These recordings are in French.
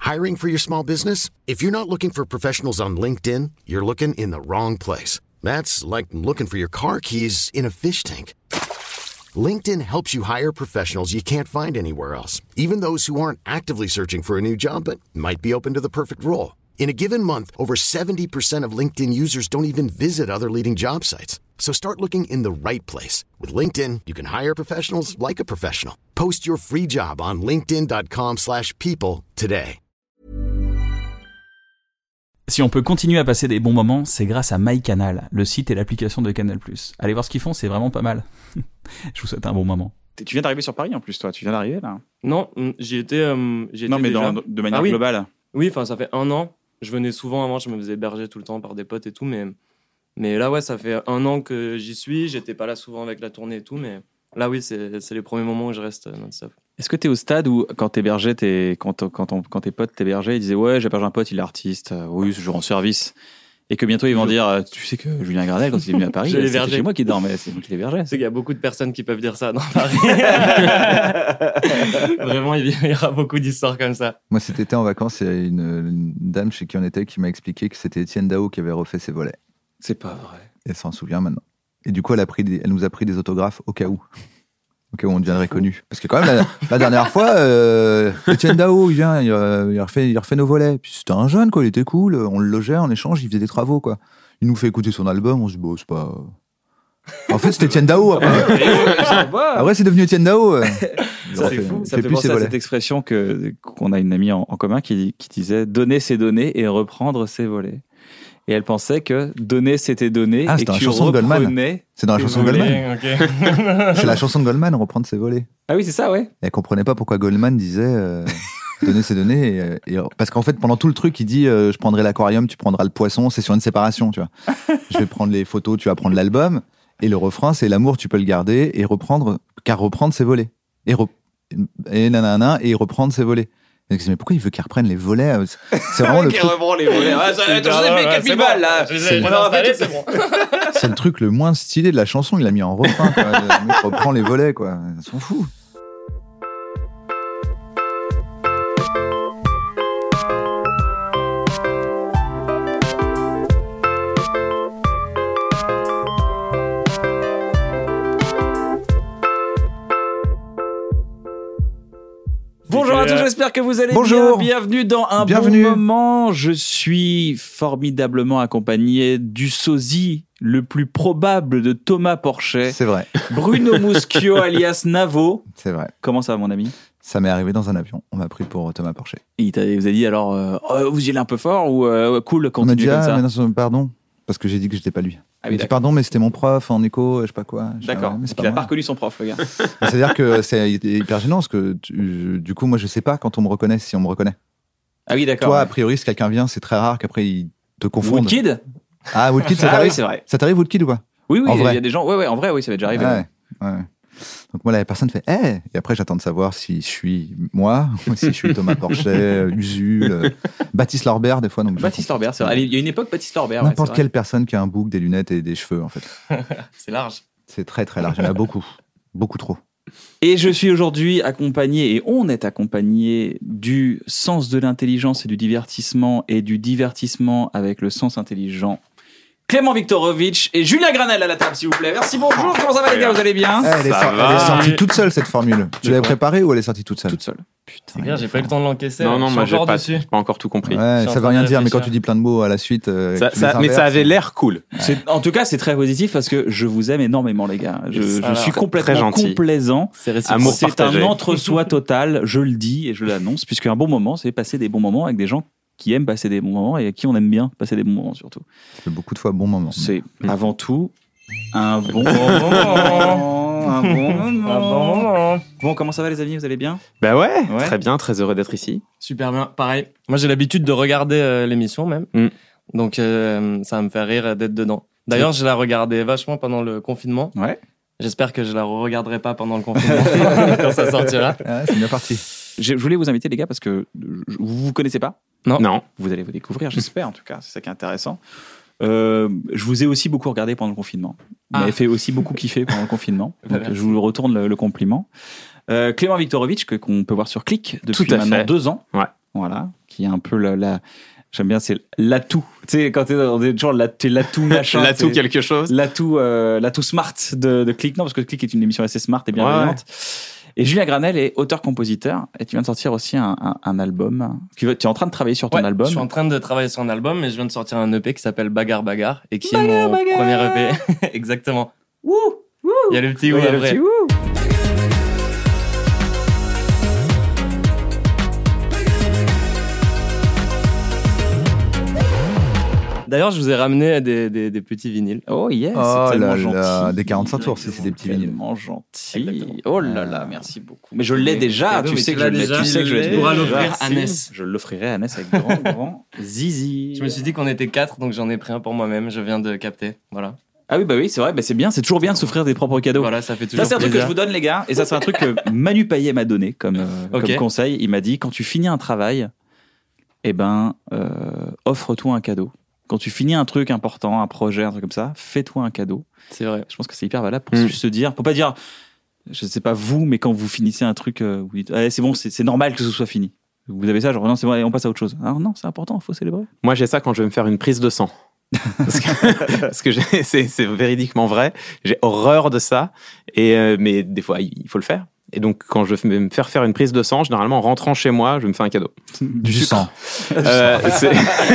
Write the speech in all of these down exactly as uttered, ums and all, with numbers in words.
Hiring for your small business? If you're not looking for professionals on LinkedIn, you're looking in the wrong place. That's like looking for your car keys in a fish tank. LinkedIn helps you hire professionals you can't find anywhere else, even those who aren't actively searching for a new job but might be open to the perfect role. In a given month, over seventy percent of LinkedIn users don't even visit other leading job sites. So start looking in the right place. With LinkedIn, you can hire professionals like a professional. Post your free job on linkedin dot com slash people today. Si on peut continuer à passer des bons moments, c'est grâce à MyCanal, le site et l'application de Canal+. Allez voir ce qu'ils font, c'est vraiment pas mal. Je vous souhaite un bon moment. Tu viens d'arriver sur Paris en plus, toi. Tu viens d'arriver là. Non, j'y étais. Euh, j'y étais non, mais déjà. dans, de manière ah, oui. globale. Oui, enfin, ça fait un an. Je venais souvent avant, je me faisais héberger tout le temps par des potes et tout, mais mais là, ouais, ça fait un an que j'y suis. J'étais pas là souvent avec la tournée et tout, mais là, oui, c'est c'est les premiers moments où je reste non-stop. Est-ce que t'es au stade où quand t'hébergeais, t'es, quand, quand, on, quand tes potes t'hébergeaient, ils disaient ouais, j'héberge un pote, il est artiste, oui, c'est toujours en service, et que bientôt ils vont je... dire, tu sais que Julien Granel, quand il est venu à Paris, c'était chez moi qui dormait, c'est moi qui l'hébergeais. C'est qu'il y a beaucoup de personnes qui peuvent dire ça dans Paris. Vraiment, il y aura beaucoup d'histoires comme ça. Moi, cet été en vacances, il y a une, une dame chez qui on était qui m'a expliqué que c'était Étienne Dao qui avait refait ses volets. C'est pas vrai. Et elle s'en souvient maintenant. Et du coup, elle, a pris des, elle nous a pris des autographes au cas où. Ok, on deviendrait connu. Parce que quand même, la, la dernière fois, euh, Étienne Dao, il vient, il, il, refait, il refait nos volets. Puis c'était un jeune, quoi, il était cool. On le logeait en échange, il faisait des travaux, quoi. Il nous fait écouter son album, on se dit, bon, c'est pas... En fait, c'était Étienne Dao, après. Après, c'est devenu Étienne Dao. Ça, c'est fou. Ça fait penser à cette expression que, qu'on a une amie en, en commun qui, qui disait « donner, c'est donner et reprendre, c'est voler ». Et elle pensait que donner, c'était donner. Ah, et c'était que la tu chanson de Goldman. C'est dans la chanson de Goldman. Okay. C'est la chanson de Goldman, reprendre ses volets. Ah oui, c'est ça, ouais. Et elle comprenait pas pourquoi Goldman disait euh, donner, c'est donner. Et, et, parce qu'en fait, pendant tout le truc, il dit euh, je prendrai l'aquarium, tu prendras le poisson. C'est sur une séparation, tu vois. Je vais prendre les photos, tu vas prendre l'album. Et le refrain, c'est l'amour, tu peux le garder et reprendre, car reprendre, c'est voler. Et, re, et nanana, et reprendre, c'est voler. Mais pourquoi il veut qu'il reprenne les volets? C'est vraiment le truc. reprend les volets. Ah, ça, c'est j'en ai payé quatre mille balles là. C'est, c'est, bon. C'est le truc le moins stylé de la chanson. Il l'a mis en refrain. Quoi. Le mec reprend les volets, quoi. Ils s'en fout. Bonjour à tous, j'espère que vous allez Bonjour. bien. Bienvenue dans un Bienvenue. bon moment. Je suis formidablement accompagné du sosie le plus probable de Thomas Porchet. C'est vrai. Bruno Muschio alias Navo. C'est vrai. Comment ça va, mon ami? Ça m'est arrivé dans un avion. On m'a pris pour Thomas Porchet. Et il, t'a, il vous a dit alors, euh, oh, vous y allez un peu fort ou euh, cool, on m'a dit, continuez comme ah, ça. mais non, pardon, parce que j'ai dit que j'étais pas lui. Ah oui, il dit pardon, mais c'était mon prof en éco, je sais pas quoi. Je d'accord. Fais, ouais, il a pas reconnu son prof, le gars. C'est-à-dire que c'est hyper gênant parce que tu, du coup, moi, je sais pas quand on me reconnaît si on me reconnaît. Ah oui, d'accord. Toi, ouais. a priori, si quelqu'un vient, c'est très rare qu'après il te confonde. Woodkid. Ah, Woodkid, ça ah, t'arrive. Oui, c'est vrai. Ça t'arrive, Woodkid ou pas? Oui, oui. En il vrai. y a des gens. Ouais, ouais. En vrai, oui, ça m'est déjà arrivé. Ouais, ouais. ouais. Donc moi, la personne fait, eh, hey! Et après, j'attends de savoir si je suis moi, ou si je suis Thomas Porchet, Usul, euh, Baptiste Lorbert, des fois. Donc Baptiste Lorbert, c'est vrai. Il y a une époque, Baptiste Lorbert. N'importe ouais, quelle personne qui a un bouc, des lunettes et des cheveux, en fait. C'est large. C'est très, très large. Il y en a beaucoup. Beaucoup trop. Et je suis aujourd'hui accompagné, et on est accompagné du sens de l'intelligence et du divertissement, et du divertissement avec le sens intelligent. Clément Viktorovitch et Julien Granel à la table, s'il vous plaît. Merci, bonjour. Comment ça va, les gars? Vous allez bien? Elle est, sor- elle est sortie toute seule, cette formule. Tu l'avais préparée ou elle est sortie toute seule? Toute seule. Putain, c'est clair, j'ai pas eu le temps de l'encaisser. Non, non, moi, j'ai pas, j'ai pas encore tout compris. Ouais, ça veut rien dire, mais quand tu dis plein de mots à la suite. Euh, ça, ça, mais ça avait l'air cool. C'est, en tout cas, c'est très positif parce que je vous aime énormément, les gars. Je, je suis complètement complaisant. C'est réciproque. C'est un entre-soi total, je le dis et je l'annonce, puisqu'un bon moment, c'est passer des bons moments avec des gens qui aiment passer des bons moments et à qui on aime bien passer des bons moments, surtout. Ça fait beaucoup de fois bon moment. C'est mmh. avant tout un bon moment. Un bon moment. Un bon moment. Bon, comment ça va, les amis? Vous allez bien? Bah ouais, ouais, très bien, très heureux d'être ici. Super bien, pareil. Moi, j'ai l'habitude de regarder euh, l'émission même. Mm. Donc, euh, ça me fait rire d'être dedans. D'ailleurs, je la regardais vachement pendant le confinement. Ouais. J'espère que je la regarderai pas pendant le confinement quand ça sortira. Ah, c'est bien parti. Je voulais vous inviter, les gars, parce que vous vous connaissez pas? Non. Non. Vous allez vous découvrir, j'espère, en tout cas. C'est ça qui est intéressant. Euh, je vous ai aussi beaucoup regardé pendant le confinement. Vous ah. m'avez fait aussi beaucoup kiffer pendant le confinement. Donc, je vous retourne le, le compliment. Euh, Clément Viktorovitch, que, qu'on peut voir sur Click depuis maintenant fait. deux ans. Ouais. voilà, qui est un peu la, la j'aime bien, c'est l'atout. Tu sais, quand t'es dans des genre t'es l'atout machin, l'atout quelque chose, l'atout, euh, l'atout smart de, de Click, non, parce que Click est une émission assez smart et bienveillante. Ouais. Et Julien Granel est auteur-compositeur et tu viens de sortir aussi un, un, un album. Tu, tu es en train de travailler sur ton ouais, album. Je suis en train de travailler sur un album, mais je viens de sortir un E P qui s'appelle Bagarre Bagarre et qui Bagarre, est mon bagarre. premier E P. Exactement. Wouh, wouh. Il y a le petit oui, wouh après. D'ailleurs, je vous ai ramené des, des, des petits vinyles. Oh yes, oh c'est tellement là gentil. là, des quarante-cinq tours, si c'est des petits vinyles. Tellement gentil. Exactement. Oh là là, merci beaucoup. Mais je l'ai déjà, tu, mais sais tu que je l'as l'ai, déjà. tu sais que je l'ai. Tu pourras l'offrir Merci. à Ness. Je l'offrirai à Ness avec grand, grand zizi. Je me suis dit qu'on était quatre, donc j'en ai pris un pour moi-même. Je viens de capter. Voilà. Ah oui, bah oui, c'est vrai, bah c'est bien, c'est toujours bien de s'offrir des propres cadeaux. Voilà, ça fait toujours Ça, c'est un truc plaisir. que je vous donne, les gars, et ça, c'est un truc que Manu Payet m'a donné comme, euh, Ok. comme conseil. Il m'a dit, quand tu finis un travail, eh ben, euh, offre-toi un cadeau. Quand tu finis un truc important, un projet, un truc comme ça, fais-toi un cadeau. C'est vrai. Je pense que c'est hyper valable pour Mm. juste se dire, pour pas dire, je sais pas vous, mais quand vous finissez un truc, euh, vous dites, allez, c'est bon, c'est, c'est normal que ce soit fini. Vous avez ça, genre, non, c'est bon, allez, on passe à autre chose. Ah non, c'est important, il faut célébrer. Moi, j'ai ça quand je vais me faire une prise de sang. parce que, parce que j'ai- c'est, c'est véridiquement vrai. J'ai horreur de ça. Et, euh, mais des fois, il faut le faire. Et donc, quand je vais me faire faire une prise de sang, généralement, en rentrant chez moi, je me fais un cadeau. Du sang. Euh, c'est-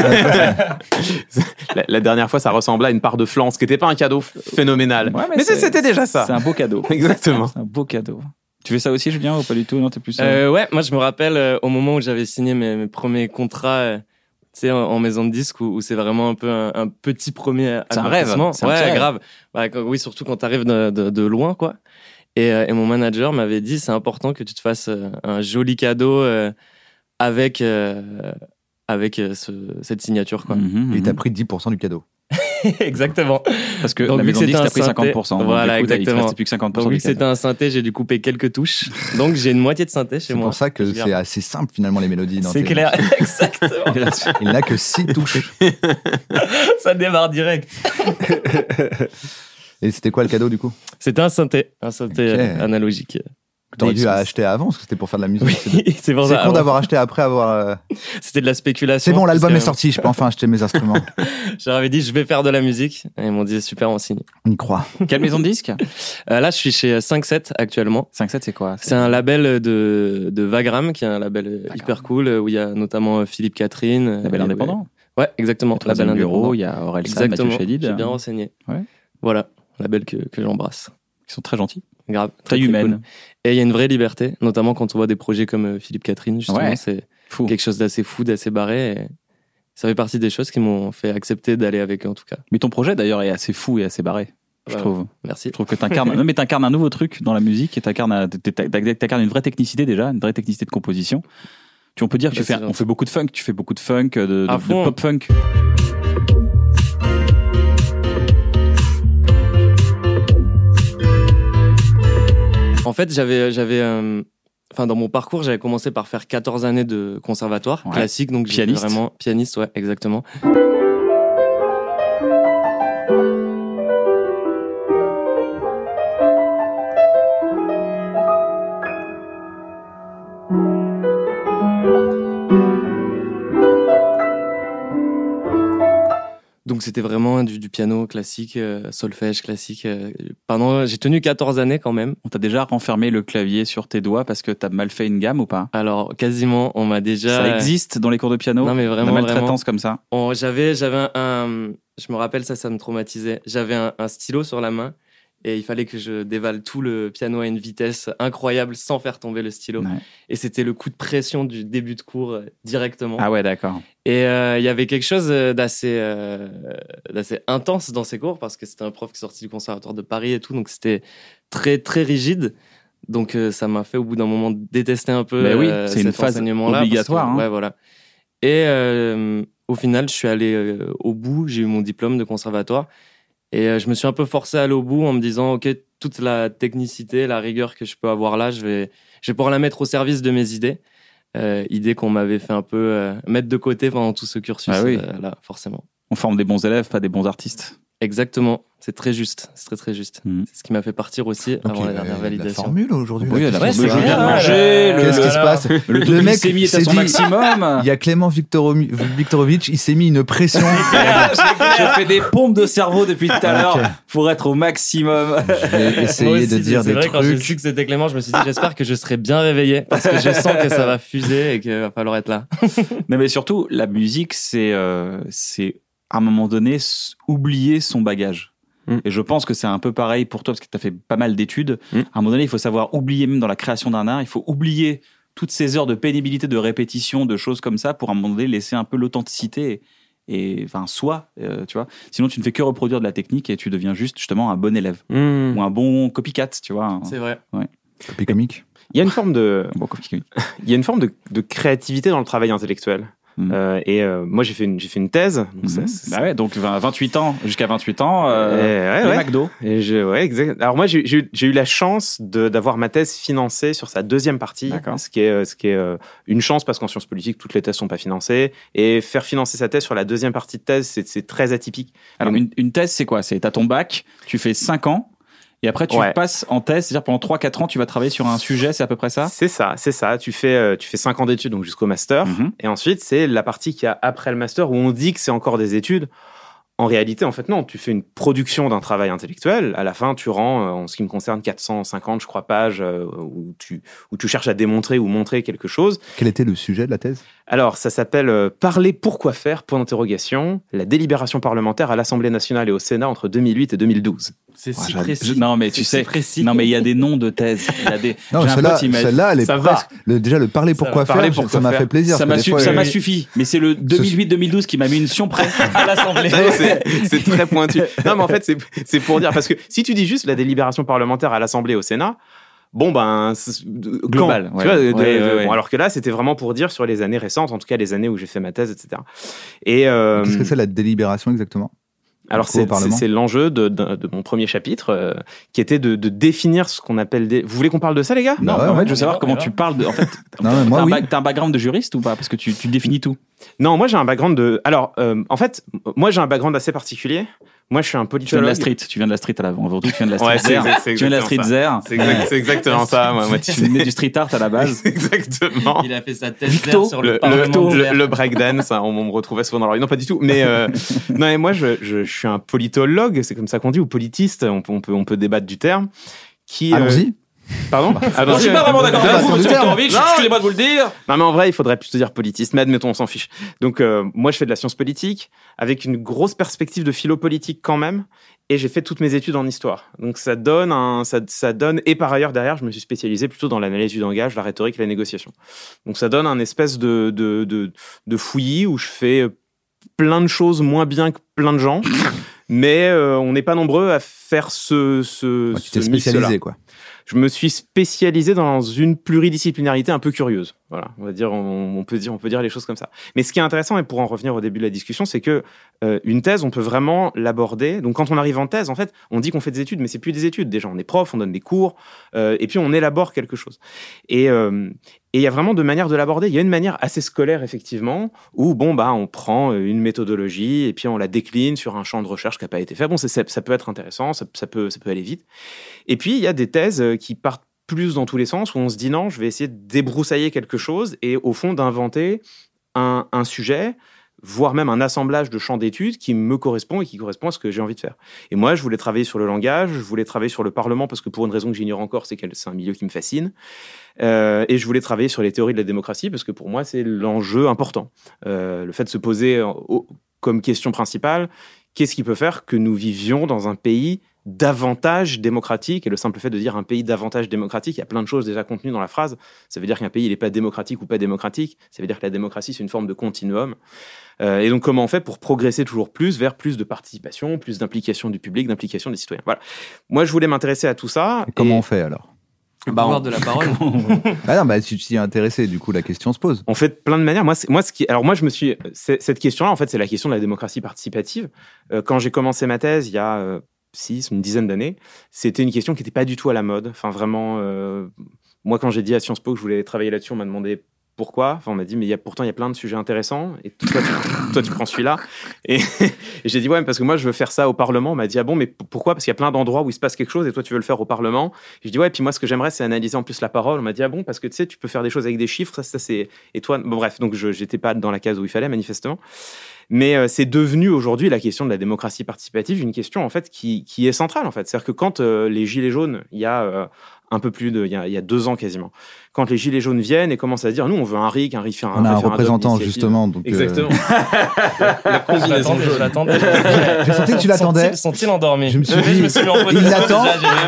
la, la dernière fois, ça ressemblait à une part de flan, ce qui n'était pas un cadeau phénoménal. Ouais, mais c'est- c'était déjà ça. C'est un beau cadeau. Exactement. C'est un beau cadeau. Tu fais ça aussi, Julien, ou pas du tout? Non, t'es plus. Euh, ouais, moi je me rappelle euh, au moment où j'avais signé mes, mes premiers contrats, euh, tu sais, en, en maison de disque, où, où c'est vraiment un peu un, un petit premier C'est un rêve, accomplissement. c'est un ouais, petit rêve. grave. Bah, quand- oui, surtout quand t'arrives de, de, de loin, quoi. Et, euh, et mon manager m'avait dit, c'est important que tu te fasses euh, un joli cadeau euh, avec euh, avec euh, ce, cette signature, quoi. Mhm, Et t'as mhm. pris dix pour cent du cadeau. Exactement. Parce que Donc, la vu maison que de disque, c'était t'as pris un cinquante synthé, pour cent. Donc, voilà, du coup, t'as- il te exactement. restait plus que cinquante pour cent Donc vu du que c'était cadeau. un synthé, j'ai dû couper quelques touches. Donc j'ai une moitié de synthé chez C'est moi. pour ça que Je garde. c'est assez simple finalement les mélodies. dans C'est tes- clair, exactement. Il n'a que six touches. Ça démarre direct. Et c'était quoi le cadeau du coup? C'était un synthé, un synthé Ok. euh, analogique. Que t'aurais Des dû X. acheter avant parce que c'était pour faire de la musique. Oui, C'est- c'est pour C'est ça. con Avant, d'avoir acheté après avoir. euh, C'était de la spéculation. C'est bon, l'album parce est que sorti, je peux enfin acheter mes instruments. Je leur avais dit, je vais faire de la musique. Et ils m'ont dit, super, on signe. On y croit. Quelle maison de disque? Euh, là, je suis chez cinq sept actuellement. cinq sept, c'est quoi? C'est un label de, de Vagram, qui est un label hyper cool, où il y a notamment Philippe Catherine. label Et- indépendant. Ouais, exactement. Il y a Label Troisième Bureau, indépendant. il y a Aurel San, Mathieu Exactement. Chédid. J'ai bien renseigné. Ouais. Voilà, label que, que j'embrasse. Ils sont très gentils. Grave. Très humaines. cool. Et il y a une vraie liberté, notamment quand on voit des projets comme euh, Philippe Catherine, justement. Ouais. C'est Fou. quelque chose d'assez fou, d'assez barré. Et ça fait partie des choses qui m'ont fait accepter d'aller avec eux, en tout cas. Mais ton projet, d'ailleurs, est assez fou et assez barré. Je Ouais. trouve. Merci. Je trouve que t'incarnes, non, mais t'incarnes un nouveau truc dans la musique et t'incarnes, un- t'incarnes t'incarnes une vraie technicité déjà, une vraie technicité de composition. Tu, on peut dire que Bah, tu fais, c'est on gentil. fait beaucoup de funk, tu fais beaucoup de funk, de, de, À de fond. pop funk. En fait, j'avais, j'avais, euh, enfin, dans mon parcours, j'avais commencé par faire quatorze années de conservatoire Ouais. classique, donc j'étais Pianiste. vraiment pianiste, ouais, exactement. Donc c'était vraiment du, du piano classique, euh, solfège classique. euh, pendant, j'ai tenu quatorze années quand même. On t'a déjà renfermé le clavier sur tes doigts parce que t'as mal fait une gamme ou pas? Alors quasiment, on m'a déjà. Ça existe dans les cours de piano? Non mais La vraiment, maltraitance vraiment. comme ça? On- j'avais, j'avais un, un- je me rappelle ça, ça me traumatisait. J'avais un, un stylo sur la main et il fallait que je dévale tout le piano à une vitesse incroyable sans faire tomber le stylo. Ouais. Et c'était le coup de pression du début de cours euh, directement. Ah ouais, d'accord. Et euh, il y avait quelque chose euh, d'assez, euh, d'assez intense dans ces cours parce que c'était un prof qui est sorti du conservatoire de Paris et tout, donc c'était très très rigide. Donc euh, ça m'a fait au bout d'un moment détester un peu. Mais oui, euh, c'est une cet phase enseignement-là, parce que- obligatoire, hein. Ouais, voilà. Et euh, au final, je suis allé euh, au bout. J'ai eu mon diplôme de conservatoire et euh, je me suis un peu forcé à aller au bout en me disant, ok, toute la technicité, la rigueur que je peux avoir là, je vais, je vais pouvoir la mettre au service de mes idées. Euh, idée qu'on m'avait fait un peu euh, mettre de côté pendant tout ce cursus Ah oui. euh, là, forcément. On forme des bons élèves, pas des bons artistes. Exactement, c'est très juste, c'est très très juste. Mhm. C'est ce qui m'a fait partir aussi Donc, avant la euh, dernière La validation. formule aujourd'hui. Oui, là, la qu'est-ce formule, qui se je viens de passe manger, le- Qu'est-ce qui se voilà. passe Le taux Le de mec glycémie est à s'est son dit- maximum. Il y a Clément Victoromi- Viktorovitch, il s'est mis une pression. Je fais des pompes de cerveau depuis tout à l'heure Ok. pour être au maximum. Je vais essayer Moi aussi, de dire c'est des vrai, quand j'ai su trucs. que c'était Clément, je me suis dit j'espère que je serai bien réveillé parce que je sens que ça va fuser et qu'il va falloir être là. Non, mais surtout, la musique, c'est, euh, c'est à un moment donné s- oublier son bagage. Mm. Et je pense que c'est un peu pareil pour toi parce que tu as fait pas mal d'études. Mm. À un moment donné, il faut savoir oublier, même dans la création d'un art, il faut oublier toutes ces heures de pénibilité, de répétition, de choses comme ça pour à un moment donné laisser un peu l'authenticité et, et, enfin, soi, euh, tu vois. Sinon, tu ne fais que reproduire de la technique et tu deviens juste justement un bon élève Mmh. ou un bon copycat, tu vois. Un, C'est vrai. Copie comique. Il y a une forme de, un bon copycat. il y a une forme de, de créativité dans le travail intellectuel. Mm. Euh, et euh, moi, j'ai fait une, j'ai fait une thèse. Donc ça, Mhm. c'est- Bah ouais, donc vingt- vingt-huit ans, jusqu'à vingt-huit ans, euh, Euh, les ouais, ouais. McDo. Et je, ouais, exact. Alors moi, j'ai, j'ai, eu- j'ai eu la chance de, d'avoir ma thèse financée sur sa deuxième partie, D'accord. ce qui est, euh, ce qui est euh, une chance parce qu'en sciences politiques, toutes les thèses sont pas financées. Et faire financer sa thèse sur la deuxième partie de thèse, c'est, c'est très atypique. Alors, Mais- une, une thèse, c'est quoi? C'est, t'as ton bac, tu fais cinq ans, et après, tu Ouais. passes en thèse, c'est-à-dire pendant trois quatre ans, tu vas travailler sur un sujet, c'est à peu près ça? C'est ça, c'est ça. Tu fais, euh, tu fais cinq ans d'études, donc jusqu'au master. Mhm. Et ensuite, c'est la partie qu'il y a après le master où on dit que c'est encore des études. En réalité, en fait, non. Tu fais une production d'un travail intellectuel. À la fin, tu rends, euh, en ce qui me concerne, quatre cent cinquante, je crois, pages euh, où tu, où tu cherches à démontrer ou montrer quelque chose. Quel était le sujet de la thèse? Alors, ça s'appelle euh, Parler pourquoi faire, point d'interrogation, la délibération parlementaire à l'Assemblée nationale et au Sénat entre deux mille huit et deux mille douze. C'est si j'adore. précis. Je- non, mais tu C'est sais, si précis. non, mais il y a des noms de thèses. Il y a des, Non, j'ai un celle-là, pote, il m'a- celle-là, elle est Ça va. presque. Le, déjà, le parler Ça pourquoi va. Parler faire, pourquoi ça m'a faire. fait plaisir. ça parce m'a, que su- des fois, ça euh, m'a suffi. Mais c'est le deux mille huit deux mille douze qui m'a mis une sion près à l'Assemblée. Ouais, c'est, c'est très pointu. Non, mais en fait, c'est, c'est pour dire, parce que si tu dis juste la délibération parlementaire à l'Assemblée et au Sénat, bon, ben, c'est- quand, Global, tu ouais. vois, de- Ouais, de- ouais, ouais. Bon, alors que là, c'était vraiment pour dire sur les années récentes, en tout cas les années où j'ai fait ma thèse, et cetera. Et, euh, Qu'est-ce que c'est la délibération exactement? alors, Au c'est, c'est, Parlement c'est l'enjeu de, de, de mon premier chapitre, euh, qui était de, de définir ce qu'on appelle des... Vous voulez qu'on parle de ça, les gars? Non, Bah ouais, en fait, ouais. je veux savoir Ouais, comment ouais. tu parles de. En fait, Non, mais moi, t'as, un oui. ba- t'as un background de juriste ou pas? Parce que tu, tu définis tout. Non, moi, j'ai un background de... Alors, euh, en fait, moi, j'ai un background assez particulier. Moi, je suis un Tu viens de politologue. la street. Tu viens de la street à l'avant. Avant tout, tu viens de la street Ouais, c'est zer. exact- c'est Tu viens de la street exactement zer. C'est, exact- c'est exactement ça, moi, moi, tu Tu sais. venais du street art à la base. Exactement. Il a fait sa thèse Victo, verte sur le, le, Parlement le, vert. le, le breakdance, hein, on, on me retrouvait souvent dans la rue. Non, pas du tout. Mais euh, non, et moi, je, je, je suis un politologue, c'est comme ça qu'on dit, ou politiste, on, peut- on, peut, on peut débattre du terme. Qui, euh, Allons-y. Pardon Non, Allons-y. je suis pas vraiment d'accord Non, avec vous, attends, monsieur le terme. Viktorovitch. Non. Excusez-moi de vous le dire. Non, mais en vrai, il faudrait plutôt dire politiste, mais admettons, on s'en fiche. Donc, euh, moi, je fais de la science politique, avec une grosse perspective de philo-politique quand même, et j'ai fait toutes mes études en histoire. Donc, ça donne un, ça, ça donne, et par ailleurs, derrière, je me suis spécialisé plutôt dans l'analyse du langage, la rhétorique, la négociation. Donc, ça donne un espèce de, de, de, de fouillis où je fais plein de choses moins bien que plein de gens, mais euh, on n'est pas nombreux à faire ce, ce, Ouais, tu ce t'es mix-là. spécialisé, quoi. Je me suis spécialisé dans une pluridisciplinarité un peu curieuse. Voilà, on va dire, on, on peut dire, on peut dire les choses comme ça. Mais ce qui est intéressant, et pour en revenir au début de la discussion, c'est que euh, une thèse, on peut vraiment l'aborder. Donc, quand on arrive en thèse, en fait, on dit qu'on fait des études, mais c'est plus des études. Déjà, on est prof, on donne des cours, euh, et puis on élabore quelque chose. Et euh, et il y a vraiment deux manières de l'aborder. Il y a une manière assez scolaire, effectivement, où bon bah on prend une méthodologie et puis on la décline sur un champ de recherche qui n'a pas été fait. Bon, c'est, ça, ça peut être intéressant, ça, ça peut ça peut aller vite. Et puis il y a des thèses qui partent plus dans tous les sens, où on se dit non, je vais essayer de débroussailler quelque chose et au fond d'inventer un, un sujet, voire même un assemblage de champs d'études qui me correspond et qui correspond à ce que j'ai envie de faire. Et moi, je voulais travailler sur le langage, je voulais travailler sur le Parlement, parce que pour une raison que j'ignore encore, c'est que c'est un milieu qui me fascine. Euh, et je voulais travailler sur les théories de la démocratie, parce que pour moi, c'est l'enjeu important. Euh, le fait de se poser en- au- comme question principale, qu'est-ce qui peut faire que nous vivions dans un pays davantage démocratique? Et le simple fait de dire un pays davantage démocratique, il y a plein de choses déjà contenues dans la phrase. Ça veut dire qu'un pays, il n'est pas démocratique ou pas démocratique. Ça veut dire que la démocratie, c'est une forme de continuum. Euh, et donc, comment on fait pour progresser toujours plus vers plus de participation, plus d'implication du public, d'implication des citoyens? Voilà. Moi, je voulais m'intéresser à tout ça. Et comment et- on fait alors? Le Bah, pouvoir on- de la parole. Ah non, bah, si tu t'y es intéressé, du coup, la question se pose. On fait de plein de manières. Moi, c'est- moi, ce qui, alors moi, je me suis, c'est- cette question-là, en fait, c'est la question de la démocratie participative. Euh, quand j'ai commencé ma thèse, il y a euh, six, une dizaine d'années, c'était une question qui n'était pas du tout à la mode. Enfin, vraiment, euh, moi, quand j'ai dit à Sciences Po que je voulais travailler là-dessus, on m'a demandé pourquoi. Enfin, on m'a dit, mais il y a, pourtant, il y a plein de sujets intéressants. Et toi, tu, toi, tu prends celui-là. Et, et j'ai dit, ouais, parce que moi, je veux faire ça au Parlement. On m'a dit, ah bon, mais pourquoi? Parce qu'il y a plein d'endroits où il se passe quelque chose et toi, tu veux le faire au Parlement. Et je dis, ouais, et puis moi, ce que j'aimerais, c'est analyser en plus la parole. On m'a dit, ah bon, parce que tu sais, tu peux faire des choses avec des chiffres. Ça, ça c'est. Et toi, bon, bref, donc je n'étais pas dans la case où il fallait, manifestement. Mais euh, c'est devenu aujourd'hui la question de la démocratie participative, une question, en fait, qui, qui est centrale, en fait. C'est-à-dire que quand euh, les Gilets jaunes, il y a. Euh, un peu plus de, il y, a, il y a deux ans quasiment. Quand les Gilets jaunes viennent et commencent à dire, nous, on veut un R I C, un référendum. On a un représentant, justement. Donc Exactement. Euh... la combinaison. Je l'attendais. J'ai senti que tu l'attendais. Sont-ils, sont-ils endormis? Je me suis dit, je me suis mis en position. Il l'attend.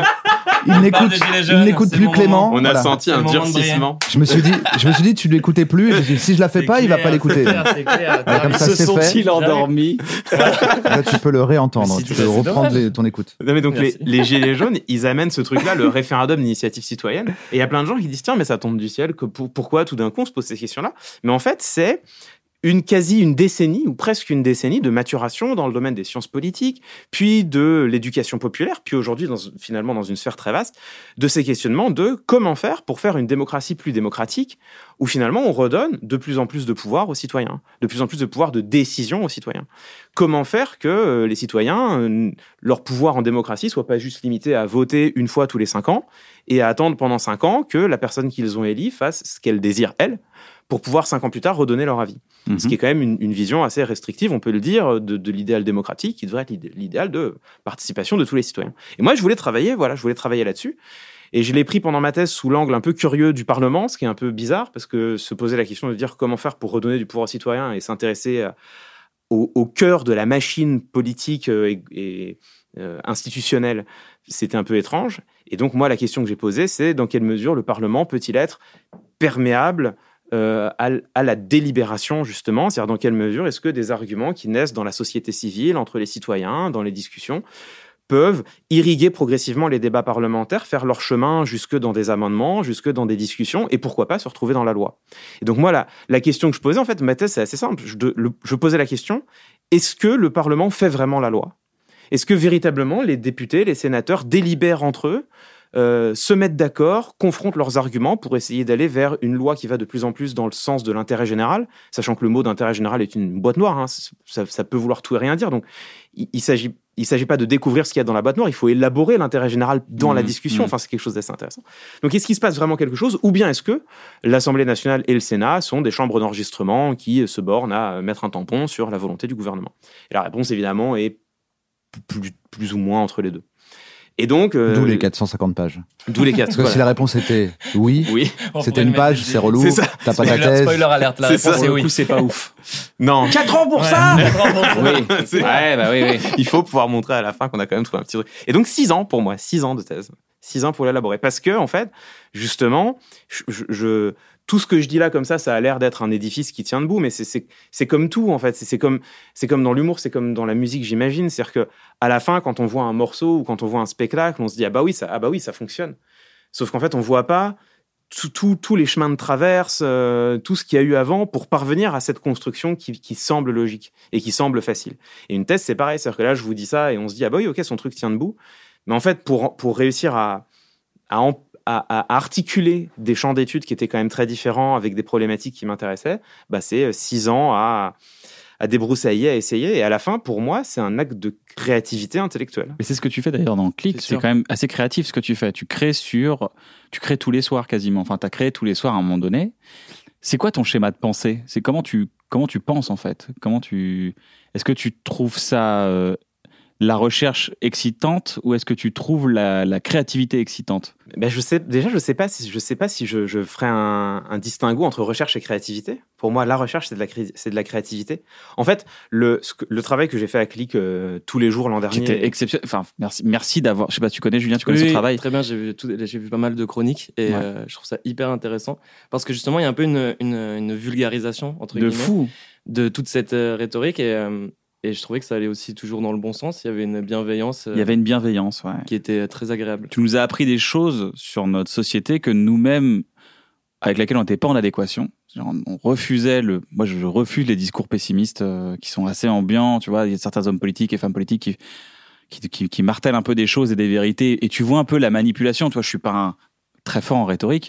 Il n'écoute, il n'écoute plus Clément. On a voilà. senti un durcissement. Je me suis dit, je me suis dit, tu l'écoutais plus. Et j'ai dit, si je la fais c'est pas, clair, il va pas l'écouter. C'est clair, c'est clair. Ouais, comme ça, Se c'est sont-ils fait. endormis? Là, tu peux le réentendre. Si tu c'est peux reprendre dommage. les, ton écoute. Non, mais donc les, Merci. les Gilets jaunes, ils amènent ce truc-là, le référendum d'initiative citoyenne. Et il y a plein de gens qui disent, tiens, mais ça tombe du ciel. Que pour, pourquoi tout d'un coup on se pose ces questions-là? Mais en fait, c'est une quasi une décennie ou presque une décennie de maturation dans le domaine des sciences politiques, puis de l'éducation populaire, puis aujourd'hui dans, finalement dans une sphère très vaste, de ces questionnements de comment faire pour faire une démocratie plus démocratique, où finalement on redonne de plus en plus de pouvoir aux citoyens, de plus en plus de pouvoir de décision aux citoyens. Comment faire que euh, les citoyens, euh, leur pouvoir en démocratie soit pas juste limité à voter une fois tous les cinq ans et à attendre pendant cinq ans que la personne qu'ils ont élue fasse ce qu'elle désire, elle, pour pouvoir cinq ans plus tard redonner leur avis. Mmh. Ce qui est quand même une, une vision assez restrictive, on peut le dire, de, de l'idéal démocratique, qui devrait être l'idéal de participation de tous les citoyens. Et moi, je voulais travailler, voilà, je voulais travailler là-dessus. Et je l'ai pris pendant ma thèse sous l'angle un peu curieux du Parlement, ce qui est un peu bizarre, parce que se poser la question de dire comment faire pour redonner du pouvoir aux citoyens et s'intéresser à, au, au cœur de la machine politique et, et euh, institutionnelle, c'était un peu étrange. Et donc, moi, la question que j'ai posée, c'est dans quelle mesure le Parlement peut-il être perméable Euh, à, à la délibération, justement, c'est-à-dire dans quelle mesure est-ce que des arguments qui naissent dans la société civile, entre les citoyens, dans les discussions, peuvent irriguer progressivement les débats parlementaires, faire leur chemin jusque dans des amendements, jusque dans des discussions, et pourquoi pas se retrouver dans la loi. Et donc moi, la, la question que je posais, en fait, ma thèse, c'est assez simple. Je, de, le, je posais la question, est-ce que le Parlement fait vraiment la loi? Est-ce que véritablement les députés, les sénateurs délibèrent entre eux, Euh, se mettent d'accord, confrontent leurs arguments pour essayer d'aller vers une loi qui va de plus en plus dans le sens de l'intérêt général, sachant que le mot d'intérêt général est une boîte noire, hein, ça, ça peut vouloir tout et rien dire. Donc, il, il s'agit, il s'agit pas de découvrir ce qu'il y a dans la boîte noire, il faut élaborer l'intérêt général dans mmh, la discussion. Mmh. Enfin, c'est quelque chose d'assez intéressant. Donc, est-ce qu'il se passe vraiment quelque chose, ou bien est-ce que l'Assemblée nationale et le Sénat sont des chambres d'enregistrement qui se bornent à mettre un tampon sur la volonté du gouvernement? Et la réponse, évidemment, est plus, plus ou moins entre les deux. Et donc, euh, d'où les quatre cent cinquante pages. D'où les quatre. Parce que voilà. Si la réponse était oui, oui. c'était une page, c'est relou. C'est ça. T'as pas ta thèse. Spoiler alerte, la c'est réponse ça. est oui. Du coup, c'est pas ouf. Non. quatre ans pour ouais, ça. quatre ans pour ça. Oui. C'est... Ouais, bah oui, oui. Il faut pouvoir montrer à la fin qu'on a quand même trouvé un petit truc. Et donc six ans pour moi, six ans de thèse, six ans pour l'élaborer, parce que en fait, justement, je, je, je tout ce que je dis là comme ça, ça a l'air d'être un édifice qui tient debout, mais c'est, c'est, c'est comme tout, en fait. C'est, c'est, comme, c'est comme dans l'humour, c'est comme dans la musique, j'imagine. C'est-à-dire qu'à la fin, quand on voit un morceau ou quand on voit un spectacle, on se dit « Ah bah oui, ça, ah bah oui, ça fonctionne ». Sauf qu'en fait, on ne voit pas tous tout, tout les chemins de traverse, euh, tout ce qu'il y a eu avant pour parvenir à cette construction qui, qui semble logique et qui semble facile. Et une thèse, c'est pareil. C'est-à-dire que là, je vous dis ça et on se dit « Ah bah oui, ok, son truc tient debout ». Mais en fait, pour, pour réussir à, à en À, à articuler des champs d'études qui étaient quand même très différents avec des problématiques qui m'intéressaient, bah c'est six ans à, à débroussailler, à essayer. Et à la fin, pour moi, c'est un acte de créativité intellectuelle. Mais c'est ce que tu fais d'ailleurs dans Click. C'est, c'est quand même assez créatif ce que tu fais. Tu crées sur, tu crées tous les soirs quasiment. Enfin, t'as créé tous les soirs à un moment donné. C'est quoi ton schéma de pensée? C'est comment tu, comment tu penses en fait? Comment tu, est-ce que tu trouves ça euh, la recherche excitante ou est-ce que tu trouves la, la créativité excitante? Ben je sais, déjà, je sais pas si je sais pas si je, je ferais un, un distinguo entre recherche et créativité. Pour moi, la recherche, c'est de la, cré, c'est de la créativité. En fait, le, ce que, le travail que j'ai fait à Click euh, tous les jours l'an dernier. C'était exceptionnel. Enfin, merci, merci d'avoir. Je sais pas, tu connais Julien, tu connais oui, son travail. Très bien, j'ai vu, tout, j'ai vu pas mal de chroniques et ouais. euh, je trouve ça hyper intéressant parce que justement, il y a un peu une, une, une vulgarisation entre de guillemets fou de toute cette euh, rhétorique et. Euh, Et je trouvais que ça allait aussi toujours dans le bon sens. Il y avait une bienveillance. Euh, Il y avait une bienveillance, ouais. Qui était très agréable. Tu nous as appris des choses sur notre société que nous-mêmes, avec laquelle on n'était pas en adéquation. Genre, on refusait le. Moi, je refuse les discours pessimistes euh, qui sont assez ambiants. Tu vois, il y a certains hommes politiques et femmes politiques qui, qui, qui, qui martèlent un peu des choses et des vérités. Et tu vois un peu la manipulation. Tu vois, je suis pas un très fort en rhétorique.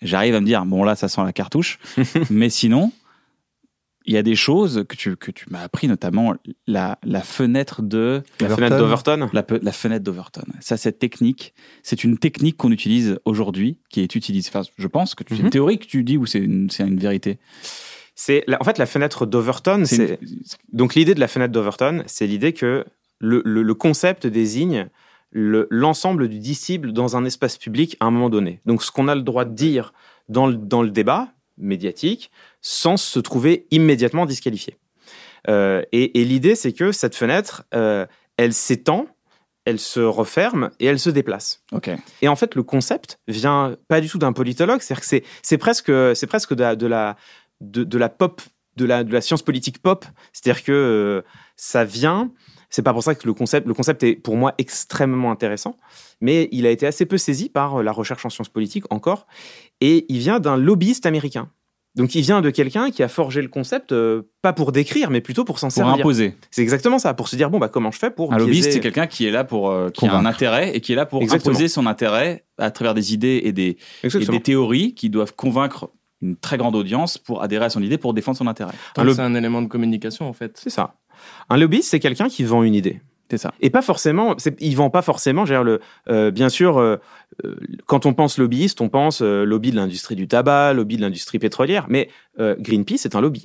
j'arrive à me dire, bon là, ça sent la cartouche. Mais sinon, il y a des choses que tu, que tu m'as appris, notamment la, la fenêtre de... La Overton. fenêtre d'Overton. La, pe- la fenêtre d'Overton. Ça, cette technique, c'est une technique qu'on utilise aujourd'hui, qui est utilisée. Enfin, je pense que tu, c'est une Mhm. théorie que tu dis ou c'est une, c'est une vérité. C'est, la- en fait, la fenêtre d'Overton, C'est c'est... une- Donc l'idée de la fenêtre d'Overton, c'est l'idée que le, le, le concept désigne le, l'ensemble du disciple dans un espace public à un moment donné. Donc ce qu'on a le droit de dire dans le, dans le débat médiatique sans se trouver immédiatement disqualifié. Euh, et, et l'idée, c'est que cette fenêtre, euh, elle s'étend, elle se referme et elle se déplace. Ok. Et en fait, le concept vient pas du tout d'un politologue, c'est-à-dire que c'est, c'est presque, c'est presque de la, de la, de, de la pop, de la, de la science politique pop. C'est-à-dire que euh, ça vient. C'est pas pour ça que le concept, le concept est pour moi extrêmement intéressant, mais il a été assez peu saisi par la recherche en sciences politiques encore, et il vient d'un lobbyiste américain. Donc il vient de quelqu'un qui a forgé le concept, euh, pas pour décrire, mais plutôt pour s'en Pour servir. imposer. C'est exactement ça, pour se dire bon bah comment je fais pour Un biaiser- lobbyiste, c'est quelqu'un qui est là pour, euh, qui a un Convaincre. intérêt et qui est là pour Exactement. imposer son intérêt à travers des idées et des, et Exactement. des théories qui doivent convaincre une très grande audience pour adhérer à son idée, pour défendre son intérêt. Tant Un que lob- C'est un élément de communication, en fait. C'est ça. Un lobbyiste, c'est quelqu'un qui vend une idée. C'est ça. Et pas forcément, c'est, ils vendent pas forcément. Je veux dire, le, euh, bien sûr, euh, euh, quand on pense lobbyiste, on pense euh, lobby de l'industrie du tabac, lobby de l'industrie pétrolière, mais euh, Greenpeace est un lobby.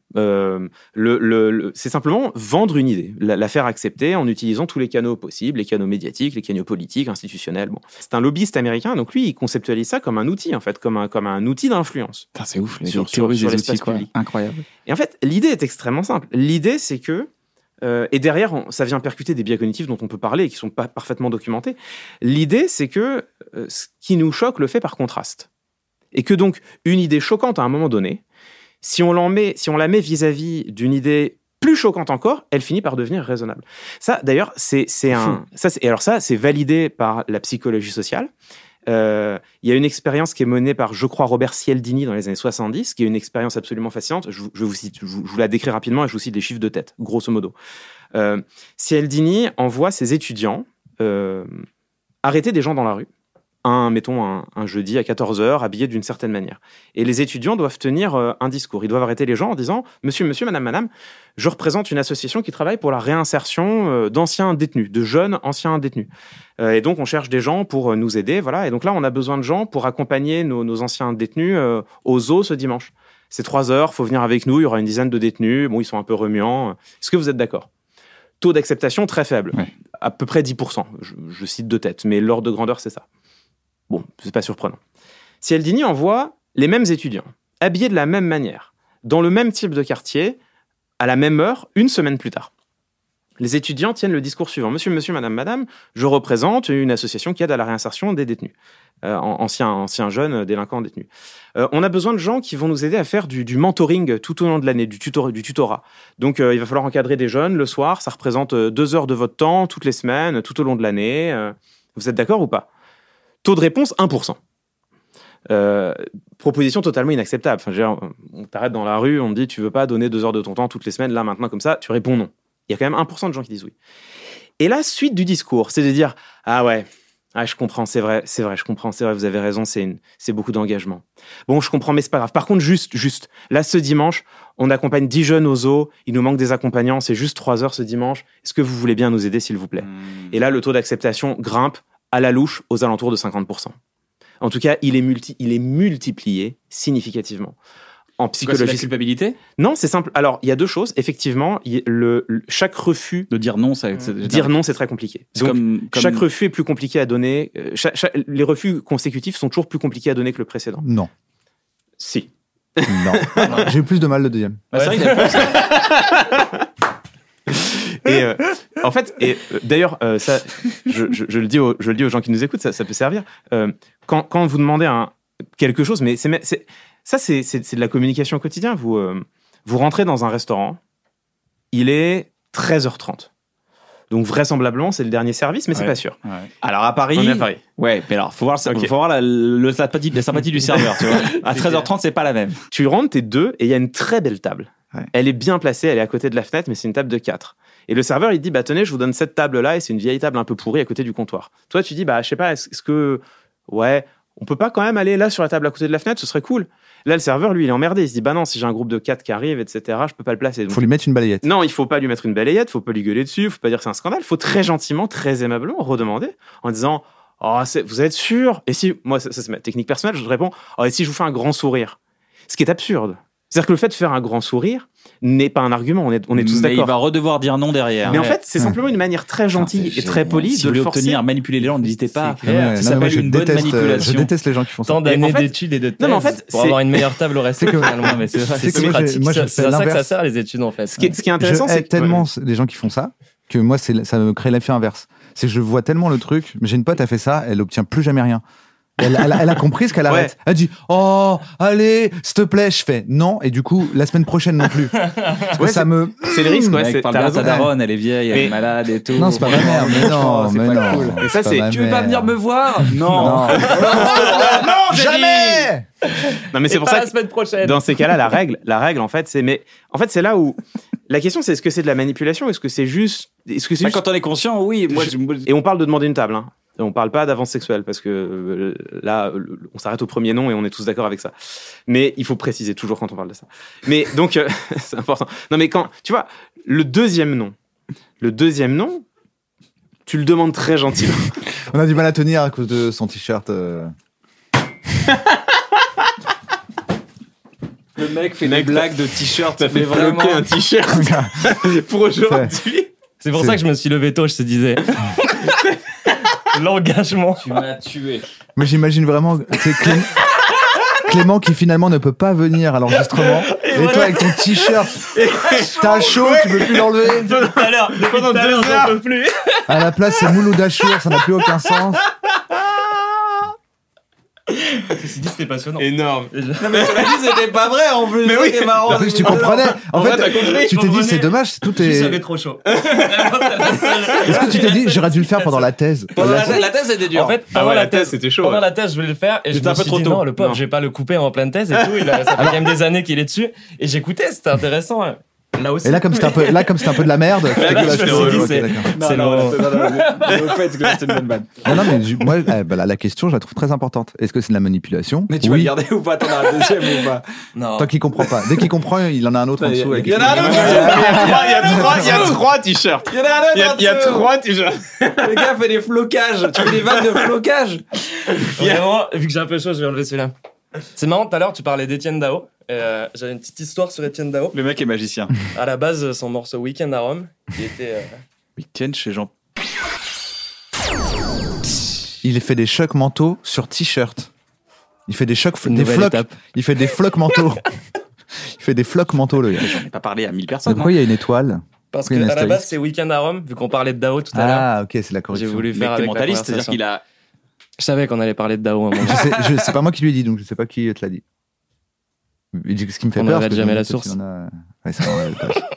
Euh, le, le, le- c'est simplement vendre une idée, la, la faire accepter en utilisant tous les canaux possibles, les canaux médiatiques, les canaux politiques, institutionnels. Bon, c'est un lobbyiste américain, donc lui, il conceptualise ça comme un outil, en fait, comme un, comme un outil d'influence. Putain, c'est ouf. Les Sur- théories sur- sur des l'espace outils, quoi. public. Incroyable. Et en fait, l'idée est extrêmement simple. L'idée, c'est que, euh, et derrière, on- ça vient percuter des biais cognitifs dont on peut parler et qui sont pas parfaitement documentés. L'idée, c'est que euh, ce qui nous choque le fait par contraste. Et que donc, une idée choquante à un moment donné, si on, l'en met, si on la met vis-à-vis d'une idée plus choquante encore, elle finit par devenir raisonnable. Ça, d'ailleurs, c'est, c'est un. Ça, c'est, et alors, ça, c'est validé par la psychologie sociale. Euh, Il y a une expérience qui est menée par, je crois, Robert Cialdini dans les années soixante-dix, qui est une expérience absolument fascinante. Je, vous- je, vous, cite, je, vous, je vous la décris rapidement et je vous cite les chiffres de tête, grosso modo. Euh, Cialdini envoie ses étudiants euh, arrêter des gens dans la rue, un, mettons un, un jeudi à quatorze heures, habillés d'une certaine manière. Et les étudiants doivent tenir euh, un discours. Ils doivent arrêter les gens en disant « Monsieur, monsieur, madame, madame, je représente une association qui travaille pour la réinsertion euh, d'anciens détenus, de jeunes anciens détenus. Euh, et donc, on cherche des gens pour euh, nous aider. Voilà. Et donc là, on a besoin de gens pour accompagner nos, nos anciens détenus euh, au zoo ce dimanche. C'est trois heures, faut venir avec nous, il y aura une dizaine de détenus. Bon, ils sont un peu remuants. Est-ce que vous êtes d'accord ? Taux d'acceptation très faible, Ouais. à peu près dix pour cent. Je, je cite de tête, mais l'ordre de grandeur, c'est ça. Bon, c'est pas surprenant. Cialdini envoie les mêmes étudiants, habillés de la même manière, dans le même type de quartier, à la même heure, une semaine plus tard. Les étudiants tiennent le discours suivant. Monsieur, monsieur, madame, madame, je représente une association qui aide à la réinsertion des détenus, euh, anciens, anciens jeunes délinquants détenus. Euh, on a besoin de gens qui vont nous aider à faire du, du mentoring tout au long de l'année, du, tutor, du tutorat. Donc, euh, il va falloir encadrer des jeunes le soir. Ça représente euh, deux heures de votre temps toutes les semaines, tout au long de l'année. Euh, vous êtes d'accord ou pas ? Taux de réponse, un pour cent. Euh, proposition totalement inacceptable. Enfin, je veux dire, on t'arrête dans la rue, on te dit tu veux pas donner deux heures de ton temps toutes les semaines, là maintenant comme ça, tu réponds non. Il y a quand même un pour cent de gens qui disent oui. Et la suite du discours, c'est de dire ah ouais, ah, je comprends, c'est vrai, c'est vrai, je comprends, c'est vrai, vous avez raison, c'est, une, c'est beaucoup d'engagement. Bon, je comprends, mais c'est pas grave. Par contre, juste, juste, là ce dimanche, on accompagne dix jeunes au zoo, il nous manque des accompagnants, c'est juste trois heures ce dimanche. Est-ce que vous voulez bien nous aider, s'il vous plaît ? Et là, le taux d'acceptation grimpe à la louche aux alentours de cinquante pour cent. En tout cas, il est, multi, il est multiplié significativement. En Quoi, c'est la psychologie. culpabilité Non, c'est simple. Alors, il y a deux choses. Effectivement, il y a le, le- chaque refus, de dire non, ça. c'est- dire non, c'est très compliqué. C'est Donc, comme, comme- chaque refus est plus compliqué à donner. euh, chaque- chaque- les refus consécutifs sont toujours plus compliqués à donner que le précédent. Non. Si. Non. J'ai eu plus de mal le deuxième. Bah, c'est vrai qu'il y a- Et euh, en fait, et euh, d'ailleurs, euh, ça, je, je- je le dis aux, je le dis aux gens qui nous écoutent, ça, ça peut servir. Euh, quand, quand vous demandez un, quelque chose, mais c'est, c'est- ça, c'est, c'est, c'est de la communication au quotidien. Vous, euh, vous rentrez dans un restaurant, il est treize heures trente. Donc vraisemblablement, c'est le dernier service, mais c'est Ouais. pas sûr. Ouais. Alors à Paris, On est à Paris. ouais, mais alors faut voir, ça- Ok. faut voir la, le sympathie, la sympathie du serveur, tu vois. À treize heures trente, c'est pas la même. Tu rentres, t'es deux, et il y a une très belle table. Ouais. Elle est bien placée, elle est à côté de la fenêtre, mais c'est une table de quatre. Et le serveur, il dit, bah tenez, je vous donne cette table-là, et c'est une vieille table un peu pourrie à côté du comptoir. Toi, tu dis, bah je sais pas, est-ce, est-ce que, ouais, on peut pas quand même aller là sur la table à côté de la fenêtre, ce serait cool. Là, le serveur, lui, il est emmerdé. Il se dit, bah non, si j'ai un groupe de quatre qui arrive, et cetera, je peux pas le placer. Il faut lui mettre une balayette. Non, il faut pas lui mettre une balayette, faut pas lui gueuler dessus, faut pas dire que c'est un scandale. Faut très gentiment, très aimablement redemander en disant, oh, c'est, vous êtes sûr? Et si, moi, ça, ça c'est ma technique personnelle, je réponds, oh, et si je vous fais un grand sourire? Ce qui est absurde. C'est-à-dire que le fait de faire un grand sourire n'est pas un argument, on est, on est tous Mais d'accord. il va redevoir dire non derrière. Mais en Ouais. fait, c'est simplement une manière très gentille C'est et très génial. polie Si de vous le voulez forcer. obtenir, manipuler les gens, n'hésitez pas. Ouais, ouais, Ça non, moi, s'appelle je une bonne déteste, euh, manipulation. Je déteste les gens qui font ça. Tant d'années en fait- d'études et de thèses Non, mais en fait, pour c'est- avoir une meilleure table au resto. C'est que- finalement. mais c'est vrai, C'est c'est que moi, j'ai- pratique. moi, je Ça- fais c'est à ça que ça l'inverse. sert les études en fait. Ce qui est, ce qui est intéressant, je c'est hais que- tellement les gens qui font ça que moi, c'est, ça me crée l'effet inverse. C'est que je vois tellement le truc. Mais j'ai une pote, elle fait ça, elle obtient plus jamais rien. Elle, elle, elle a compris ce qu'elle arrête. Ouais. Elle dit, oh, allez, s'il te plaît. Je fais non. Et du coup, la semaine prochaine non plus. Parce que Ouais, ça c'est- me. c'est le risque, ouais. Mec, c'est- parle t'as bien de ta raison. daronne, elle est vieille, elle est Mais- malade et tout. Non, c'est pas ma mère. Mais non, c'est mais pas non. cool. Et ça, pas c'est- ma Tu veux pas mère. venir me voir? Non. Non. Non, j'ai Jamais. Non, mais c'est Et pour pas ça la que semaine prochaine. dans ces cas-là, la règle, la règle, en fait, c'est, mais, en fait, c'est là où, la question, c'est est-ce que c'est de la manipulation? Est-ce que c'est juste, est-ce que c'est Moi, juste, quand on est conscient, oui. Moi, je- et on parle de demander une table, hein. Et on parle pas d'avance sexuelle parce que euh, là, le- on s'arrête au premier nom et on est tous d'accord avec ça. Mais il faut préciser toujours quand on parle de ça. Mais donc, euh, c'est important. Non, mais quand, tu vois, le deuxième nom, le deuxième nom, tu le demandes très gentiment. On a du mal à tenir à cause de son t-shirt. euh. Le mec fait Mec, des blagues de t-shirt. Ça fait mais vraiment. bloquer un t-shirt pour aujourd'hui. C'est pour C'est- ça que je me suis levé tôt, je te disais. L'engagement. Tu m'as tué. Mais j'imagine vraiment, c'est Clé- Clément qui finalement ne peut pas venir à l'enregistrement. Et, toi avec ton t-shirt, t'as chaud, tu peux plus l'enlever. Tout à l'heure, depuis Pendant tout à deux l'heure, j'en heures. peux plus. À la place, c'est Mouloud Achour, ça n'a plus aucun sens. Ceci dit, c'était passionnant. Énorme. Non, mais cela dit, c'était pas vrai en plus. Mais oui. C'était marrant. En plus, tu comprenais. En En fait, vrai, t'as compris, tu je t'es dit, comprenais. c'est dommage, tout Juste, est. j'avais trop chaud. Est-ce Est-ce que tu t'es dit, j'aurais dû le faire pendant la thèse? Pendant la, la thèse, c'était dur. En fait, Ah pendant ouais, la la thèse, thèse, c'était chaud. pendant ouais. la thèse, je voulais le faire et je C'était me un peu suis trop dit tôt. non, le pauvre, Non. je vais pas le couper en pleine thèse et tout. Il a, ça fait quand même des années qu'il est dessus. Et j'écoutais, c'était intéressant. hein. Là aussi. Et là, comme c'était un peu, là, comme c'était un peu de la merde, tu t'es dit, je là, me je suis fais, dit, ok, c'est- d'accord. Non, c'est non, le- non, non, non, non, au fait, c'est une bonne vanne. Non, non, mais je- moi, eh, bah, la, la question, je la trouve très importante. Est-ce que c'est de la manipulation? Mais tu vas Oui. le garder ou pas? T'en as un deuxième ou pas? Non. Tant qu'il comprend pas. Dès qu'il comprend, il en a un autre en Il y a- dessous. avec il y en a un autre. Il y a trois, il y a trois, il y a trois t-shirts. Il y en a un Il y a, autre. il y a en dessous. trois t-shirts. Le gars fait des flocages. Tu fais des vannes de flocage. Vraiment, vu que j'ai un peu chaud, je vais enlever celui-là. C'est marrant, tout à l'heure, tu parlais d'Étienne Dao. Euh, J'avais une petite histoire sur Étienne Dao. Le mec est magicien. À la base, son morceau Weekend à Rome, qui était. euh, Week-end chez Jean. Il fait des chocs mentaux sur t-shirt. Il fait des chocs, Une des nouvelle flocs. étape. Il fait des flocs mentaux. Il fait des flocs mentaux, le gars. J'en ai pas parlé à mille Donc, personnes. pourquoi il y a une étoile? Parce Oui, que un à la base, astérisque. c'est Weekend à Rome, vu qu'on parlait de Dao tout à l'heure. Ah, ok, c'est la J'ai correction. voulu Le faire mec est avec la mentaliste, c'est-à-dire conversation. qu'il a. Je savais qu'on allait parler de Dao un moment. Je sais, je- c'est pas moi qui lui ai dit, donc je sais pas qui te l'a dit. Il dit que ce qui me fait On peur. arrête parce que jamais je me la dis, peut-être source. qu'il y en a- Ouais, c'est vrai, on arrête pas.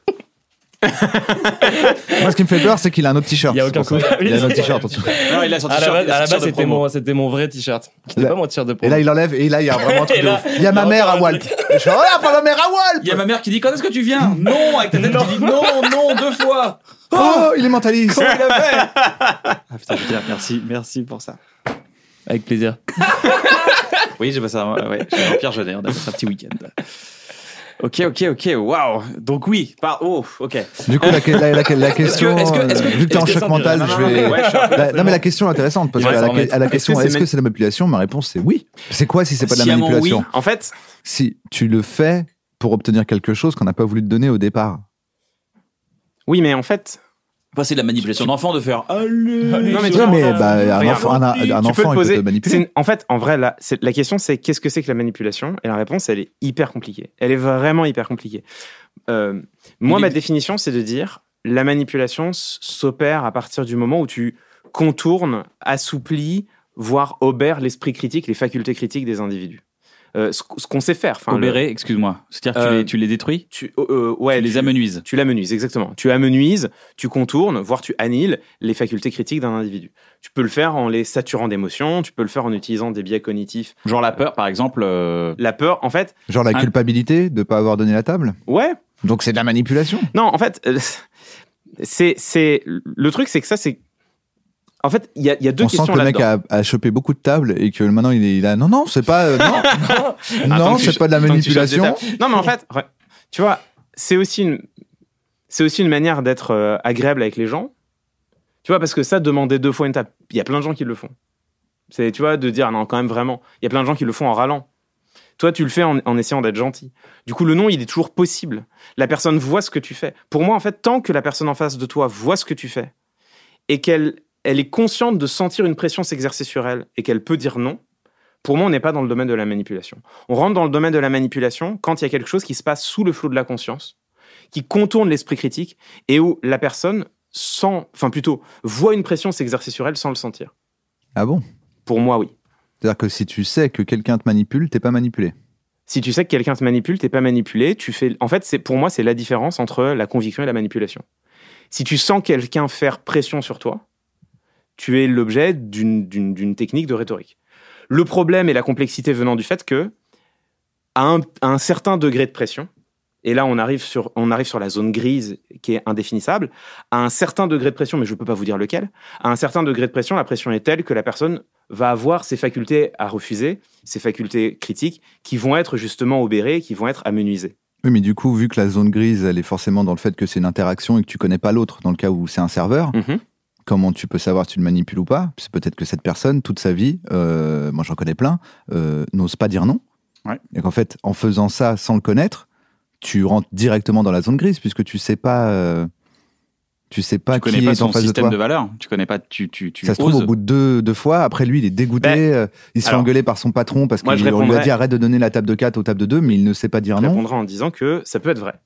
Moi, ce qui me fait peur, c'est qu'il a un autre t-shirt. Il y a c'est aucun pour ça. coup. Il a un autre t-shirt en dessous. Non, il a son À la t-shirt. base, il a à la son t-shirt base, de c'était promo. mon, c'était mon vrai t-shirt. Qui Là- n'était pas mon t-shirt de Et promo. là, il enlève, et là, il y a vraiment un truc Et de là, ouf. Il y a il y ma a mère encore à un Walt. truc. Et je fais, oh là, pas ma mère à Walt. Il y a ma mère qui dit quand est-ce que tu viens? Non, avec ta tête qui dit non, non, deux fois. Oh, il est mentaliste. Comment il a fait? Ah putain, Pierre, merci, merci pour ça. Avec plaisir. Oui, j'ai passé un, ouais, j'ai un Pierre Jeunet, on a passé un petit week-end. Ok, ok, ok, waouh. Donc oui, par oh, ok. Du coup, la, la, la, la question, est-ce que- est-ce que- euh, vu que t'es en est-ce que choc ça mental, dirait- je non, non, vais. non, Ouais, je suis un peu- La- non, mais la question est intéressante parce Il va qu'à s'en la, remettre. à la Est-ce que question, c'est est-ce ma- que c'est de la manipulation? Ma réponse, c'est oui. C'est quoi si c'est pas de la Sciemment manipulation? oui. En fait, Si tu le fais pour obtenir quelque chose qu'on n'a pas voulu te donner au départ. oui, mais en fait, Enfin, c'est de la manipulation d'enfant de faire allez. Non, mais tu Oui, vois, mais enfin, bah, un regarde, enfant, un, un tu peux enfant te il peut poser. te manipuler. c'est une- En fait, en vrai, la, c'est- la question, c'est qu'est-ce que c'est que la manipulation? Et la réponse, elle est hyper compliquée. Elle est vraiment hyper compliquée. Euh, moi, Il ma est- définition, c'est de dire la manipulation s- s'opère à partir du moment où tu contournes, assouplis, voire obères l'esprit critique, les facultés critiques des individus. Euh, ce, ce qu'on sait faire. Enfin, le- Obéré, excuse-moi. C'est-à-dire que tu, Euh, les, tu les détruis? tu, euh, euh, ouais, Tu les amenuises. Tu l'amenuises, exactement. Tu amenuises, tu contournes, voire tu annihiles les facultés critiques d'un individu. Tu peux le faire en les saturant d'émotions, tu peux le faire en utilisant des biais cognitifs. Genre la peur, par exemple. euh, La peur, en fait, Genre la Un- culpabilité de pas avoir donné la table. ouais. Donc c'est de la manipulation. Non, en fait, euh, c'est, c'est, le truc, c'est que ça, c'est, En fait, il y a, il y a deux On questions sent que le là-dedans. mec a, a chopé beaucoup de tables et que maintenant il est là. Non, non, c'est pas. euh, non, Ah, tant non que c'est tu- pas de la tant que tu chopes des manipulation. tables. Non, mais en fait, ouais, tu vois, c'est aussi une, c'est aussi une manière d'être euh, agréable avec les gens. Tu vois, parce que ça, demander deux fois une table, il y a plein de gens qui le font. C'est, tu vois, de dire non, quand même vraiment. Il y a plein de gens qui le font en râlant. Toi, tu le fais en, en essayant d'être gentil. Du coup, le non, il est toujours possible. La personne voit ce que tu fais. Pour moi, en fait, tant que la personne en face de toi voit ce que tu fais et qu'elle elle est consciente de sentir une pression s'exercer sur elle et qu'elle peut dire non, pour moi, on n'est pas dans le domaine de la manipulation. On rentre dans le domaine de la manipulation quand il y a quelque chose qui se passe sous le flot de la conscience, qui contourne l'esprit critique et où la personne sent, enfin plutôt, voit une pression s'exercer sur elle sans le sentir. Ah bon? Pour moi, oui. C'est-à-dire que si tu sais que quelqu'un te manipule, t'es pas manipulé. Si tu sais que quelqu'un te manipule, t'es pas manipulé. Tu fais. En fait, c'est pour moi, c'est la différence entre la conviction et la manipulation. Si tu sens quelqu'un faire pression sur toi, tu es l'objet d'une, d'une, d'une technique de rhétorique. Le problème et la complexité venant du fait que, à un, à un certain degré de pression, et là on arrive sur, on arrive sur la zone grise qui est indéfinissable, à un certain degré de pression, mais je ne peux pas vous dire lequel, à un certain degré de pression, la pression est telle que la personne va avoir ses facultés à refuser, ses facultés critiques, qui vont être justement obérées, qui vont être amenuisées. Oui, mais du coup, vu que la zone grise, elle est forcément dans le fait que c'est une interaction et que tu connais pas l'autre, dans le cas où c'est un serveur, Mm-hmm. comment tu peux savoir si tu le manipules ou pas? C'est peut-être que cette personne, toute sa vie, euh, moi j'en connais plein, euh, n'ose pas dire non. Ouais. Et qu'en fait, en faisant ça sans le connaître, tu rentres directement dans la zone grise puisque tu sais pas, euh, tu sais pas Tu qui connais pas est son en face de système toi. de, valeurs. Tu connais pas. Tu tu tu Ça se trouve, oses. au bout de deux, deux fois, après lui, il est dégoûté, Ben, euh, il se fait alors, engueuler par son patron parce qu'on moi, je lui a répondrais- dit arrête de donner la table de quatre aux tables de deux, mais il ne sait pas dire Je non. répondrai en disant que ça peut être vrai.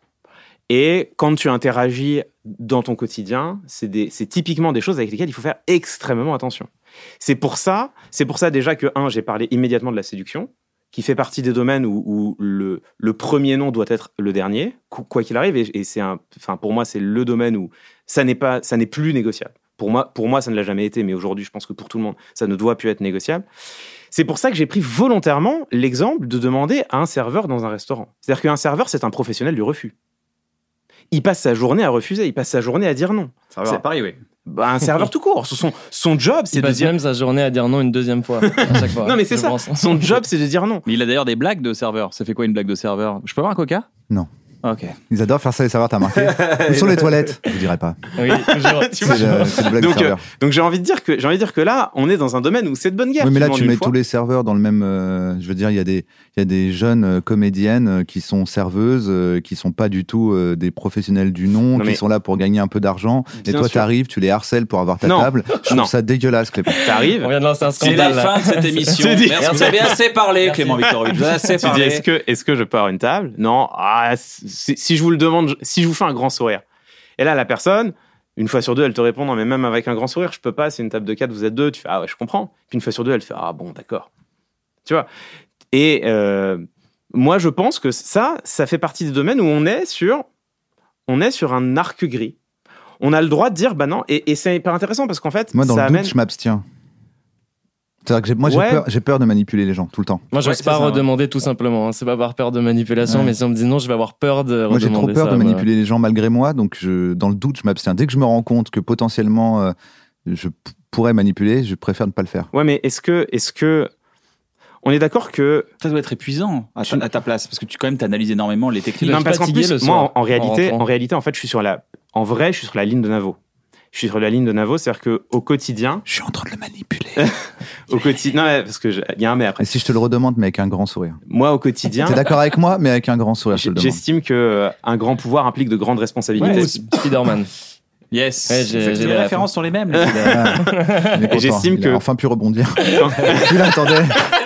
Et quand tu interagis dans ton quotidien, c'est, des, c'est typiquement des choses avec lesquelles il faut faire extrêmement attention. C'est pour ça, c'est pour ça déjà que, un, j'ai parlé immédiatement de la séduction, qui fait partie des domaines où, où le, le premier nom doit être le dernier, quoi qu'il arrive. Et, et c'est un, enfin, pour moi, c'est le domaine où ça n'est, pas, ça n'est plus négociable. Pour moi, pour moi, ça ne l'a jamais été, mais aujourd'hui, je pense que pour tout le monde, ça ne doit plus être négociable. C'est pour ça que j'ai pris volontairement l'exemple de demander à un serveur dans un restaurant. C'est-à-dire qu'un serveur, c'est un professionnel du refus. Il passe sa journée à refuser, il passe sa journée à dire non. Ça va à Paris, oui. Bah, un serveur tout court. Son, son job, c'est Il de passe dire. même sa journée à dire non une deuxième fois à chaque fois. Non, mais c'est je ça. pense. Son job, c'est de dire non. Mais il a d'ailleurs des blagues de serveur. Ça fait quoi une blague de serveur? Je peux avoir un coca? Non. Ok. Ils adorent faire ça, les serveurs, t'as remarqué? Ou sur les toilettes, je dirais pas. Oui, toujours. Tu vois C'est le- c'est le blague donc, de serveur. euh, donc j'ai envie de dire que j'ai envie de dire que là, on est dans un domaine où c'est de bonne guerre. Oui, mais là, demandes tu une mets fois. tous les serveurs dans le même. euh, je veux dire, il y a des, il y a des jeunes euh, comédiennes euh, qui sont serveuses, euh, qui sont pas du tout euh, des professionnels du nom, Non, qui mais- sont là pour gagner un peu d'argent. Et Bien toi, sûr. t'arrives, tu les harcèles pour avoir ta Non. table. Je trouve Non. ça dégueulasse, Clément. T'arrives. On vient de lancer un C'est scandale. la là. fin de cette émission. C'est dit. Merci, vous avez assez parlé, Clément Viktorovitch. Vous avez assez Tu dis, parlé. est-ce que, est-ce que je pars une table? Non. Ah, si, si je vous le demande, je- si je vous fais un grand sourire. Et là, la personne, une fois sur deux, elle te répond, non, mais même avec un grand sourire, je peux pas, c'est une table de quatre, vous êtes deux. Tu fais, ah ouais, je comprends. Puis une fois sur deux, elle fait, ah bon, d'accord. Tu vois. Et euh, moi, je pense que ça, ça fait partie des domaines où on est sur, on est sur un arc gris. On a le droit de dire, bah non, et, et c'est hyper intéressant parce qu'en fait, Moi, dans ça le doute, amène. je m'abstiens. C'est-à-dire que j'ai- moi, j'ai Ouais. peur, j'ai peur de manipuler les gens tout le temps. Moi, j'ose Ouais, pas c'est ça, redemander tout simplement. hein. C'est pas par peur de manipulation, Ouais. mais si on me dit non, je vais avoir peur de Moi, j'ai trop redemander peur ça, de bah. manipuler les gens malgré moi, donc je, dans le doute, je m'abstiens. Dès que je me rends compte que potentiellement euh, je p- pourrais manipuler, je préfère ne pas le faire. Ouais, mais est-ce que, est-ce que, on est d'accord que Ça doit être épuisant à ta, à ta place parce que tu quand même t'analyses énormément les techniques. Il non, est parce qu'en fatigué plus, le moi, soir, en, en en réalité, rentrant. en réalité, en fait, je suis sur la, en vrai, je suis sur la ligne de Navo. Je suis sur la ligne de Navo, c'est-à-dire que au quotidien, Je suis en train de le manipuler. au quotidien, non, ouais, parce que je- il y a un mais après. Et si je te le redemande, mais avec un grand sourire. Moi, au quotidien, T'es d'accord avec moi, mais avec un grand sourire, je te le demande. j'estime que euh, un grand pouvoir implique de grandes responsabilités. Ou Spider-Man. Yes. Ouais, j'ai- C'est- j'ai les les références sont les mêmes. les gars. Il est content. j'estime Il que- a enfin pu rebondir. Tu l'attendais.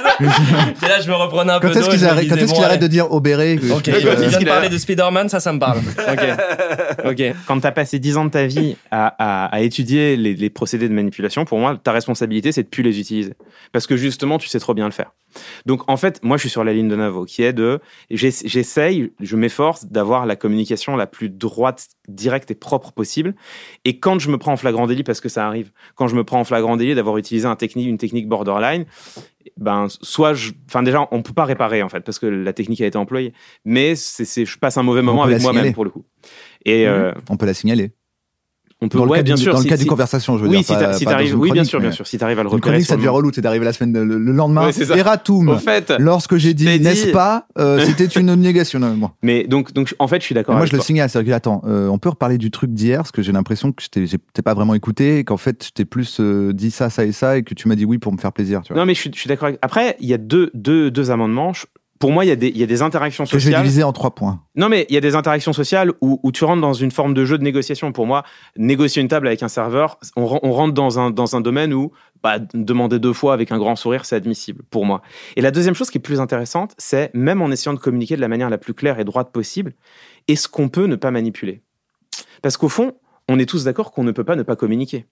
Et là, je me reprenais un peu Quand est-ce d'eau, qu'il je me arrête, quand disais, est-ce bon, qu'il arrête allez. de dire obéré que- Ok, que- il quand vient est-ce de qu'il parler a- de Spider-Man, ça, ça me parle. Ok. Ok. Quand tu as passé dix ans de ta vie à, à, à étudier les, les procédés de manipulation, pour moi, ta responsabilité, c'est de plus les utiliser. Parce que justement, tu sais trop bien le faire. Donc, en fait, moi, je suis sur la ligne de Navo, qui est de... j'ess- J'essaye, je m'efforce d'avoir la communication la plus droite, directe et propre possible. Et quand je me prends en flagrant délit, parce que ça arrive, quand je me prends en flagrant délit d'avoir utilisé un technique, une technique borderline, ben, soit je... Enfin, déjà, on peut pas réparer, en fait, parce que la technique a été employée. Mais c'est, c'est, je passe un mauvais moment peut avec la moi-même, signaler. pour le coup. Et... euh, On peut la signaler. on peut, Dans le ouais, cas bien du- sûr. Dans le si- cas si- d'une conversation, je veux oui, dire. si pas- t'a- si pas dans t'arrives, une oui, bien chronique, sûr, bien mais- sûr. Si t'arrives à le Une repérer chronique, sur ça le- devient relou, c'est d'arriver la semaine, le, le lendemain. Ouais, c'est ça. Erratum. Au fait, Lorsque j'ai dit, t'ai dit- n'est-ce pas, euh, c'était une négation. Non, bon. mais donc, donc, en fait, je suis d'accord. Moi, avec je le toi. signale, c'est-à-dire que, attends, euh, on peut reparler du truc d'hier, parce que j'ai l'impression que je t'ai, j'ai peut-être pas vraiment écouté, et qu'en fait, je t'ai plus euh, dit ça, ça et ça, et que tu m'as dit oui pour me faire plaisir, tu vois. Non, mais je suis, je suis d'accord. Avec... Après, il y a deux, deux, deux amendements. Je- Pour moi, il y a des, il y a des interactions Que je vais sociales. diviser en trois points. Non, mais il y a des interactions sociales où, où tu rentres dans une forme de jeu de négociation. Pour moi, négocier une table avec un serveur, on, ren- on rentre dans un, dans un domaine où bah, demander deux fois avec un grand sourire, c'est admissible pour moi. Et la deuxième chose qui est plus intéressante, c'est même en essayant de communiquer de la manière la plus claire et droite possible, est-ce qu'on peut ne pas manipuler ? Parce qu'au fond, on est tous d'accord qu'on ne peut pas ne pas communiquer.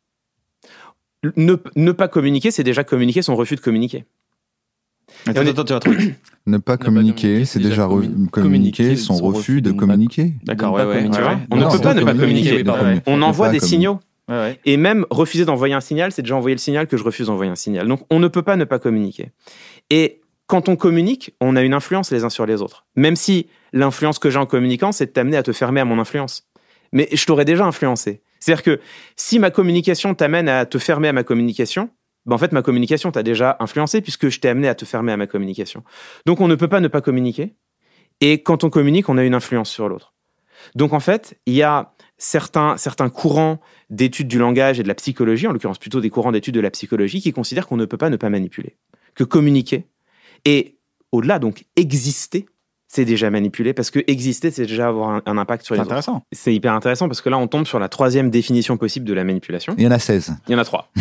Ne, ne pas communiquer, c'est déjà communiquer son refus de communiquer. Attends, on est- attends, tu vas trop vite. Ne pas pas communiquer, communiquer, c'est c'est déjà déjà re- communiquer communiquer son refus de ne pas- communiquer. D'accord, ne ouais, pas ouais, communiquer. ouais, ouais. On Non, ne peut c'est pas pas ne pas communiquer, communiquer. oui, pardon. On On peut envoie pas des communiquer. signaux. Ouais, ouais. Et même refuser d'envoyer un signal, c'est déjà envoyer le signal que je refuse d'envoyer un signal. Donc on ne peut pas ne pas communiquer. Et quand on communique, on a une influence les uns sur les autres. Même si l'influence que j'ai en communiquant, c'est de t'amener à te fermer à mon influence. Mais je t'aurais déjà influencé. C'est-à-dire que si ma communication t'amène à te fermer à ma communication, ben en fait ma communication t'a déjà influencé puisque je t'ai amené à te fermer à ma communication. Donc on ne peut pas ne pas communiquer. Et quand on communique, on a une influence sur l'autre. Donc en fait, il y a certains, certains courants d'études du langage et de la psychologie, en l'occurrence plutôt des courants d'études de la psychologie, qui considèrent qu'on ne peut pas ne pas manipuler. Que communiquer et au-delà, donc exister, c'est déjà manipuler, parce que exister, c'est déjà avoir un, un impact sur les C'est autres. intéressant. C'est hyper intéressant parce que là, on tombe sur la troisième définition possible de la manipulation. Il y en a seize. Il y en a trois.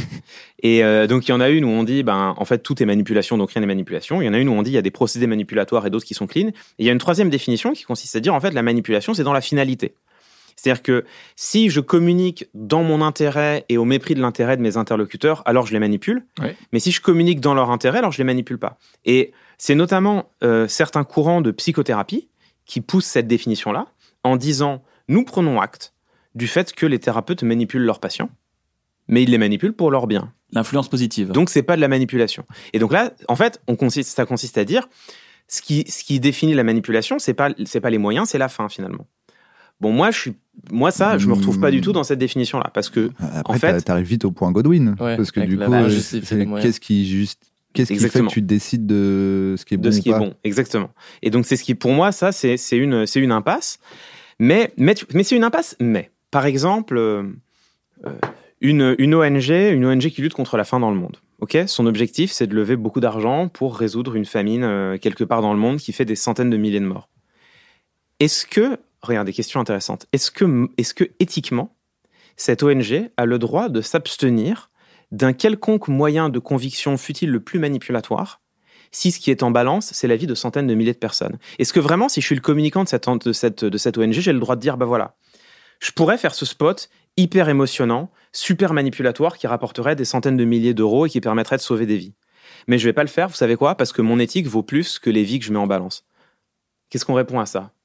Et euh, donc, il y en a une où on dit, ben, en fait, tout est manipulation, donc rien n'est manipulation. Il y en a une où on dit, il y a des procédés manipulatoires et d'autres qui sont clean. Et il y a une troisième définition qui consiste à dire, en fait, la manipulation, c'est dans la finalité. C'est-à-dire que si je communique dans mon intérêt et au mépris de l'intérêt de mes interlocuteurs, alors je les manipule. Ouais. Mais si je communique dans leur intérêt, alors je les manipule pas. Et c'est notamment euh, certains courants de psychothérapie qui poussent cette définition-là en disant, nous prenons acte du fait que les thérapeutes manipulent leurs patients, mais ils les manipulent pour leur bien. L'influence positive. Donc, c'est pas de la manipulation. Et donc là, en fait, on consiste, ça consiste à dire, ce qui, ce qui définit la manipulation, c'est pas, c'est pas les moyens, c'est la fin, finalement. Bon, moi, je suis, moi, ça, je me retrouve pas du tout dans cette définition-là, parce que, Après, En fait- t'a- t'arrives vite au point Godwin. Ouais, parce que avec du la coup, fin euh, justifie c'est- les moyens. qu'est-ce qui, juste, qu'est-ce qui fait Exactement. que tu décides de ce qui est bon de ce ou qui est pas bon, exactement. Et donc, c'est ce qui, pour moi, ça, c'est, c'est une, c'est une impasse. Mais, mais, tu- mais c'est une impasse, mais, par exemple, euh, euh, une, une O N G, une O N G qui lutte contre la faim dans le monde. Ok, son objectif, c'est de lever beaucoup d'argent pour résoudre une famine euh, quelque part dans le monde qui fait des centaines de milliers de morts. Est-ce que, regardez, question intéressante, est-ce que, est-ce que éthiquement, cette O N G a le droit de s'abstenir d'un quelconque moyen de conviction fut-il le plus manipulatoire si ce qui est en balance, c'est la vie de centaines de milliers de personnes? Est-ce que vraiment, si je suis le communicant de cette, de cette, de cette O N G, j'ai le droit de dire, bah voilà, je pourrais faire ce spot hyper émotionnant, super manipulatoire, qui rapporterait des centaines de milliers d'euros et qui permettrait de sauver des vies. Mais je vais pas le faire, vous savez quoi? Parce que mon éthique vaut plus que les vies que je mets en balance. Qu'est-ce qu'on répond à ça?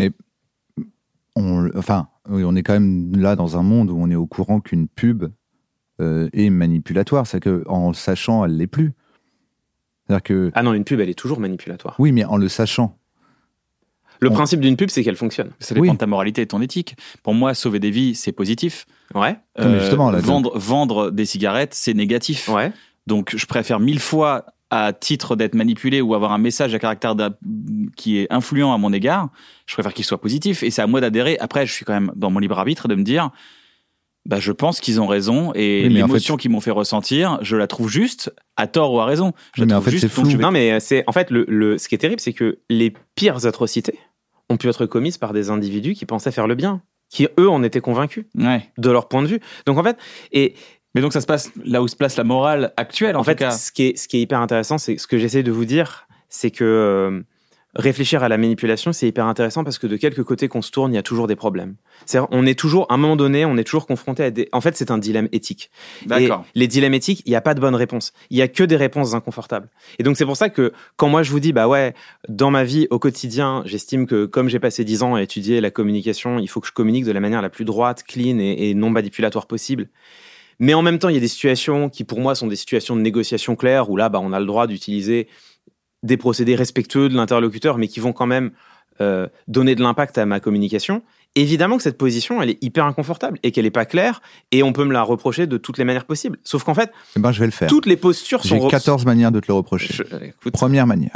on, enfin, oui, on est quand même là dans un monde où on est au courant qu'une pub euh, est manipulatoire. C'est que en le sachant, elle l'est plus. C'est-à-dire que Ah non, une pub, elle est toujours manipulatoire. oui, mais en le sachant. Le On- principe d'une pub, c'est qu'elle fonctionne. Ça dépend Oui. de ta moralité et de ton éthique. Pour moi, sauver des vies, c'est positif. Ouais, Non, mais justement, là, vendre, vendre des cigarettes, c'est négatif. ouais. Donc, je préfère mille fois, à titre d'être manipulé ou avoir un message à caractère d'a- qui est influent à mon égard, je préfère qu'il soit positif. Et c'est à moi d'adhérer. Après, je suis quand même dans mon libre arbitre de me dire, bah, je pense qu'ils ont raison et Oui, mais en l'émotion qu'ils m'ont fait ressentir, je la trouve juste, à tort ou à raison. Je Oui, la mais en trouve fait, juste, c'est donc flou. je vais- Non, mais c'est en fait le, le ce qui est terrible, c'est que les pires atrocités ont pu être commises par des individus qui pensaient faire le bien, qui eux en étaient convaincus Ouais. de leur point de vue. Donc en fait, et Mais donc, ça se passe là où se place la morale actuelle, en, en fait, tout cas. ce qui est ce qui est hyper intéressant, c'est ce que j'essaie de vous dire, c'est que euh, réfléchir à la manipulation, c'est hyper intéressant parce que de quelque côté qu'on se tourne, il y a toujours des problèmes. C'est on est toujours à un moment donné, on est toujours confronté à des. En fait, c'est un dilemme éthique. D'accord. Et les dilemmes éthiques, il n'y a pas de bonne réponse. Il y a que des réponses inconfortables. Et donc, c'est pour ça que quand moi je vous dis, bah ouais, dans ma vie au quotidien, j'estime que comme j'ai passé dix ans à étudier la communication, il faut que je communique de la manière la plus droite, clean et, et non manipulatoire possible. Mais en même temps, il y a des situations qui, pour moi, sont des situations de négociation claire où là, bah, on a le droit d'utiliser des procédés respectueux de l'interlocuteur, mais qui vont quand même euh, donner de l'impact à ma communication. évidemment que cette position, elle est hyper inconfortable et qu'elle est pas claire et on peut me la reprocher de toutes les manières possibles. Sauf qu'en fait, Eh ben, je vais le faire. toutes les postures J'ai sont... quatorze manières de te le reprocher. Je- écoute, Première manière.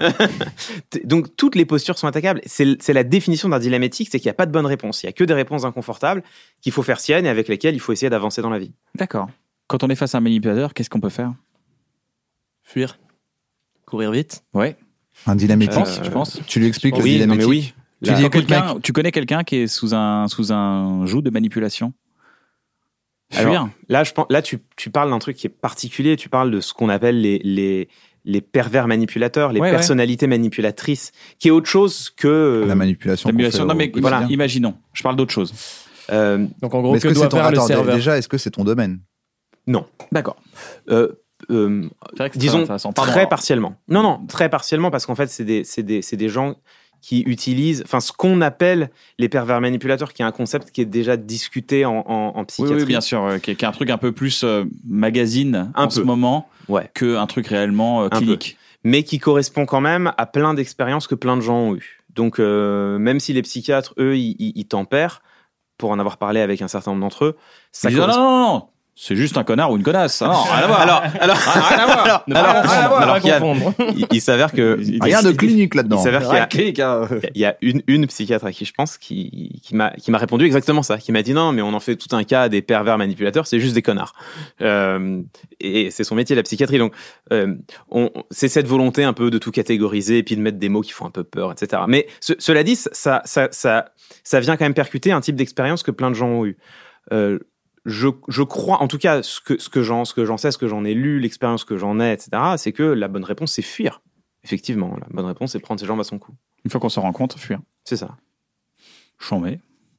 donc toutes les postures sont attaquables. C'est, c'est la définition d'un dilemme éthique, c'est qu'il n'y a pas de bonne réponse. Il y a que des réponses inconfortables qu'il faut faire siennes et avec lesquelles il faut essayer d'avancer dans la vie. D'accord. Quand on est face à un manipulateur, qu'est-ce qu'on peut faire? Fuir. Courir vite. Ouais. Un dilemme éthique. Euh, Tu penses? Tu lui expliques le oui, dilemme non, mais éthique. oui. Tu, Là- dis, écoute, quelqu'un, tu connais quelqu'un qui est sous un, sous un joug de manipulation? Fuir. Alors, là, je pense, là, tu, tu parles d'un truc qui est particulier. Tu parles de ce qu'on appelle les, les, les pervers manipulateurs, les Ouais, personnalités manipulatrices, qui est autre chose que. La manipulation. La qu'on manipulation. fait Non, au mais quotidien. voilà, imaginons. Je parle d'autre chose. euh, Donc en gros, Mais est-ce que que c'est doit ton... faire le Attends, serveur? déjà, est-ce que c'est ton domaine? non. D'accord. Euh, euh, C'est vrai que c'est disons très intéressant. Pardon, très alors. partiellement. Non, non, très partiellement parce qu'en fait, c'est des, c'est des, c'est des gens qui utilisent, enfin, ce qu'on appelle les pervers manipulateurs, qui est un concept qui est déjà discuté en, en, en Oui, psychiatrie. oui, bien sûr. euh, qui, est, qui est un truc un peu plus euh, magazine Un en peu. ce moment Ouais. qu'un truc réellement euh, peu. clinique. Mais qui correspond quand même à plein d'expériences que plein de gens ont eues. Donc, euh, même si les psychiatres, eux, ils, ils, ils tempèrent, pour en avoir parlé avec un certain nombre d'entre eux, ça Ils disent, non, correspond- non, non, non, c'est juste un connard ou une connasse. Ah non, rien à voir. Alors, alors, rien à voir. alors, Ne pas alors, confondre, alors, ne pas Yann, confondre. il, il s'avère que Rien de clinique il là-dedans. s'avère qu'il y Rien a, de clinique, hein. il y a une, une psychiatre à qui je pense qui, qui m'a, qui m'a répondu exactement ça, qui m'a dit non, mais on en fait tout un cas des pervers manipulateurs, c'est juste des connards. Euh, et c'est son métier, la psychiatrie. Donc, euh, on, c'est cette volonté un peu de tout catégoriser et puis de mettre des mots qui font un peu peur, et cetera. Mais ce- cela dit, ça, ça, ça, ça vient quand même percuter un type d'expérience que plein de gens ont eu. Euh, je, je crois, en tout cas, ce que, ce que j'en, ce que j'en sais, ce que j'en ai lu, l'expérience que j'en ai, et cetera, c'est que la bonne réponse, c'est fuir. Effectivement, la bonne réponse, c'est prendre ses jambes à son cou. Une fois qu'on se rend compte, fuir. C'est ça. Chambé.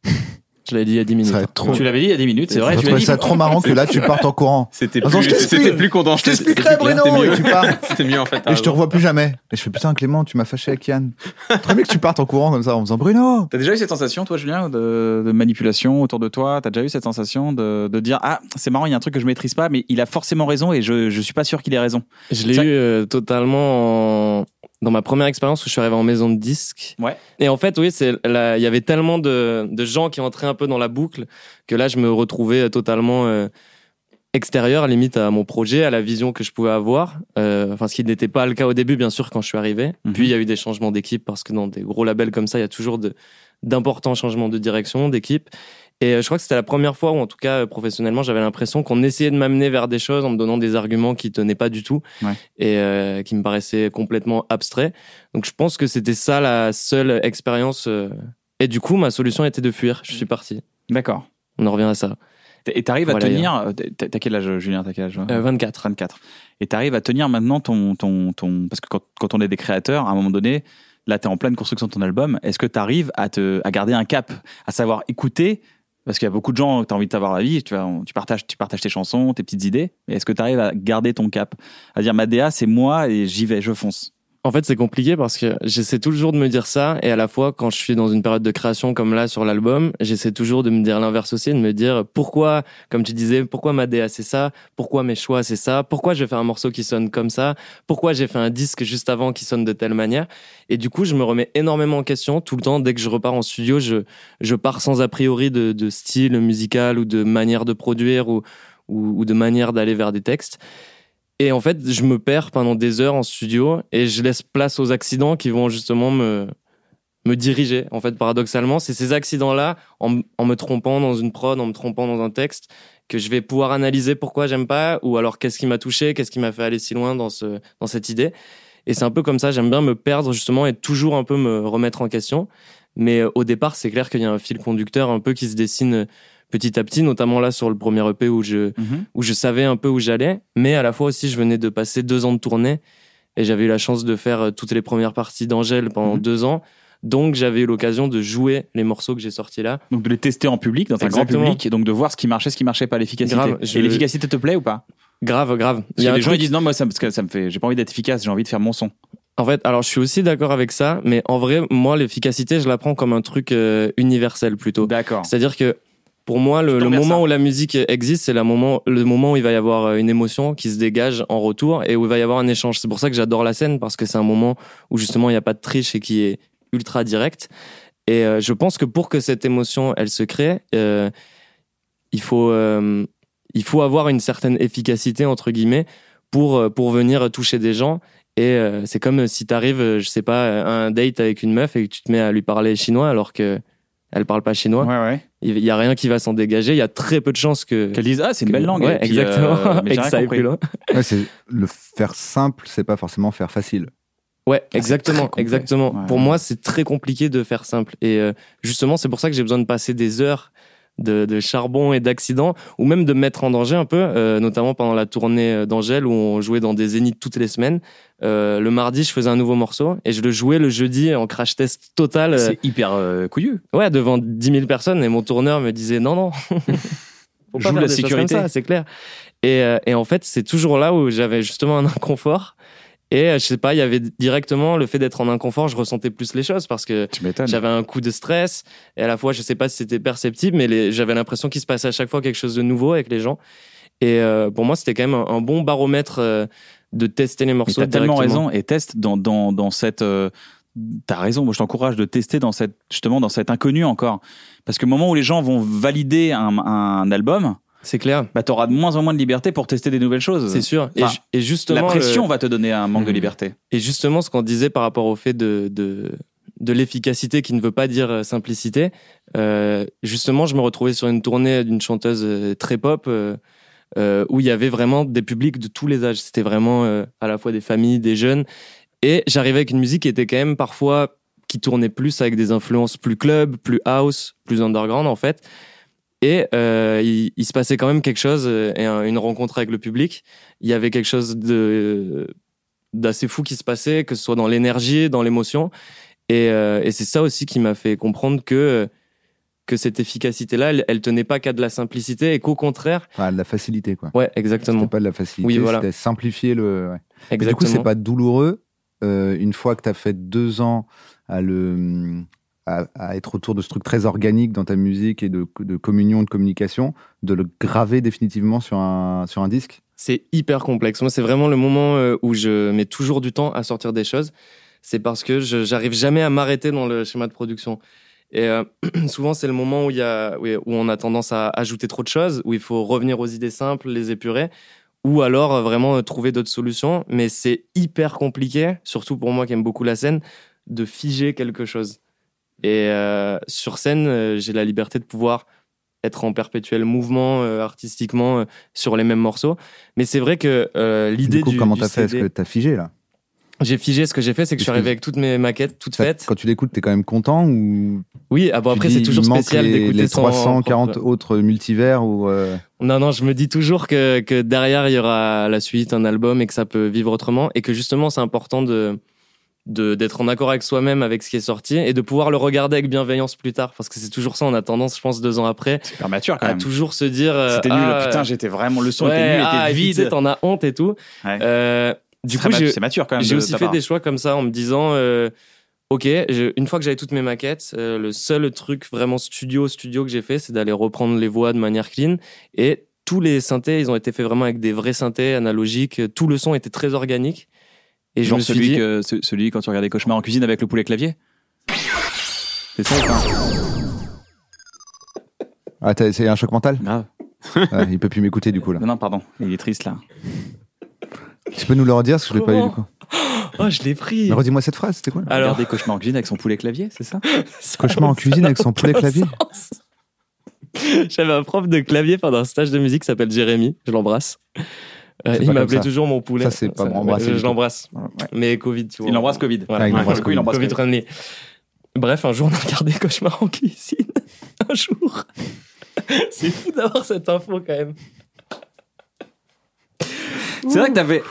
Je l'avais dit il y a dix minutes. Ça va être trop. Tu l'avais dit il y a dix minutes, c'est vrai. Je Tu l'as trouvais dit. ça trop marrant que là, tu partes en courant. C'était Attends, plus, je t'explique. c'était plus condensé. Je t'expliquerai, C'était Bruno, mieux. et tu pars. C'était mieux en fait. Et je te revois plus jamais. Et je fais putain, Clément, tu m'as fâché avec Yann. Très bien que tu partes en courant comme ça en faisant Bruno. T'as déjà eu cette sensation, toi, Julien, de, de manipulation autour de toi? T'as déjà eu cette sensation de, de dire ah, c'est marrant, il y a un truc que je maîtrise pas, mais il a forcément raison et je je suis pas sûr qu'il ait raison. Je l'ai Ça- eu euh, totalement en- dans ma première expérience où je suis arrivé en maison de disques. Ouais. Et en fait, oui, c'est là, il y avait tellement de, de gens qui entraient un peu dans la boucle que là, je me retrouvais totalement euh, extérieur, limite à mon projet, à la vision que je pouvais avoir. Euh, enfin, ce qui n'était pas le cas au début, bien sûr, quand je suis arrivé. Mhm. Puis il y a eu des changements d'équipe parce que dans des gros labels comme ça, il y a toujours de, d'importants changements de direction, d'équipe. Et euh, je crois que c'était la première fois où, en tout cas, euh, professionnellement, j'avais l'impression qu'on essayait de m'amener vers des choses en me donnant des arguments qui tenaient pas du tout Ouais. et euh, qui me paraissaient complètement abstraits. Donc, je pense que c'était ça la seule expérience. euh, Et du coup, ma solution était de fuir. Je suis parti. D'accord. On en revient à ça. Et t'arrives à Voilà, tenir. T'as t'as quel âge, Julien? T'as quel âge? Euh, vingt-quatre. vingt-quatre. Et t'arrives à tenir maintenant ton ton ton parce que quand quand on est des créateurs, à un moment donné, là t'es en pleine construction de ton album. Est-ce que t'arrives à te à garder un cap, à savoir écouter? Parce qu'il y a beaucoup de gens, tu as envie de savoir la vie, tu, vois, tu, partages, tu partages tes chansons, tes petites idées, mais est-ce que tu arrives à garder ton cap? À dire, ma D A, c'est moi et j'y vais, je fonce. En fait, c'est compliqué parce que j'essaie toujours de me dire ça et à la fois, quand je suis dans une période de création comme là sur l'album, j'essaie toujours de me dire l'inverse aussi, de me dire pourquoi, comme tu disais, pourquoi ma D A c'est ça, pourquoi mes choix c'est ça, pourquoi j'ai fait un morceau qui sonne comme ça, pourquoi j'ai fait un disque juste avant qui sonne de telle manière. Et du coup, je me remets énormément en question tout le temps. Dès que je repars en studio, je, je pars sans a priori de, de style musical ou de manière de produire ou, ou, ou de manière d'aller vers des textes. Et en fait, je me perds pendant des heures en studio et je laisse place aux accidents qui vont justement me, me diriger. En fait, paradoxalement, c'est ces accidents-là, en, en me trompant dans une prod, en me trompant dans un texte, que je vais pouvoir analyser pourquoi j'aime pas, ou alors qu'est-ce qui m'a touché, qu'est-ce qui m'a fait aller si loin dans, ce, dans cette idée. Et c'est un peu comme ça, j'aime bien me perdre justement et toujours un peu me remettre en question. Mais au départ, c'est clair qu'il y a un fil conducteur un peu qui se dessine petit à petit, notamment là sur le premier E P où je, Mm-hmm. où je savais un peu où j'allais, mais à la fois aussi je venais de passer deux ans de tournée et j'avais eu la chance de faire toutes les premières parties d'Angèle pendant Mhm. deux ans, donc j'avais eu l'occasion de jouer les morceaux que j'ai sortis là. Donc de les tester en public, dans un Exactement. grand public, et donc de voir ce qui marchait, ce qui marchait pas, l'efficacité. Grave, je- Et l'efficacité te plaît ou pas? Grave, grave. Parce Il y que a un les gens truc- ils disent non, moi ça, parce que ça me fait, j'ai pas envie d'être efficace, j'ai envie de faire mon son. En fait, alors je suis aussi d'accord avec ça, mais en vrai, moi l'efficacité, je la prends comme un truc euh, universel plutôt. D'accord. C'est-à-dire que pour moi, le, Je le t'emmerde moment ça. où la musique existe, c'est la moment, le moment où il va y avoir une émotion qui se dégage en retour et où il va y avoir un échange. C'est pour ça que j'adore la scène, parce que c'est un moment où justement il n'y a pas de triche et qui est ultra direct. Et euh, je pense que pour que cette émotion, elle se crée, euh, il faut, euh, il faut avoir une certaine efficacité, entre guillemets, pour, pour venir toucher des gens. Et euh, c'est comme si t'arrives, je sais pas, à un date avec une meuf et que tu te mets à lui parler chinois alors que elle parle pas chinois. Ouais, ouais. Il y a rien qui va s'en dégager. Il y a très peu de chances que Qu'elle dise ah c'est une que- belle langue. Ouais, et puis, exactement. euh, mais et j'ai que rien ça aille compris. plus loin. Ouais, c'est le faire simple, c'est pas forcément faire facile. Ouais, c'est exactement, très complexe. exactement. Ouais. Pour moi, c'est très compliqué de faire simple. Et euh, justement, c'est pour ça que j'ai besoin de passer des heures de, de charbon et d'accidents, ou même de me mettre en danger un peu, euh, notamment pendant la tournée d'Angèle où on jouait dans des zéniths toutes les semaines. Euh, le mardi, je faisais un nouveau morceau et je le jouais le jeudi en crash test total. euh, C'est hyper euh, couillu. ouais, devant dix mille personnes. Et mon tourneur me disait non, non. Faut pas Joue faire la des choses sécurité. comme ça, c'est clair. Et, euh, et en fait, c'est toujours là où j'avais justement un inconfort. Et euh, je sais pas, il y avait directement le fait d'être en inconfort, je ressentais plus les choses parce que Tu m'étonnes. j'avais un coup de stress et à la fois, je sais pas si c'était perceptible, mais les, j'avais l'impression qu'il se passait à chaque fois quelque chose de nouveau avec les gens. Et euh, pour moi, c'était quand même un, un bon baromètre euh, de tester les Mais morceaux. t'as tellement directement. raison et teste dans dans dans cette. Euh, t'as raison. Moi, je t'encourage de tester dans cette justement dans cet inconnu encore, parce que le moment où les gens vont valider un, un album, C'est clair, bah t'auras de moins en moins de liberté pour tester des nouvelles choses. c'est sûr. Et, Enfin, ju- et justement, La pression le- va te donner un manque de Mhm. liberté. Et justement, ce qu'on disait par rapport au fait de, de, de l'efficacité qui ne veut pas dire euh, simplicité, euh, justement, je me retrouvais sur une tournée d'une chanteuse euh, très pop euh, euh, où il y avait vraiment des publics de tous les âges. C'était vraiment euh, à la fois des familles, des jeunes. Et j'arrivais avec une musique qui était quand même parfois qui tournait plus avec des influences plus club, plus house, plus underground en fait. Et euh, il, il se passait quand même quelque chose euh, et un- une rencontre avec le public. Il y avait quelque chose de d'assez fou qui se passait, que ce soit dans l'énergie, dans l'émotion. Et, euh, et c'est ça aussi qui m'a fait comprendre que que cette efficacité-là, elle, elle tenait pas qu'à de la simplicité et qu'au contraire, Enfin, de la facilité, quoi. ouais, exactement, C'était pas de la facilité, Oui, voilà. c'était simplifier le. Ouais. Et du coup, exactement. c'est pas douloureux euh, une fois que tu as fait deux ans à le. À, à être autour de ce truc très organique dans ta musique et de, de communion, de communication, de le graver définitivement sur un, sur un disque. C'est hyper complexe. Moi, c'est vraiment le moment euh, où je mets toujours du temps à sortir des choses. C'est parce que je j'arrive jamais à m'arrêter dans le schéma de production. Et euh, souvent, c'est le moment où il y a où où on a tendance à ajouter trop de choses, où il faut revenir aux idées simples, les épurer, ou alors euh, vraiment euh, trouver d'autres solutions. Mais c'est hyper compliqué, surtout pour moi qui aime beaucoup la scène, de figer quelque chose. Et euh, sur scène, euh, j'ai la liberté de pouvoir être en perpétuel mouvement euh, artistiquement euh, sur les mêmes morceaux. Mais c'est vrai que euh, l'idée Du coup, du, comment du t'as fait? C D, Est-ce que t'as figé là? j'ai figé. Ce que j'ai fait, c'est que je suis Est-ce que- arrivé avec toutes mes maquettes toutes Ça- faites. Quand tu l'écoutes, t'es quand même content ou Oui, ah bon, tu après dis, c'est toujours il manque spécial les, d'écouter les son trois cent quarante propre- autres multivers ou euh, Non, non, je me dis toujours que, que derrière il y aura la suite, un album et que ça peut vivre autrement et que justement c'est important de de d'être en accord avec soi-même, avec ce qui est sorti et de pouvoir le regarder avec bienveillance plus tard parce que c'est toujours ça. On a tendance, je pense, deux ans après, C'est hyper mature quand à même. toujours se dire euh, C'était nul. ah, Putain, j'étais vraiment le son ouais, était nul, il ah, était et puis, tu sais, vide. t'en as honte et tout. Ouais. Euh, du C'est coup, très j'ai mat- c'est mature quand même. j'ai de aussi ta fait part. des choix comme ça en me disant euh, ok, je- une fois que j'avais toutes mes maquettes, euh, le seul truc vraiment studio studio que j'ai fait, c'est d'aller reprendre les voix de manière clean et tous les synthés, ils ont été faits vraiment avec des vrais synthés analogiques. Tout le son était très organique. Et je Genre me suis celui, dit, que, ce- celui quand tu regardais Cauchemar en cuisine avec le poulet clavier. C'est ça ou pas? ah, t'as essayé un choc mental? Grave. Ouais, il peut plus m'écouter du coup là. Non, non, pardon. Il est triste là. Tu peux nous le redire parce que je l'ai pas eu Comment du coup. oh, je l'ai pris. Mais redis-moi cette phrase, c'était quoi? Alors, Regardez Cauchemar en cuisine avec son poulet clavier, c'est ça? Cauchemar en cuisine avec son poulet clavier. J'avais un prof de clavier pendant un stage de musique qui s'appelle Jérémy. Je l'embrasse. Euh, C'est il pas m'appelait comme ça. toujours mon poulet. Ça, c'est pas m'embrasser Je, du je tout. l'embrasse. Ouais. Mais Covid, tu vois. Il embrasse Covid. Voilà. Ah, il Ouais, embrasse du coup, il embrasse Covid Covid. friendly. Bref, un jour, on a regardé Cauchemar en cuisine. Un jour. C'est fou d'avoir cette info quand même. C'est vrai que t'avais.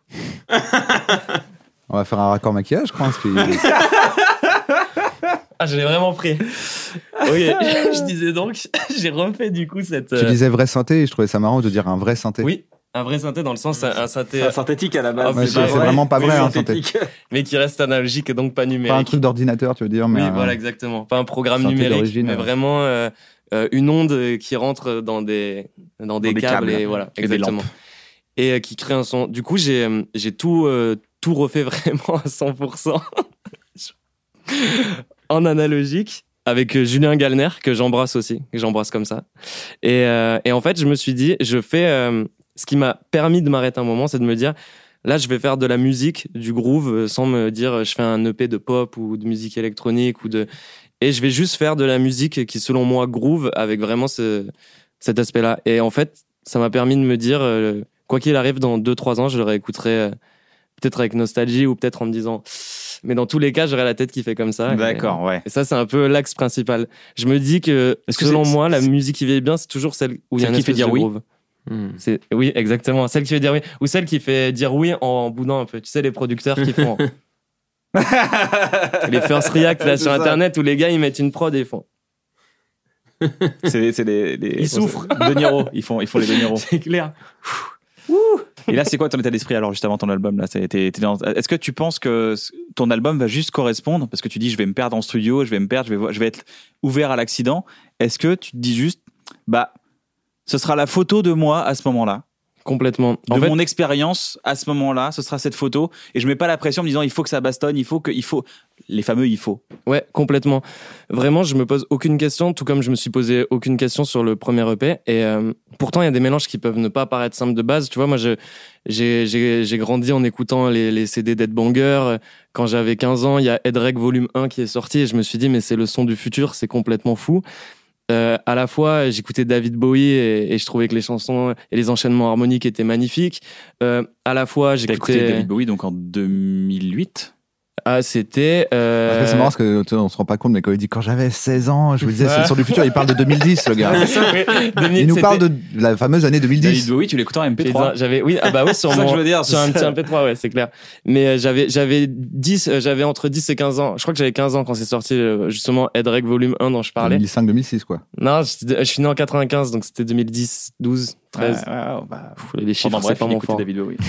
On va faire un raccord maquillage, je crois. Parce que- Ah, je l'ai vraiment pris. Ok, je disais donc, j'ai refait du coup cette. Tu euh, disais vrai synthé et je trouvais ça marrant de dire un vrai synthé. Oui, un vrai synthé dans le sens, un, un synthé, C'est synthétique à la base. Ah, Ouais, c'est c'est pas c'est vrai. vraiment pas Oui, vrai, un synthétique. synthé. mais qui reste analogique et donc pas numérique. Pas un truc d'ordinateur, tu veux dire, mais Oui, un- voilà, exactement. Pas un programme synthé numérique, d'origine, mais ouais. vraiment euh, euh, une onde qui rentre dans des, dans des, des câbles, câbles. et voilà, Et des exactement. lampes. Et euh, qui crée un son. Du coup, j'ai, euh, j'ai tout, euh, tout refait vraiment à cent pour cent. en analogique avec euh, Julien Gallner, que j'embrasse aussi, que j'embrasse comme ça. Et, euh, et en fait, je me suis dit, je fais... Euh, ce qui m'a permis de m'arrêter un moment, c'est de me dire, là, je vais faire de la musique, du groove, euh, sans me dire, je fais un E P de pop ou de musique électronique ou de... Et je vais juste faire de la musique qui, selon moi, groove avec vraiment ce, cet aspect-là. Et en fait, ça m'a permis de me dire, euh, quoi qu'il arrive, dans deux trois ans, je le réécouterai euh, peut-être avec nostalgie ou peut-être en me disant... Mais dans tous les cas, j'aurai la tête qui fait comme ça. D'accord, et, ouais. Et ça, c'est un peu l'axe principal. Je me dis que, Est-ce que selon c'est- moi, la c'est- musique qui vieillit bien, c'est toujours celle où il y a Celle un qui fait espèce dire de oui. groove. Hmm. C'est, oui, exactement. Celle qui fait dire oui. Ou celle qui fait dire oui en boudant un peu. Tu sais, les producteurs qui font les first react là, C'est sur ça. Internet où les gars, ils mettent une prod et ils font. C'est les, c'est les, les- Ils souffrent. De Niro. Ils font, ils font les De Niro. C'est clair. Et là, c'est quoi ton état d'esprit alors juste avant ton album là t'es- t'es- t'es dans- Est-ce que tu penses que ton album va juste correspondre parce que tu dis je vais me perdre en studio, je vais me perdre, je vais, vo- je vais être ouvert à l'accident. Est-ce que tu te dis juste bah ce sera la photo de moi à ce moment-là, Complètement. de En fait, mon expérience à ce moment-là, ce sera cette photo et je mets pas la pression en me disant il faut que ça bastonne, il faut que il faut les fameux il faut. ouais, complètement. Vraiment, je me pose aucune question, tout comme je me suis posé aucune question sur le premier E P. Et euh, pourtant, il y a des mélanges qui peuvent ne pas paraître simples de base. Tu vois, moi, je, j'ai, j'ai, j'ai grandi en écoutant les, les C D d'Headbanger. Quand j'avais quinze ans, il y a Headreg Volume un qui est sorti et je me suis dit, mais c'est le son du futur, c'est complètement fou. Euh, à la fois, j'écoutais David Bowie et, et je trouvais que les chansons et les enchaînements harmoniques étaient magnifiques. Euh, à la fois, J'ai écouté j'écoutais... David Bowie donc en deux mille huit. Ah, c'était... euh, Parce que c'est marrant parce que tu sais, on se rend pas compte, mais quand il dit quand j'avais seize ans, je me disais c'est le son du futur, il parle de deux mille dix, le gars. c'est ça, oui. deux mille, Il nous c'était- parle de la fameuse année deux mille David dix. Bowie, tu l'écoutes en M P J'ai trois. dit, J'avais, oui, ah bah oui, sur, C'est ça mon, que je veux dire, sur c'est un petit ça. M P trois, ouais, c'est clair. Mais euh, j'avais, j'avais dix, euh, j'avais entre dix et quinze ans. Je crois que j'avais quinze ans quand c'est sorti, euh, justement, Headreg Volume un dont je parlais. deux mille cinq deux mille six, quoi. Non, je, je suis né en quatre-vingt-quinze, donc c'était deux mille dix, douze, treize. Ouais, ouais, ouais, bah, Pff, les chiffres, pendant c'est bref, pas il mon écoutait fort. David Bowie.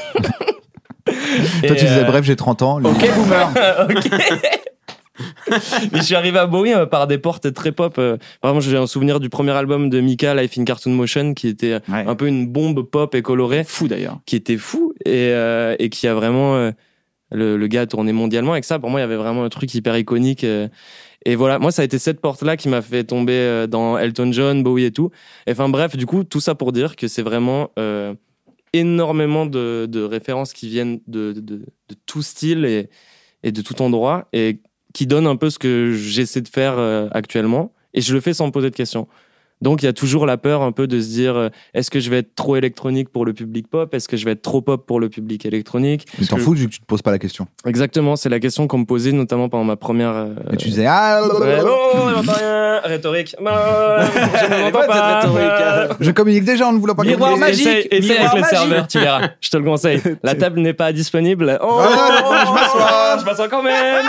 Et, Toi, tu disais euh, bref, j'ai trente ans. lui- Ok, boomer. ok. Mais je suis arrivé à Bowie euh, par des portes très pop. euh. Vraiment, j'ai un souvenir du premier album de Mika, Life in Cartoon Motion, qui était Ouais. un peu une bombe pop et colorée, Fou d'ailleurs. qui était fou et, euh, et qui a vraiment euh, le, le gars a tourné mondialement avec ça. Pour moi, il y avait vraiment un truc hyper iconique. euh. Et voilà, moi, ça a été cette porte-là qui m'a fait tomber euh, dans Elton John, Bowie et tout. Et enfin bref, du coup, tout ça pour dire que c'est vraiment euh, énormément de, de références qui viennent de, de, de tout style et, et de tout endroit et qui donnent un peu ce que j'essaie de faire euh, actuellement. Et je le fais sans me poser de questions. Donc, il y a toujours la peur un peu de se dire euh, est-ce que je vais être trop électronique pour le public pop? Est-ce que je vais être trop pop pour le public électronique? Mais t'en que- fous vu que tu te poses pas la question. Exactement, c'est la question qu'on me posait notamment pendant ma première. euh, Et tu disais ah, Ouais, oh, j'entends rien. Rhétorique. Bah, je ne m'entends pas. cette rhétorique je communique déjà en ne voulant pas Miroir communiquer. magique. Essaye, essaye Miroir avec le magique. serveur, tu verras. Je te le conseille. La table n'est pas disponible. Oh, Ah, non, je m'assois. je m'assois quand même.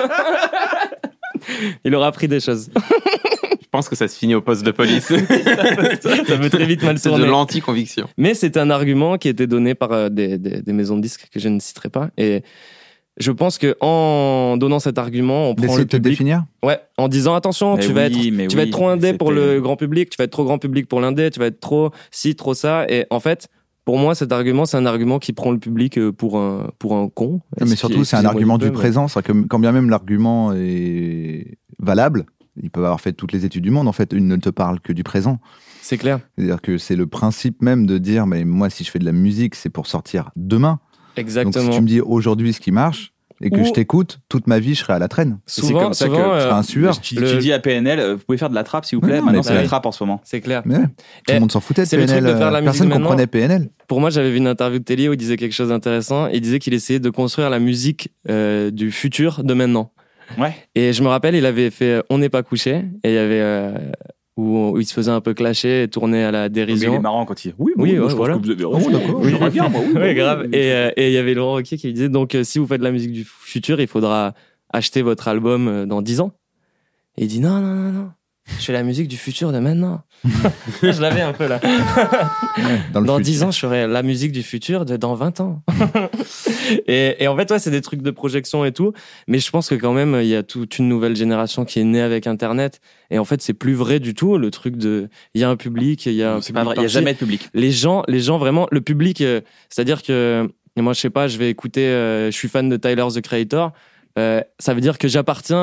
Il aura appris des choses. Je pense que ça se finit au poste de police. Ça peut très vite mal C'est de tourner. l'anti-conviction. Mais c'est un argument qui était donné par euh, des, des, des maisons de disques que je ne citerai pas. Et je pense que en donnant cet argument, on prend D'essayer le de te public. définir. Ouais, en disant attention, Mais tu vas oui, être, mais tu vas oui, être trop indé pour c'était- le grand public, tu vas être trop grand public pour l'indé, tu vas être trop ci, trop ça. Et en fait, pour moi, cet argument, c'est un argument qui prend le public euh, pour un, pour un con. Mais surtout, c'est un Excusez-moi argument du du peu, mais- présent. C'est-à-dire que quand bien même l'argument est valable, ils peuvent avoir fait toutes les études du monde. En fait, ils ne te parlent que du présent. C'est clair. C'est-à-dire que c'est le principe même de dire, mais moi, si je fais de la musique, c'est pour sortir demain. Exactement. Donc, si tu me dis aujourd'hui ce qui marche et que Ou- je t'écoute, toute ma vie, je serai à la traîne. C'est Souvent, comme ça souvent, que- Je euh, serai un sueur. Tu, Le- tu dis à P N L, euh, vous pouvez faire de la trappe s'il vous Ouais, plaît. non, Maintenant, mais c'est la oui. trappe en ce moment. c'est clair. Mais ouais, tout Et le monde s'en foutait de c'est le P N L. truc de faire la musique Personne maintenant. comprenait P N L. Pour moi, j'avais vu une interview de Telly où il disait quelque chose d'intéressant. Il disait qu'il essayait de construire la musique euh, du futur de maintenant. Ouais. Et je me rappelle, il avait fait euh, On n'est pas couché. Et il y avait euh, où, où il se faisait un peu clasher et tourner à la Mais il est dérision. marrant quand il. Oui, Oui, moi, ouais, je voilà. pense que vous avez Oh, raison. d'accord. Oui, j'aurais bien, moi. Oui, Oui, oui, grave. oui. Et euh, et il y avait Laurent Ruquier qui lui disait donc, euh, si vous faites de la musique du futur, il faudra acheter votre album euh, dans dix ans. Et il dit non, non, non, non. Je fais la musique du futur de maintenant. Je l'avais un peu là. Dans, le Dans futur. dix ans, je ferai la musique du futur de dans vingt ans. et, et en fait, ouais, c'est des trucs de projection et tout. Mais je pense que quand même, il y a toute une nouvelle génération qui est née avec Internet. Et en fait, c'est plus vrai du tout. Le truc de, il y a un public, il y a un C'est pas public vrai, il n'y a par-ci. jamais de public. Les gens, les gens vraiment, le public, euh, c'est-à-dire que, et moi, je sais pas, je vais écouter, euh, je suis fan de Tyler, the Creator. Euh, ça veut dire que j'appartiens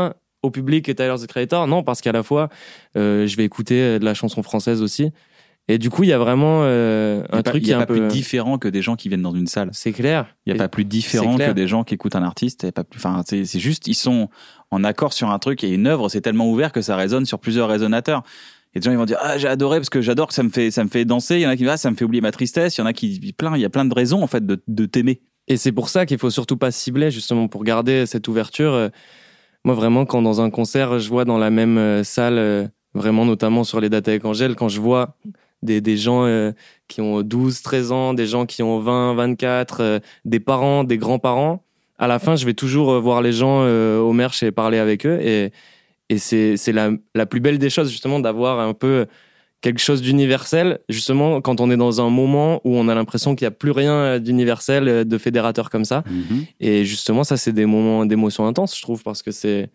au public et Tyler, the Creator. Non, parce qu'à la fois, euh, je vais écouter de la chanson française aussi. Et du coup, il y a vraiment euh, un truc qui est un peu... Il n'y a pas plus différent que des gens qui viennent dans une salle. C'est clair. Il n'y a et pas plus différent que des gens qui écoutent un artiste. Et pas plus... Enfin, c'est, c'est juste, ils sont en accord sur un truc et une œuvre, c'est tellement ouvert que ça résonne sur plusieurs résonateurs. Et des gens, ils vont dire, ah, j'ai adoré parce que j'adore que ça me fait, ça me fait danser. Il y en a qui disent, ah, ça me fait oublier ma tristesse. Il y en a qui, plein, il y a plein de raisons, en fait, de, de t'aimer. Et c'est pour ça qu'il faut surtout pas cibler, justement, pour garder cette ouverture. Moi, vraiment, quand dans un concert, je vois dans la même salle, vraiment, notamment sur les dates avec Angèle, quand je vois Des, des gens euh, qui ont douze, treize ans, des gens qui ont vingt, vingt-quatre, euh, des parents, des grands-parents. À la fin, je vais toujours euh, voir les gens euh, au merch et parler avec eux. Et, et c'est, c'est la, la plus belle des choses, justement, d'avoir un peu quelque chose d'universel. Justement, quand on est dans un moment où on a l'impression qu'il n'y a plus rien d'universel, de fédérateur comme ça. Mm-hmm. Et justement, ça, c'est des moments d'émotion intense, je trouve, parce que c'est...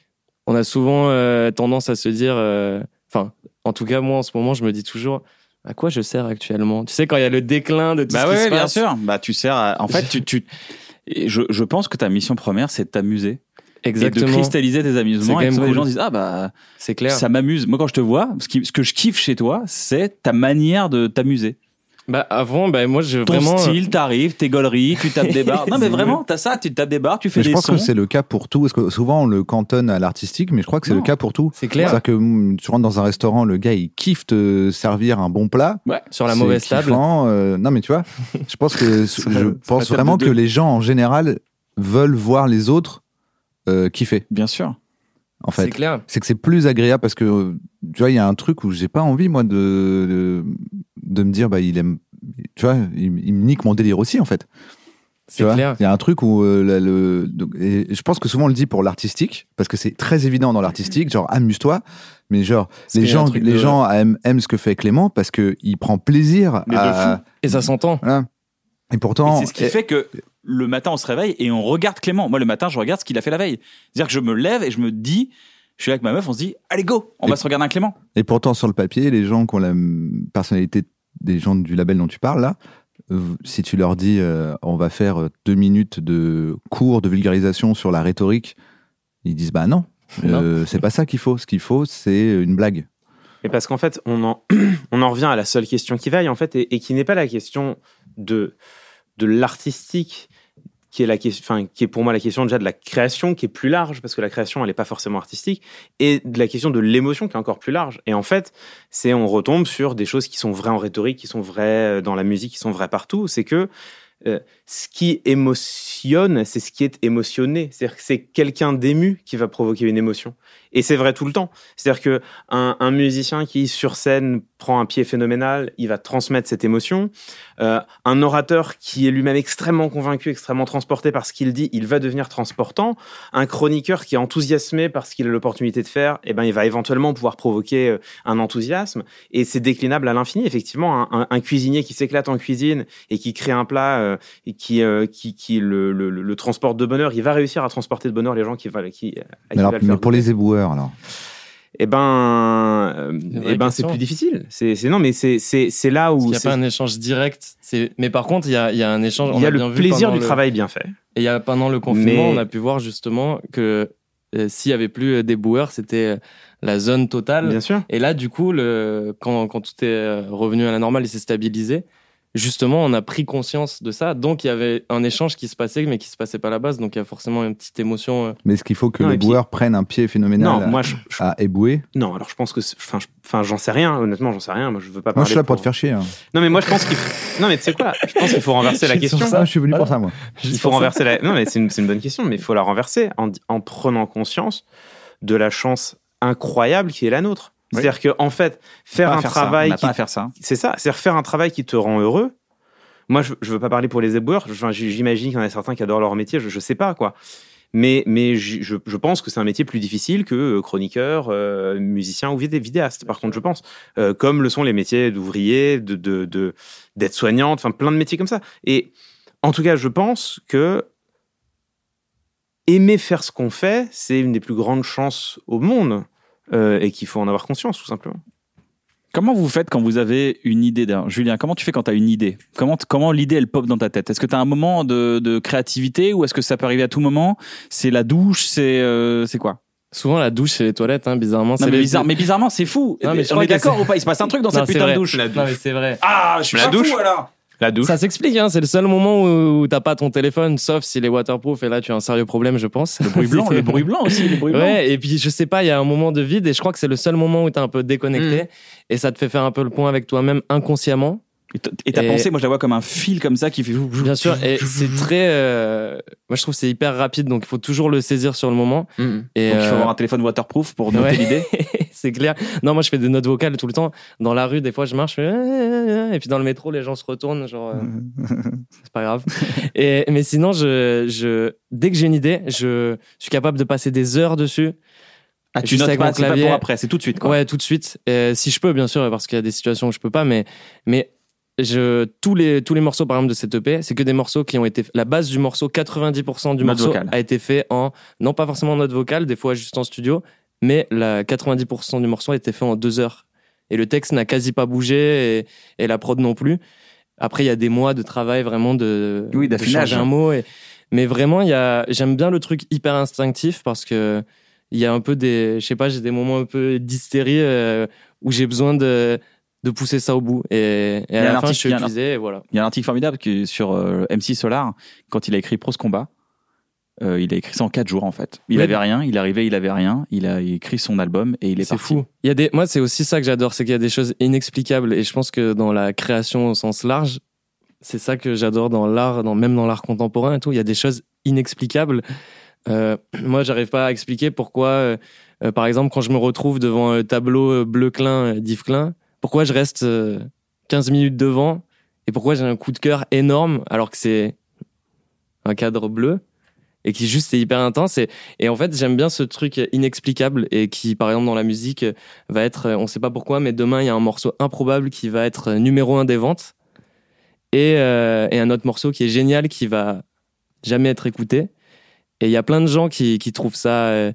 On a souvent euh, tendance à se dire... Enfin, euh, en tout cas, moi, en ce moment, je me dis toujours... À quoi je sers actuellement? Tu sais, quand il y a le déclin de tout bah ce ouais, qui se bien passe. sûr. Bah, tu sers à... En fait, tu, tu... Je, je pense que ta mission première, c'est de t'amuser. Exactement. Et de cristalliser tes amusements. Et que cool. les gens disent, ah bah, c'est clair. Ça m'amuse. Moi, quand je te vois, ce, qui, ce que je kiffe chez toi, c'est ta manière de t'amuser. Bah, avant, bah, moi, je Ton vraiment. Ton style, t'arrives, tes gauleries, tu tapes des barres. Non, mais vraiment, t'as ça, tu tapes des barres, tu fais mais des sons. Je pense sons. que c'est le cas pour tout. Parce que souvent, on le cantonne à l'artistique, mais je crois que c'est non. le cas pour tout. C'est clair. C'est-à-dire que tu rentres dans un restaurant, le gars, il kiffe te servir un bon plat. Ouais, sur la mauvaise table. Euh, non, mais tu vois, je pense que, je pense vraiment que les gens, en général, veulent voir les autres euh, kiffer. Bien sûr. En fait, c'est clair. C'est que c'est plus agréable parce que, tu vois, il y a un truc où j'ai pas envie, moi, de, de, de me dire, bah, il aime. Tu vois, il, il me nique mon délire aussi, en fait. C'est clair. Il y a un truc où euh, le, le, et je pense que souvent on le dit pour l'artistique, parce que c'est très évident dans l'artistique, genre amuse-toi, mais genre c'est les gens, les de... gens aiment, aiment ce que fait Clément parce que il prend plaisir mais à. Et ça s'entend. Voilà. Et pourtant. Et c'est ce qui et... fait que le matin on se réveille et on regarde Clément. Moi le matin je regarde ce qu'il a fait la veille. C'est-à-dire que je me lève et je me dis, je suis là avec ma meuf, on se dit, allez go, on et... va se regarder un Clément. Et pourtant sur le papier, les gens qui ont la personnalité des gens du label dont tu parles là. Si tu leur dis euh, on va faire deux minutes de cours de vulgarisation sur la rhétorique, ils disent bah non, euh, non. c'est pas ça qu'il faut. Ce qu'il faut, c'est une blague. Et parce qu'en fait, on en, on en revient à la seule question qui vaille en fait, et, et qui n'est pas la question de, de l'artistique, qui est, la, enfin, qui est pour moi la question déjà de la création, qui est plus large, parce que la création, elle n'est pas forcément artistique, et de la question de l'émotion, qui est encore plus large. Et en fait, c'est, on retombe sur des choses qui sont vraies en rhétorique, qui sont vraies dans la musique, qui sont vraies partout. C'est que euh, ce qui émotionne, c'est ce qui est émotionné. C'est-à-dire que c'est quelqu'un d'ému qui va provoquer une émotion. Et c'est vrai tout le temps. C'est-à-dire que un, un musicien qui, sur scène, prend un pied phénoménal, il va transmettre cette émotion. Euh, un orateur qui est lui-même extrêmement convaincu, extrêmement transporté par ce qu'il dit, il va devenir transportant. Un chroniqueur qui est enthousiasmé par ce qu'il a l'opportunité de faire, eh ben, il va éventuellement pouvoir provoquer un enthousiasme. Et c'est déclinable à l'infini. Effectivement, un, un, un cuisinier qui s'éclate en cuisine et qui crée un plat euh, et qui, euh, qui, qui le, le, le, le transporte de bonheur, il va réussir à transporter de bonheur les gens qui, va, qui, qui mais alors, va le mais faire pour les éboueurs, alors Eh ben, euh, eh ben c'est plus difficile. C'est, c'est non, mais c'est, c'est, c'est là où il n'y a c'est... pas un échange direct. C'est... Mais par contre, il y a, il y a un échange. Il y a, a le bien plaisir vu du le... travail bien fait. Et il y a pendant le confinement, mais... on a pu voir justement que euh, s'il y avait plus des boueurs, c'était la zone totale. Bien sûr. Et là, du coup, le... quand, quand tout est revenu à la normale et s'est stabilisé, justement, on a pris conscience de ça. Donc, il y avait un échange qui se passait, mais qui se passait pas à la base. Donc, il y a forcément une petite émotion. Mais est-ce qu'il faut que non, les boueurs puis... prennent un pied phénoménal non, à, moi, je, je... à ébouer? Non, alors je pense que, enfin, enfin, j'en sais rien. Honnêtement, j'en sais rien. Moi, je veux pas. Moi, je suis là pour, pour te faire chier. Hein. Non, mais moi, je pense qu'il. Faut... Non, mais tu sais quoi? Je pense qu'il faut renverser la question. Ça, je suis venu pour ça, moi. Il faut renverser la. Non, mais c'est une, c'est une bonne question, mais il faut la renverser en, en prenant conscience de la chance incroyable qui est la nôtre. Oui. C'est-à-dire que, en fait, faire un faire travail. Ça. On qui... pas à faire ça. C'est ça. C'est-à-dire faire un travail qui te rend heureux. Moi, je, je veux pas parler pour les éboueurs. Enfin, j'imagine qu'il y en a certains qui adorent leur métier. Je, je sais pas, quoi. Mais, mais je, je pense que c'est un métier plus difficile que chroniqueur, euh, musicien ou vidéaste. Par contre, je pense, euh, comme le sont les métiers d'ouvrier, de, de, de, d'aide-soignante, enfin, plein de métiers comme ça. Et en tout cas, je pense que aimer faire ce qu'on fait, c'est une des plus grandes chances au monde, euh, et qu'il faut en avoir conscience, tout simplement. Comment vous faites quand vous avez une idée d'ailleurs, Julien, comment tu fais quand tu as une idée? Comment, comment l'idée, elle pop dans ta tête? Est-ce que tu as un moment de, de créativité ou est-ce que ça peut arriver à tout moment? C'est la douche? C'est, euh, c'est quoi? Souvent la douche et les toilettes, hein, bizarrement. Non, c'est mais, les- bizarre, mais bizarrement, c'est fou. Non, mais je on crois est que d'accord c'est- ou pas? Il se passe un truc dans Non, cette c'est putain vrai. de douche. La Non douche. mais c'est vrai. Ah, je suis La pas douche. fou alors. La douche. Ça s'explique, hein, c'est le seul moment où, où t'as pas ton téléphone, sauf s'il est waterproof, et là tu as un sérieux problème, je pense. Le bruit blanc, le bruit blanc aussi, le bruit blanc. Ouais, et puis je sais pas, il y a un moment de vide, et je crois que c'est le seul moment où t'es un peu déconnecté, Mm. et ça te fait faire un peu le point avec toi-même inconsciemment. Et t- Et ta Et- pensée, moi je la vois comme un fil comme ça qui fait. Bien sûr, et c'est très. euh, Moi je trouve que c'est hyper rapide, donc il faut toujours le saisir sur le moment. Mm. Et Donc il faut euh, avoir un téléphone waterproof pour noter ouais. l'idée. C'est clair. Non, moi je fais des notes vocales tout le temps. Dans la rue, des fois je marche, je fais... et puis dans le métro, les gens se retournent, genre. euh, C'est pas grave. Et, mais sinon, je, je, dès que j'ai une idée, je suis capable de passer des heures dessus. Ah, tu Juste notes avec pas, mon c'est pas clavier. pour après, c'est tout de suite quoi. Ouais, tout de suite. Et si je peux, bien sûr, parce qu'il y a des situations où je peux pas, mais, mais je, tous, les, tous les morceaux, par exemple, de cette E P, c'est que des morceaux qui ont été. La base du morceau, quatre-vingt-dix pour cent du Note morceau vocale. a été fait en. Non, pas forcément en note vocale, des fois juste en studio, mais la quatre-vingt-dix pour cent du morceau a été fait en deux heures. Et le texte n'a quasi pas bougé, et, et la prod non plus. Après, il y a des mois de travail vraiment de, Oui, de d'affinage. changer un mot. Et, mais vraiment, il y a, j'aime bien le truc hyper instinctif parce que il y a un peu des, je sais pas, j'ai des moments un peu d'hystérie euh, où j'ai besoin de, de pousser ça au bout. Et, et Il y a à un la fin, article- je suis il y a un- épuisé, et voilà. Il y a un article formidable qui est sur euh, M C Solar, quand il a écrit Prose Combat. Euh, il a écrit ça en quatre jours en fait. Il Ouais. avait rien, il est arrivé, il avait rien. Il a écrit son album et il est, C'est parti. fou. Il y a des, moi, c'est aussi ça que j'adore, c'est qu'il y a des choses inexplicables. Et je pense que dans la création au sens large, c'est ça que j'adore dans l'art, dans, même dans l'art contemporain et tout. Il y a des choses inexplicables. Euh, moi, j'arrive pas à expliquer pourquoi, euh, euh, par exemple, quand je me retrouve devant un tableau euh, bleu Klein, euh, d'Yves Klein, pourquoi je reste euh, quinze minutes devant et pourquoi j'ai un coup de cœur énorme alors que c'est un cadre bleu et qui juste est hyper intense. Et, et en fait, j'aime bien ce truc inexplicable et qui, par exemple, dans la musique, va être, on sait pas pourquoi, mais demain, il y a un morceau improbable qui va être numéro un des ventes et, euh, et un autre morceau qui est génial qui va jamais être écouté. Et il y a plein de gens qui, qui trouvent ça euh,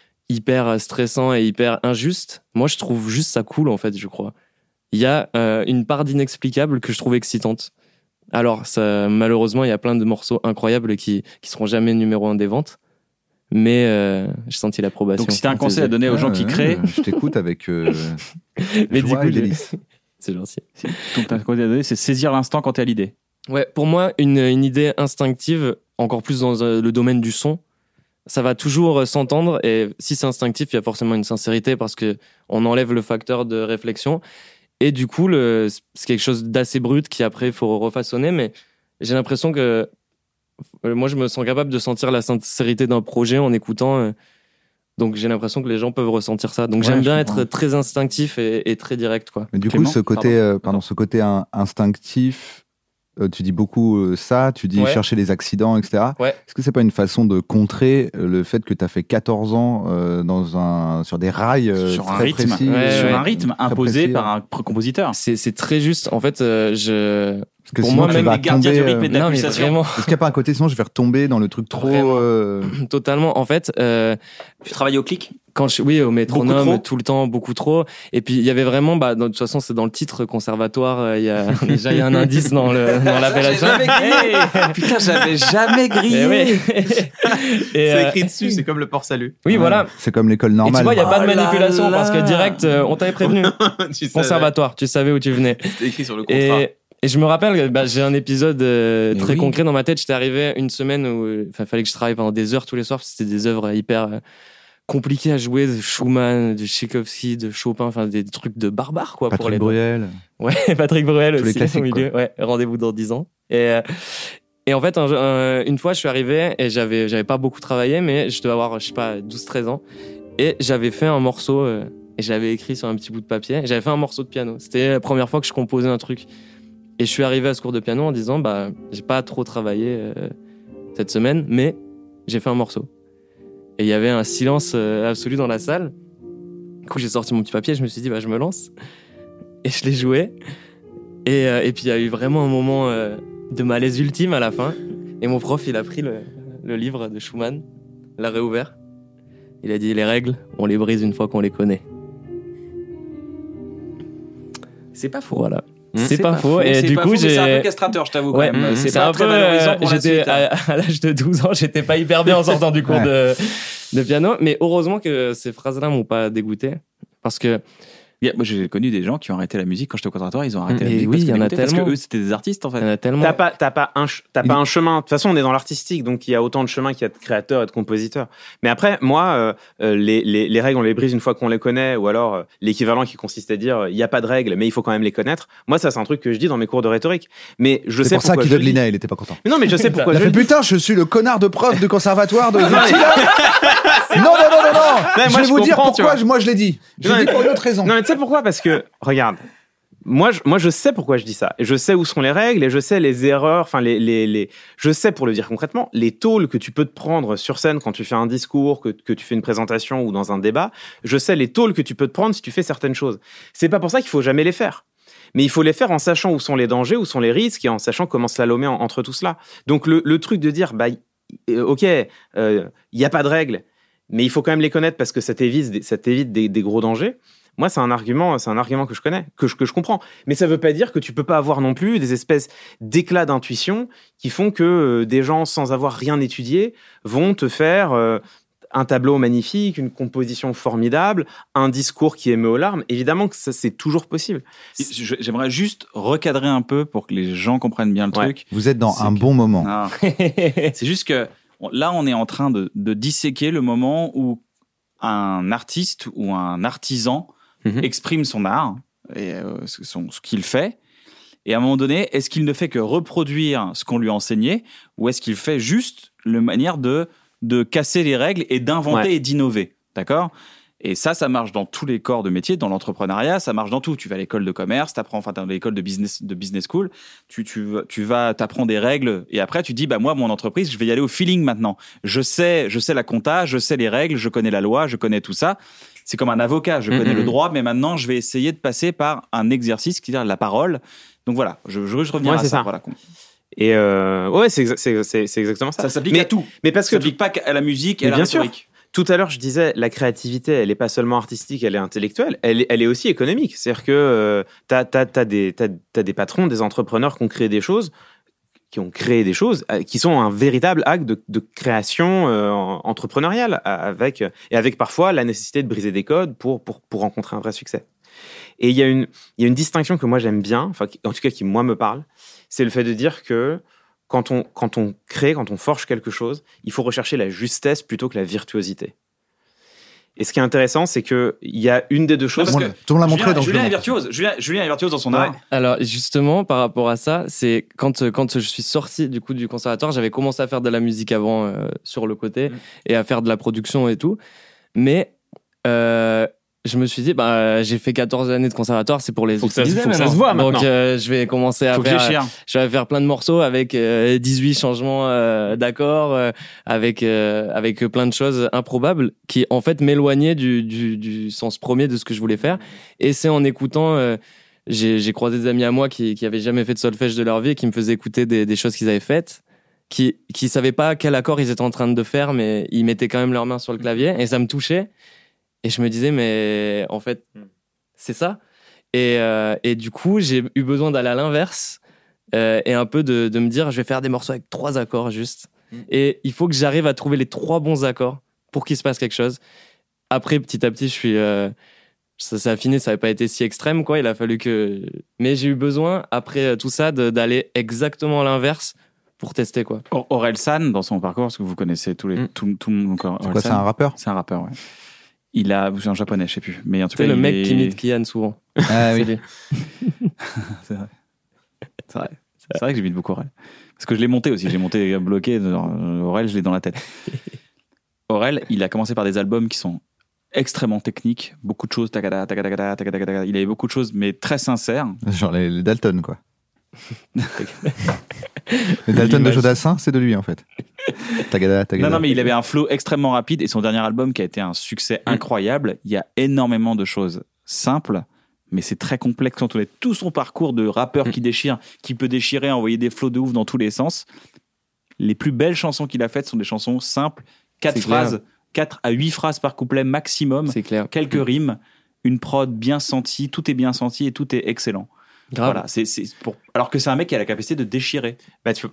hyper stressant et hyper injuste. Moi, je trouve juste ça cool, en fait, je crois. Il y a euh, une part d'inexplicable que je trouve excitante. Alors, ça, malheureusement, il y a plein de morceaux incroyables qui, qui seront jamais numéro un des ventes. Mais euh, j'ai senti l'approbation. Donc si t'as un conseil à donner aux gens Ah, qui ouais, créent, Je t'écoute avec euh, Mais du joie coup, et j'ai- délice. C'est gentil. donc t'as un conseil à donner, c'est saisir l'instant quand t'es à l'idée. Ouais, pour moi, une, une idée instinctive, encore plus dans euh, le domaine du son, ça va toujours euh, s'entendre. Et si c'est instinctif, il y a forcément une sincérité parce que on enlève le facteur de réflexion. Et du coup, le, c'est quelque chose d'assez brut qui après il faut refaçonner. Mais j'ai l'impression que euh, moi, je me sens capable de sentir la sincérité d'un projet en écoutant. euh, donc j'ai l'impression que les gens peuvent ressentir ça. Donc Ouais, j'aime je bien comprends. être très instinctif et, et très direct, quoi. Mais du Clément, coup, ce côté, pardon. euh, pardon, ce côté in- instinctif, euh, tu dis beaucoup euh, ça, tu dis Ouais. chercher les accidents, et cetera. Ouais. Est-ce que c'est pas une façon de contrer euh, le fait que tu as fait quatorze ans euh, dans un, sur des rails euh, sur un très rythme, précis, Ouais, sur ouais. un rythme très imposé précis, par euh, un pr- compositeur. C'est, c'est très juste. En fait, euh, je. Parce que pour sinon, moi, tu même vas les gardiens tomber, du rythme et de la Non, mais pulsation. vraiment. Est-ce qu'il n'y a pas un côté, sinon je vais retomber dans le truc trop. Vraiment. euh, Totalement. En fait, euh, Tu travailles au clic. quand je, oui, au Beaucoup métronome, trop. tout le temps, beaucoup trop. Et puis, il y avait vraiment, bah, de toute façon, c'est dans le titre conservatoire, euh, il y a, déjà, il y a un indice dans le, dans l'appellation. grillé. Putain, j'avais jamais grillé. Eh oui. Et, C'est euh, écrit dessus, c'est comme le port salut. oui, ouais, voilà. C'est comme l'école Et normale. tu vois, il n'y a pas de Oh là manipulation là. parce que direct, euh, on t'avait prévenu. Tu savais. Conservatoire, tu savais où tu venais. C'est écrit sur le contrat. Et, et je me rappelle, bah, j'ai un épisode euh, Mais très oui. concret dans ma tête. J'étais arrivé une semaine où il fallait que je travaille pendant des heures tous les soirs. Parce que c'était des œuvres hyper euh, compliquées à jouer, de Schumann, de Tchaïkovski, de Chopin, enfin des trucs de barbares quoi pour Patrick les. Bruel. Ouais, Patrick Bruel Tous les aussi classiques, au milieu. Ouais, rendez-vous dans dix ans. Et euh, et en fait, un, un- une fois, je suis arrivé et j'avais j'avais pas beaucoup travaillé, mais je devais avoir je sais pas douze treize ans et j'avais fait un morceau euh, et j'avais écrit sur un petit bout de papier. J'avais fait un morceau de piano. C'était la première fois que je composais un truc. Et je suis arrivé à ce cours de piano en disant bah j'ai pas trop travaillé euh, cette semaine, mais j'ai fait un morceau. Et il y avait un silence euh, absolu dans la salle. Du coup, j'ai sorti mon petit papier, je me suis dit bah je me lance et je l'ai joué. Et, euh, et puis il y a eu vraiment un moment euh, de malaise ultime à la fin. Et mon prof, il a pris le, le livre de Schumann, l'a réouvert. Il a dit les règles, on les brise une fois qu'on les connaît. C'est pas faux. Voilà. Mmh. C'est pas, faux. Et C'est du pas coup, faux, mais j'ai. c'est un peu castrateur, je t'avoue. Ouais, quand même. c'est C'est un pas très peu. valorisant euh, pour la j'étais suite. hein. à, à l'âge de douze ans, j'étais pas hyper bien en sortant du cours Ouais. de de piano. Mais heureusement que ces phrases-là m'ont pas dégoûté. Parce que. Yeah, moi, j'ai connu des gens qui ont arrêté la musique quand j'étais au conservatoire. Ils ont arrêté Mais la musique oui, parce, il y en a parce tellement. que eux, c'était des artistes en fait. Il y en a tellement. T'as pas, t'as pas un, ch- t'as pas un chemin. De toute façon, on est dans l'artistique, donc il y a autant de chemins qu'il y a de créateurs et de compositeurs. Mais après, moi, euh, euh, les, les, les règles, on les brise une fois qu'on les connaît, ou alors euh, l'équivalent qui consiste à dire, il y a pas de règles, mais il faut quand même les connaître. Moi, ça, c'est un truc que je dis dans mes cours de rhétorique. Mais je C'est sais pour ça pourquoi qu'il je de le dis. Lina, il était pas content. Mais non, mais je sais pourquoi Il a je fait le dis. putain, je suis le connard de prof de conservatoire de Non, Vinci, mais- là. Non, non, non, non, non. Ouais, Je moi, vais je vous dire comprends, tu pourquoi vois. je- moi je l'ai dit. Je Non, l'ai dit mais- pour une autre raison. Non, mais tu sais pourquoi? Parce que, regarde, moi je, moi, je sais pourquoi je dis ça. Et je sais où sont les règles et je sais les erreurs, enfin, les, les, les, je sais, pour le dire concrètement, les tôles que tu peux te prendre sur scène quand tu fais un discours, que, que tu fais une présentation ou dans un débat. Je sais les tôles que tu peux te prendre si tu fais certaines choses. C'est pas pour ça qu'il faut jamais les faire. Mais il faut les faire en sachant où sont les dangers, où sont les risques et en sachant comment slalomer en- entre tout cela. Donc, le, le truc de dire, bah, euh, ok, il euh, y a pas de règles, mais il faut quand même les connaître parce que ça t'évite, des- ça t'évite des, des gros dangers. Moi, c'est un argument, c'est un argument que je connais, que je, que je comprends. Mais ça veut pas dire que tu peux pas avoir non plus des espèces d'éclats d'intuition qui font que euh, des gens, sans avoir rien étudié, vont te faire euh, un tableau magnifique, une composition formidable, un discours qui émeut aux larmes. Évidemment que ça, c'est toujours possible. Je- J'aimerais juste recadrer un peu pour que les gens comprennent bien le Ouais. truc. Vous êtes dans C'est un que- bon moment. Non. C'est juste que on- là, on est en train de, de disséquer le moment où un artiste ou un artisan Mhm. exprime son art et euh, son, ce qu'il fait. Et à un moment donné, est-ce qu'il ne fait que reproduire ce qu'on lui a enseigné ou est-ce qu'il fait juste le manière de, de casser les règles et d'inventer Ouais. et d'innover? D'accord? Et ça, ça marche dans tous les corps de métier, dans l'entrepreneuriat, ça marche dans tout. Tu vas à l'école de commerce, t'apprends, enfin, dans l'école de business, de business school, tu, tu, tu vas, t'apprends des règles et après tu dis, bah, moi, mon entreprise, je vais y aller au feeling maintenant. Je sais, je sais la compta, je sais les règles, je connais la loi, je connais tout ça. C'est comme un avocat, je connais Mhm. le droit, mais maintenant, je vais essayer de passer par un exercice qui est la parole. Donc voilà, je, je veux juste revenir Ouais, à c'est ça. ça. Voilà. Et euh, ouais, c'est, exa- c'est, c'est, c'est exactement ça. Ça s'applique mais, à tout. Mais parce Ça que s'applique pas qu'à la musique et Mais à la bien sûr. rhétorique. tout à l'heure, je disais, la créativité, elle est pas seulement artistique, elle est intellectuelle, elle est, elle est aussi économique. C'est-à-dire que euh, t'as, t'as, t'as des, t'as, t'as des patrons, des entrepreneurs qui ont créé des choses, qui ont créé des choses, euh, qui sont un véritable acte de, de création euh, entrepreneuriale, avec et avec parfois la nécessité de briser des codes pour pour pour rencontrer un vrai succès. Et il y a une il y a une distinction que moi j'aime bien, enfin en tout cas qui moi me parle, c'est le fait de dire que quand on quand on crée, quand on forge quelque chose, il faut rechercher la justesse plutôt que la virtuosité. Et ce qui est intéressant, c'est que il y a une des deux choses. Parce Tout le monde- tout le monde l'a montré Julien, dans Julien le est virtuose. Julien, Julien est virtuose dans son art. Alors justement, par rapport à ça, c'est quand euh, quand je suis sorti du coup du conservatoire, j'avais commencé à faire de la musique avant euh, sur le côté Mm. et à faire de la production et tout, mais euh, je me suis dit, bah j'ai fait quatorze années de conservatoire, c'est pour les Faut que ça- utiliser faut que ça maintenant. se voit Donc maintenant. euh, je vais commencer à Faut que faire, j'échire. je vais faire plein de morceaux avec euh, dix-huit changements euh, d'accords, euh, avec euh, avec plein de choses improbables qui en fait m'éloignaient du, du du sens premier de ce que je voulais faire. Et c'est en écoutant, euh, j'ai j'ai croisé des amis à moi qui qui avaient jamais fait de solfège de leur vie et qui me faisaient écouter des des choses qu'ils avaient faites, qui qui savaient pas quel accord ils étaient en train de faire, mais ils mettaient quand même leurs mains sur le clavier et ça me touchait. Et je me disais, mais en fait, c'est ça. Et, euh, et du coup, j'ai eu besoin d'aller à l'inverse euh, et un peu de, de me dire, je vais faire des morceaux avec trois accords juste. Mm. Et il faut que j'arrive à trouver les trois bons accords pour qu'il se passe quelque chose. Après, petit à petit, je suis, euh, ça s'est affiné, ça n'avait pas été si extrême, quoi. Il a fallu que. Mais j'ai eu besoin, après euh, tout ça, de- d'aller exactement à l'inverse pour tester, quoi. Or- Aurel San, dans son parcours, parce que vous connaissez tous les, Mm. tout, tout le monde encore. C'est quoi, c'est un rappeur C'est un rappeur, ouais. Il a, c'est un japonais, je sais plus. Mais en tout cas, C'est le il mec est- qui imite Kian souvent. Ah C'est oui. lui. C'est vrai. C'est vrai. C'est vrai que j'imite beaucoup Aurel. Parce que je l'ai monté aussi. J'ai monté bloqué. euh, Aurel, je l'ai dans la tête. Aurel, il a commencé par des albums qui sont extrêmement techniques. Beaucoup de choses. Takada, takada, takada, takada, takada. Il avait beaucoup de choses, mais très sincères. Genre les, les Dalton, quoi. Les Dalton de L'image. Jodassin, c'est de lui, en fait. Tagada, tagada. Non, non, mais il avait un flow extrêmement rapide. Et son dernier album, qui a été un succès incroyable, il y a énormément de choses simples. Mais c'est très complexe quand on est tout son parcours de rappeur qui déchire, qui peut déchirer, envoyer des flows de ouf dans tous les sens. Les plus belles chansons qu'il a faites sont des chansons simples, quatre C'est clair. phrases, quatre à huit phrases par couplet maximum, C'est clair. quelques rimes, une prod bien sentie, tout est bien senti et tout est excellent. Grave. Voilà, c'est, c'est pour... Alors que c'est un mec qui a la capacité de déchirer. Bah, tu, ouais.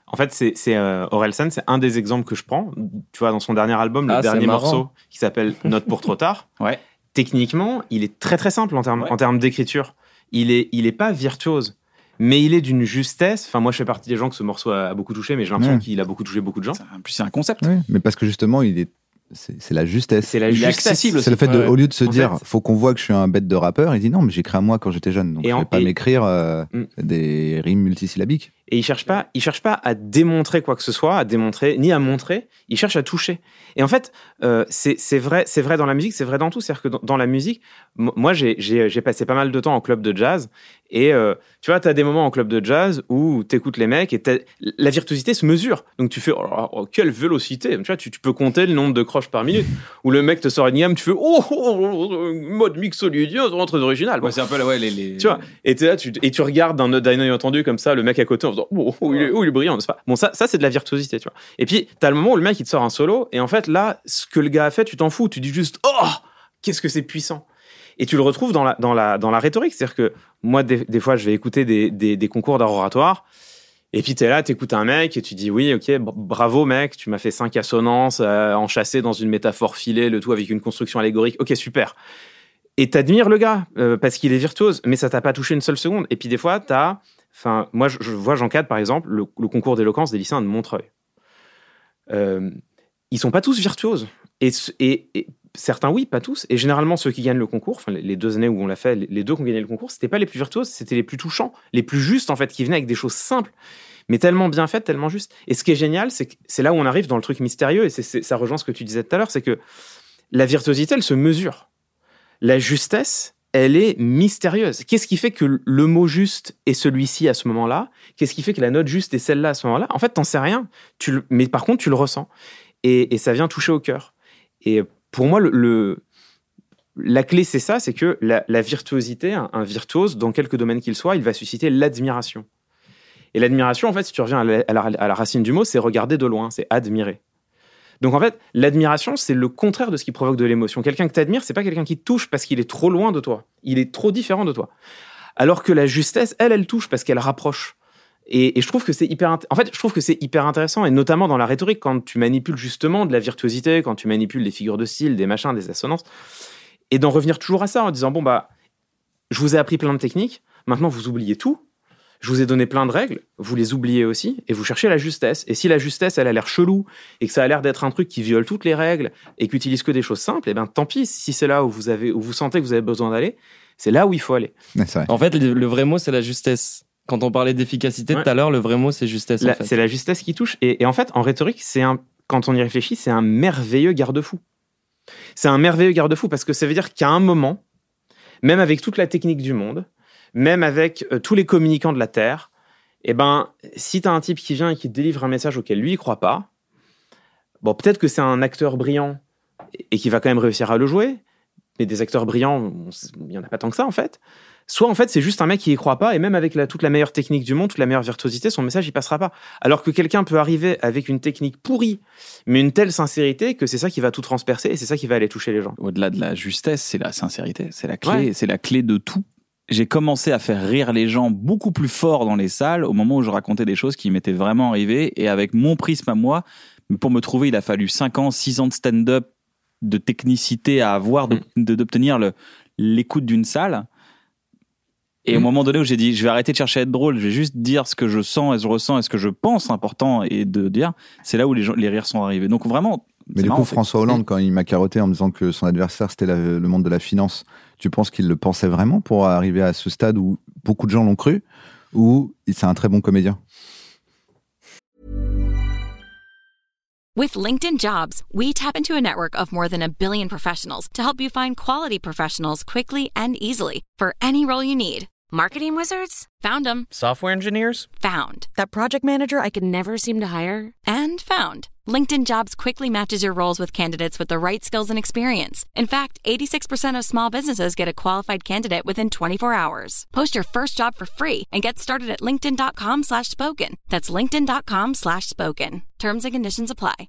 En fait, c'est, c'est euh, Orelsan, c'est un des exemples que je prends. Tu vois, dans son dernier album, Ah, le c'est dernier marrant. morceau qui s'appelle Note pour trop tard. Ouais. Techniquement, il est très très simple en termes, Ouais. en termes d'écriture. Il est, il est pas virtuose, mais il est d'une justesse. Enfin, moi, je fais partie des gens que ce morceau a, a beaucoup touché, mais j'ai l'impression Ouais. qu'il a beaucoup touché beaucoup de gens. C'est- En plus, c'est un concept. Oui, mais parce que justement, il est, c'est, c'est la justesse. C'est la Il est justesse. accessible C'est le fait de, Ouais. au lieu de se En dire, fait- faut qu'on voit que je suis un bête de rappeur, il dit non, mais j'ai écrit à moi quand j'étais jeune, donc Et je en- vais pas et- m'écrire euh, Mm. des rimes multisyllabiques. Et il cherche pas, il cherche pas à démontrer quoi que ce soit, à démontrer ni à montrer. Il cherche à toucher. Et en fait, euh, c'est c'est vrai, c'est vrai dans la musique, c'est vrai dans tout. C'est-à-dire que dans, dans la musique, m- moi j'ai j'ai j'ai passé pas mal de temps en club de jazz. Et euh, tu vois, t'as des moments en club de jazz où t'écoutes les mecs et t'as- la virtuosité se mesure. Donc tu fais oh, oh, quelle vélocité. Tu vois, tu, tu peux compter le nombre de croches par minute. Où le mec te sort une gamme, tu fais oh, oh, oh, oh, mode mixolydien, c'est très original. Bon, Ouais, c'est un peu ouais, les, les... tu vois, et, t'es là, tu, et tu regardes d'un d'un œil entendu comme ça le mec à côté en faisant oh, oh, il, est, oh il est brillant, n'est-ce pas? Bon, ça, ça c'est de la virtuosité, tu vois. Et puis, t'as le moment où le mec il te sort un solo, et en fait, là, ce que le gars a fait, tu t'en fous, tu dis juste oh, qu'est-ce que c'est puissant. Et tu le retrouves dans la, dans la, dans la rhétorique. C'est-à-dire que moi, des, des fois, je vais écouter des, des, des concours d'art oratoire, et puis t'es là, t'écoutes un mec, et tu dis oui, ok, bravo mec, tu m'as fait cinq assonances, euh, enchâssées dans une métaphore filée, le tout avec une construction allégorique, ok, super. Et t'admires le gars euh, parce qu'il est virtuose, mais ça t'a pas touché une seule seconde. Et puis des fois, t'as, enfin, moi je, je vois, j'encadre par exemple le, le concours d'éloquence des lycéens de Montreuil. Euh, ils sont pas tous virtuoses. Et, et, et certains, oui, pas tous. Et généralement, ceux qui gagnent le concours, enfin, les deux années où on l'a fait, les deux qui ont gagné le concours, c'était pas les plus virtuoses, c'était les plus touchants, les plus justes en fait, qui venaient avec des choses simples, mais tellement bien faites, tellement justes. Et ce qui est génial, c'est que c'est là où on arrive dans le truc mystérieux, et c'est, c'est, ça rejoint ce que tu disais tout à l'heure, c'est que la virtuosité, elle se mesure. La justesse, elle est mystérieuse. Qu'est-ce qui fait que le mot juste est celui-ci à ce moment-là? Qu'est-ce qui fait que la note juste est celle-là à ce moment-là? En fait, t'en sais rien. Tu le, mais par contre, tu le ressens. Et, et ça vient toucher au cœur. Et pour moi, le, le, la clé, c'est ça, c'est que la, la virtuosité, un, un virtuose, dans quelque domaine qu'il soit, il va susciter l'admiration. Et l'admiration, en fait, si tu reviens à la, à la, à la racine du mot, c'est regarder de loin, c'est admirer. Donc en fait, l'admiration, c'est le contraire de ce qui provoque de l'émotion. Quelqu'un que tu admires, c'est pas quelqu'un qui te touche parce qu'il est trop loin de toi. Il est trop différent de toi. Alors que la justesse, elle, elle touche parce qu'elle rapproche. Et, et je trouve que c'est hyper, int- en fait, je trouve que c'est hyper intéressant, et notamment dans la rhétorique, quand tu manipules justement de la virtuosité, quand tu manipules des figures de style, des machins, des assonances, et d'en revenir toujours à ça en disant bon bah, je vous ai appris plein de techniques, maintenant vous oubliez tout. Je vous ai donné plein de règles, vous les oubliez aussi, et vous cherchez la justesse. Et si la justesse, elle a l'air chelou, et que ça a l'air d'être un truc qui viole toutes les règles, et qui utilise que des choses simples, eh ben tant pis, si c'est là où vous, avez, où vous sentez que vous avez besoin d'aller, c'est là où il faut aller. Ouais, c'est vrai. En fait, le, le vrai mot, c'est la justesse. Quand on parlait d'efficacité Ouais. tout à l'heure, le vrai mot, c'est justesse. La- en fait. C'est la justesse qui touche. Et, et en fait, en rhétorique, c'est un, quand on y réfléchit, c'est un merveilleux garde-fou. C'est un merveilleux garde-fou, parce que ça veut dire qu'à un moment, même avec toute la technique du monde, même avec euh, tous les communicants de la Terre, eh ben, si t'as un type qui vient et qui te délivre un message auquel lui, il croit pas, bon, peut-être que c'est un acteur brillant et qui va quand même réussir à le jouer, mais des acteurs brillants, il y en a pas tant que ça, en fait. Soit, en fait, c'est juste un mec qui y croit pas, et même avec la, toute la meilleure technique du monde, toute la meilleure virtuosité, son message, il passera pas. Alors que quelqu'un peut arriver avec une technique pourrie, mais une telle sincérité que c'est ça qui va tout transpercer, et c'est ça qui va aller toucher les gens. Au-delà de la justesse, c'est la sincérité, c'est la clé, Ouais. c'est la clé de tout. J'ai commencé à faire rire les gens beaucoup plus fort dans les salles au moment où je racontais des choses qui m'étaient vraiment arrivées, et avec mon prisme à moi, pour me trouver, il a fallu cinq ans, six ans de stand-up, de technicité à avoir, de- de- d'obtenir le, l'écoute d'une salle. Et Mm. au moment donné où j'ai dit, je vais arrêter de chercher à être drôle, je vais juste dire ce que je sens et je ressens et ce que je pense important et de dire, c'est là où les, gens, les rires sont arrivés. Donc vraiment, Mais c'est du marrant, coup, c'est- François Hollande, quand il m'a carotté en me disant que son adversaire, c'était la- le monde de la finance, tu penses qu'il le pensait vraiment pour arriver à ce stade où beaucoup de gens l'ont cru, ou c'est un très bon comédien? With LinkedIn Jobs, we tap into a network of more than a billion professionals to help you find quality professionals quickly and easily for any role you need. Marketing wizards? Found them. Software engineers? Found. That project manager I could never seem to hire? And found. LinkedIn Jobs quickly matches your roles with candidates with the right skills and experience. In fact, eighty-six percent of small businesses get a qualified candidate within twenty-four hours. Post your first job for free and get started at linkedin.com slash spoken. That's linkedin.com slash spoken. Terms and conditions apply.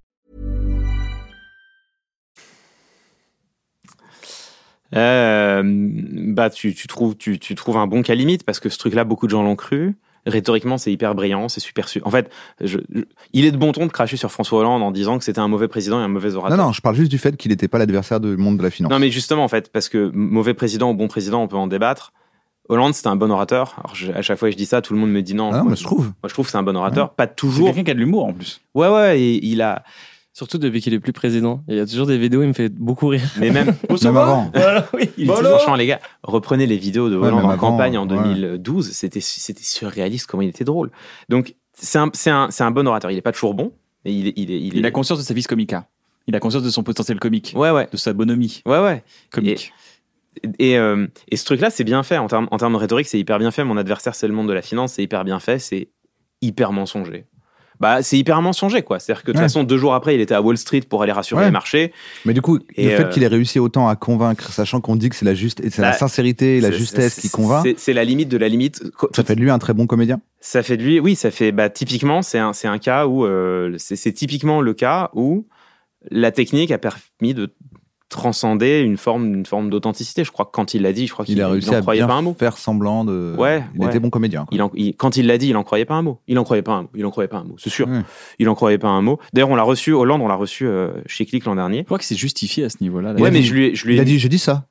Euh, bah, tu, tu, trouves, tu, tu trouves un bon cas limite, parce que ce truc-là, beaucoup de gens l'ont cru. Rhétoriquement, c'est hyper brillant, c'est super su. En fait, je, je, il est de bon ton de cracher sur François Hollande en disant que c'était un mauvais président et un mauvais orateur. Non, non, je parle juste du fait qu'il n'était pas l'adversaire du monde de la finance. Non, mais justement, en fait, parce que mauvais président ou bon président, on peut en débattre. Hollande, c'était un bon orateur. Alors, je, à chaque fois que je dis ça, tout le monde me dit non. Ah non, moi, mais je trouve. Moi, je trouve que c'est un bon orateur. Ouais. Pas toujours. C'est quelqu'un qui a de l'humour en plus. Ouais, ouais, et il a. Surtout depuis qu'il est plus président. Il y a toujours des vidéos, il me fait beaucoup rire. Mais même. Même avant. Voilà, oui. Il est toujours chiant, les gars. Reprenez les vidéos de Ouais, Hollande même en avant, campagne en ouais. deux mille douze. C'était, c'était surréaliste comment il était drôle. Donc, c'est un, c'est un, c'est un bon orateur. Il est pas toujours bon, mais il est, il est, il est. Il a conscience de sa vis comica. Il a conscience de son potentiel comique. Ouais, ouais. De sa bonhomie Ouais, ouais. comique. Et, et, euh, et ce truc-là, c'est bien fait. En termes, en termes de rhétorique, c'est hyper bien fait. Mon adversaire, c'est le monde de la finance. C'est hyper bien fait. C'est hyper mensonger. Bah, c'est hyper mensonger, quoi. C'est-à-dire que de toute Ouais. façon, deux jours après, il était à Wall Street pour aller rassurer Ouais. les marchés. Mais du coup, Et le fait euh, qu'il ait réussi autant à convaincre, sachant qu'on dit que c'est la juste, et c'est Bah, la sincérité et la C'est- justesse c'est- qui convainc, C'est, c'est la limite de la limite. ça fait de lui un très bon comédien. Ça fait de lui, oui, ça fait, bah, typiquement, c'est un, c'est un cas où, euh, c'est, c'est typiquement le cas où la technique a permis de transcender une forme, une forme d'authenticité. Je crois que quand il l'a dit, je crois qu'il Il a réussi n'en à croyait bien pas un mot. faire semblant de. Ouais, il ouais. était bon comédien. quoi. Il en- il- quand il l'a dit, il en croyait pas un mot. Il en croyait pas un mot. Il en croyait pas un mot. C'est sûr. Ouais. Il en croyait pas un mot. D'ailleurs, on l'a reçu, Hollande, on l'a reçu euh, chez Click l'an dernier. Je crois que c'est justifié à ce niveau-là. Ouais, là. mais je lui ai, je lui ai Il a dit, j'ai dit ça.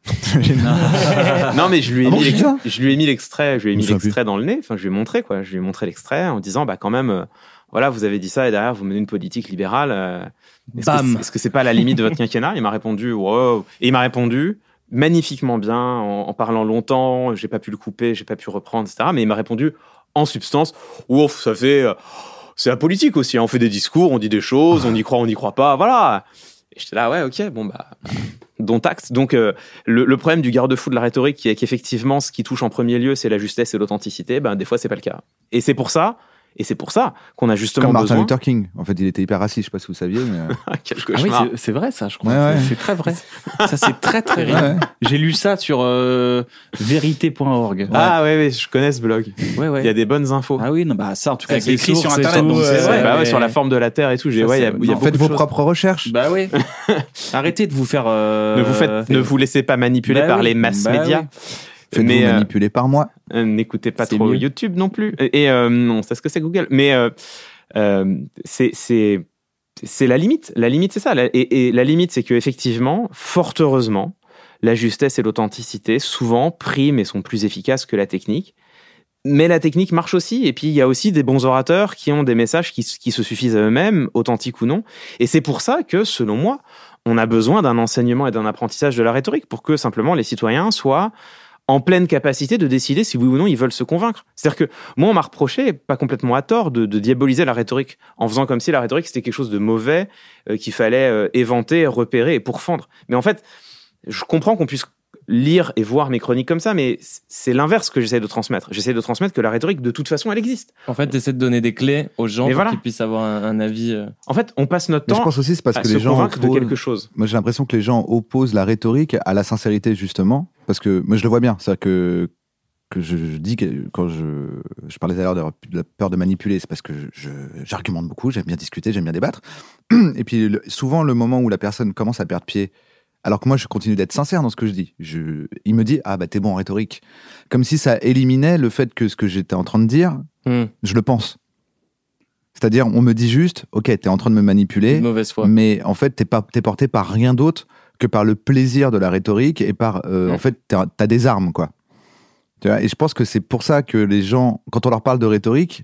non, mais je lui ai Ah bon, mis, j'ai l'ex- dit ça je lui ai mis l'extrait, je lui ai Je me mis souviens l'extrait dans le nez. Enfin, je lui ai montré, quoi. Je lui ai montré l'extrait en disant, bah, quand même, euh, voilà, vous avez dit ça et derrière, vous menez une politique libérale. euh, est-ce, que Bam. c'est, est-ce que c'est pas la limite de votre quinquennat? Il m'a répondu, wow. Et il m'a répondu magnifiquement bien, en, en parlant longtemps. J'ai pas pu le couper, j'ai pas pu reprendre, et cetera. Mais il m'a répondu en substance, ouf, ça fait, euh, c'est la politique aussi. Hein. On fait des discours, on dit des choses, on y croit, on n'y croit pas. Voilà. Et j'étais là, ouais, ok, bon, bah, dont acte. Donc, euh, le, le problème du garde-fou de la rhétorique, qui est qu'effectivement, ce qui touche en premier lieu, c'est la justesse et l'authenticité, ben, des fois, c'est pas le cas. Et c'est pour ça, et c'est pour ça qu'on a justement Comme Martin besoin. Luther King. En fait, il était hyper raciste, je sais pas si vous saviez. Mais... Quel Ah oui, cauchemar. c'est, c'est vrai ça, je crois. Ouais, ouais. C'est, c'est très vrai. Ça, c'est très très Ouais, vrai. ouais. J'ai lu ça sur euh, vérité point org. Ah, ouais, ouais, je connais ce blog. ouais, ouais. Il y a des bonnes infos. Ah oui, non, bah ça, en tout cas, Avec c'est les écrit sur sources et Internet, tout, donc c'est ouais, vrai. bah ouais, mais- sur la forme de la Terre et tout. J'ai, Ça, ouais, il y a, c'est- il y a non, beaucoup Faites de vos choses. propres recherches. Bah oui. Arrêtez de vous faire. euh, Ne vous faites, ne vous laissez pas manipuler bah par oui, les mass bah médias. oui. Faites-vous Mais, euh, manipuler par moi. Euh, N'écoutez pas C'est trop mieux. YouTube non plus. Et, et, euh, on sait ce que c'est Google. Mais euh, euh, c'est c'est c'est la limite. La limite, c'est ça. La- Et, et la limite, c'est que effectivement, fort heureusement, la justesse et l'authenticité souvent priment et sont plus efficaces que la technique. Mais la technique marche aussi. Et puis il y a aussi des bons orateurs qui ont des messages qui, qui se suffisent à eux-mêmes, authentiques ou non. Et c'est pour ça que, selon moi, on a besoin d'un enseignement et d'un apprentissage de la rhétorique pour que simplement les citoyens soient en pleine capacité de décider si oui ou non ils veulent se convaincre. C'est-à-dire que moi, on m'a reproché, pas complètement à tort, de, de diaboliser la rhétorique en faisant comme si la rhétorique c'était quelque chose de mauvais, euh, qu'il fallait euh, éventer, repérer et pourfendre. Mais en fait, je comprends qu'on puisse lire et voir mes chroniques comme ça, mais c'est l'inverse que j'essaie de transmettre. J'essaie de transmettre que la rhétorique, de toute façon, elle existe. En fait, t'essaies de donner des clés aux gens Mais pour voilà. qu'ils puissent avoir un, un avis. euh, En fait, on passe notre Mais je temps pense aussi c'est parce à que se les gens convaincre de opposent- quelque chose. Moi, j'ai l'impression que les gens opposent la rhétorique à la sincérité, justement. Parce que moi, je le vois bien. C'est-à-dire que, que je, je dis que quand je, je parlais tout à l'heure de, de la peur de manipuler, c'est parce que je, je- j'argumente beaucoup, j'aime bien discuter, j'aime bien débattre. Et puis, le- souvent, le moment où la personne commence à perdre pied, alors que moi, je continue d'être sincère dans ce que je dis, je, il me dit, ah bah, t'es bon en rhétorique. Comme si ça éliminait le fait que ce que j'étais en train de dire, hmm, je le pense. C'est-à-dire, on me dit juste, ok, t'es en train de me manipuler. de mauvaise foi. Mais en fait, t'es pas, t'es porté par rien d'autre que par le plaisir de la rhétorique et par, euh, Mm. en fait, t'as, t'as des armes, quoi. Tu vois, et je pense que c'est pour ça que les gens, quand on leur parle de rhétorique,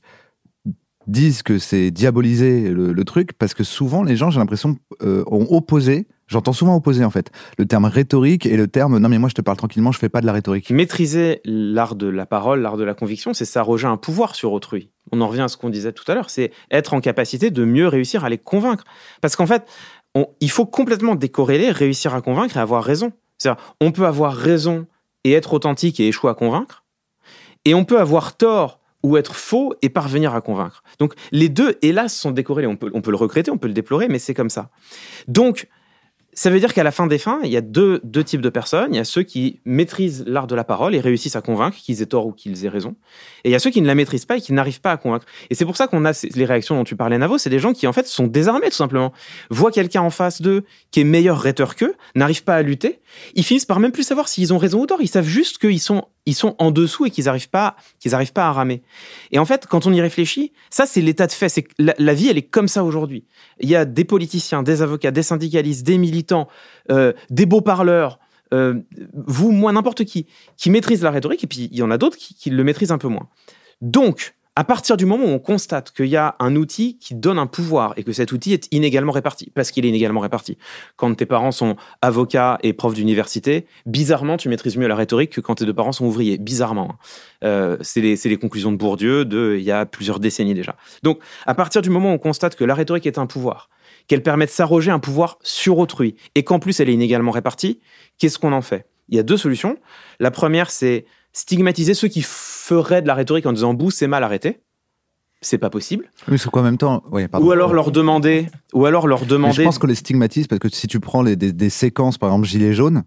disent que c'est diaboliser le, le truc, parce que souvent, les gens, j'ai l'impression, euh, ont opposé, j'entends souvent opposer, en fait, le terme rhétorique et le terme, non mais moi, je te parle tranquillement, je fais pas de la rhétorique. Maîtriser l'art de la parole, l'art de la conviction, c'est s'arroger un pouvoir sur autrui. On en revient à ce qu'on disait tout à l'heure, c'est être en capacité de mieux réussir à les convaincre. Parce qu'en fait, on- il faut complètement décorréler réussir à convaincre et avoir raison. C'est-à-dire, on peut avoir raison et être authentique et échouer à convaincre, et on peut avoir tort ou être faux et parvenir à convaincre. Donc, les deux, hélas, sont décorrélés. On peut, on peut le regretter, on peut le déplorer, mais c'est comme ça. Donc, ça veut dire qu'à la fin des fins, il y a deux, deux types de personnes. Il y a ceux qui maîtrisent l'art de la parole et réussissent à convaincre, qu'ils aient tort ou qu'ils aient raison. Et il y a ceux qui ne la maîtrisent pas et qui n'arrivent pas à convaincre. Et c'est pour ça qu'on a ces- les réactions dont tu parlais, Navo. C'est des gens qui, en fait, sont désarmés, tout simplement. Voient quelqu'un en face d'eux qui est meilleur rhéteur qu'eux, n'arrivent pas à lutter. Ils finissent par même plus savoir s'ils ont raison ou tort. Ils savent juste qu'ils sont ils sont en dessous et qu'ils n'arrivent pas, qu'ils arrivent pas à ramer. Et en fait, quand on y réfléchit, ça, c'est l'état de fait. C'est que la, la vie, elle est comme ça aujourd'hui. Il y a des politiciens, des avocats, des syndicalistes, des militants, euh, des beaux parleurs, euh, vous, moi, n'importe qui, qui maîtrisent la rhétorique, et puis il y en a d'autres qui, qui le maîtrisent un peu moins. Donc, à partir du moment où on constate qu'il y a un outil qui donne un pouvoir et que cet outil est inégalement réparti, parce qu'il est inégalement réparti. Quand tes parents sont avocats et profs d'université, bizarrement, tu maîtrises mieux la rhétorique que quand tes deux parents sont ouvriers. Bizarrement. Euh, c'est les, c'est les conclusions de Bourdieu de il y a plusieurs décennies déjà. Donc, à partir du moment où on constate que la rhétorique est un pouvoir, qu'elle permet de s'arroger un pouvoir sur autrui, et qu'en plus elle est inégalement répartie, qu'est-ce qu'on en fait ? Il y a deux solutions. La première, c'est stigmatiser ceux qui feraient de la rhétorique en disant « bouh, c'est mal arrêté ». C'est pas possible. Oui, c'est quoi en même temps ouais, pardon. Ou alors leur demander... Ou alors leur demander... Mais je pense qu'on les stigmatise parce que si tu prends les, des, des séquences, par exemple Gilets jaunes,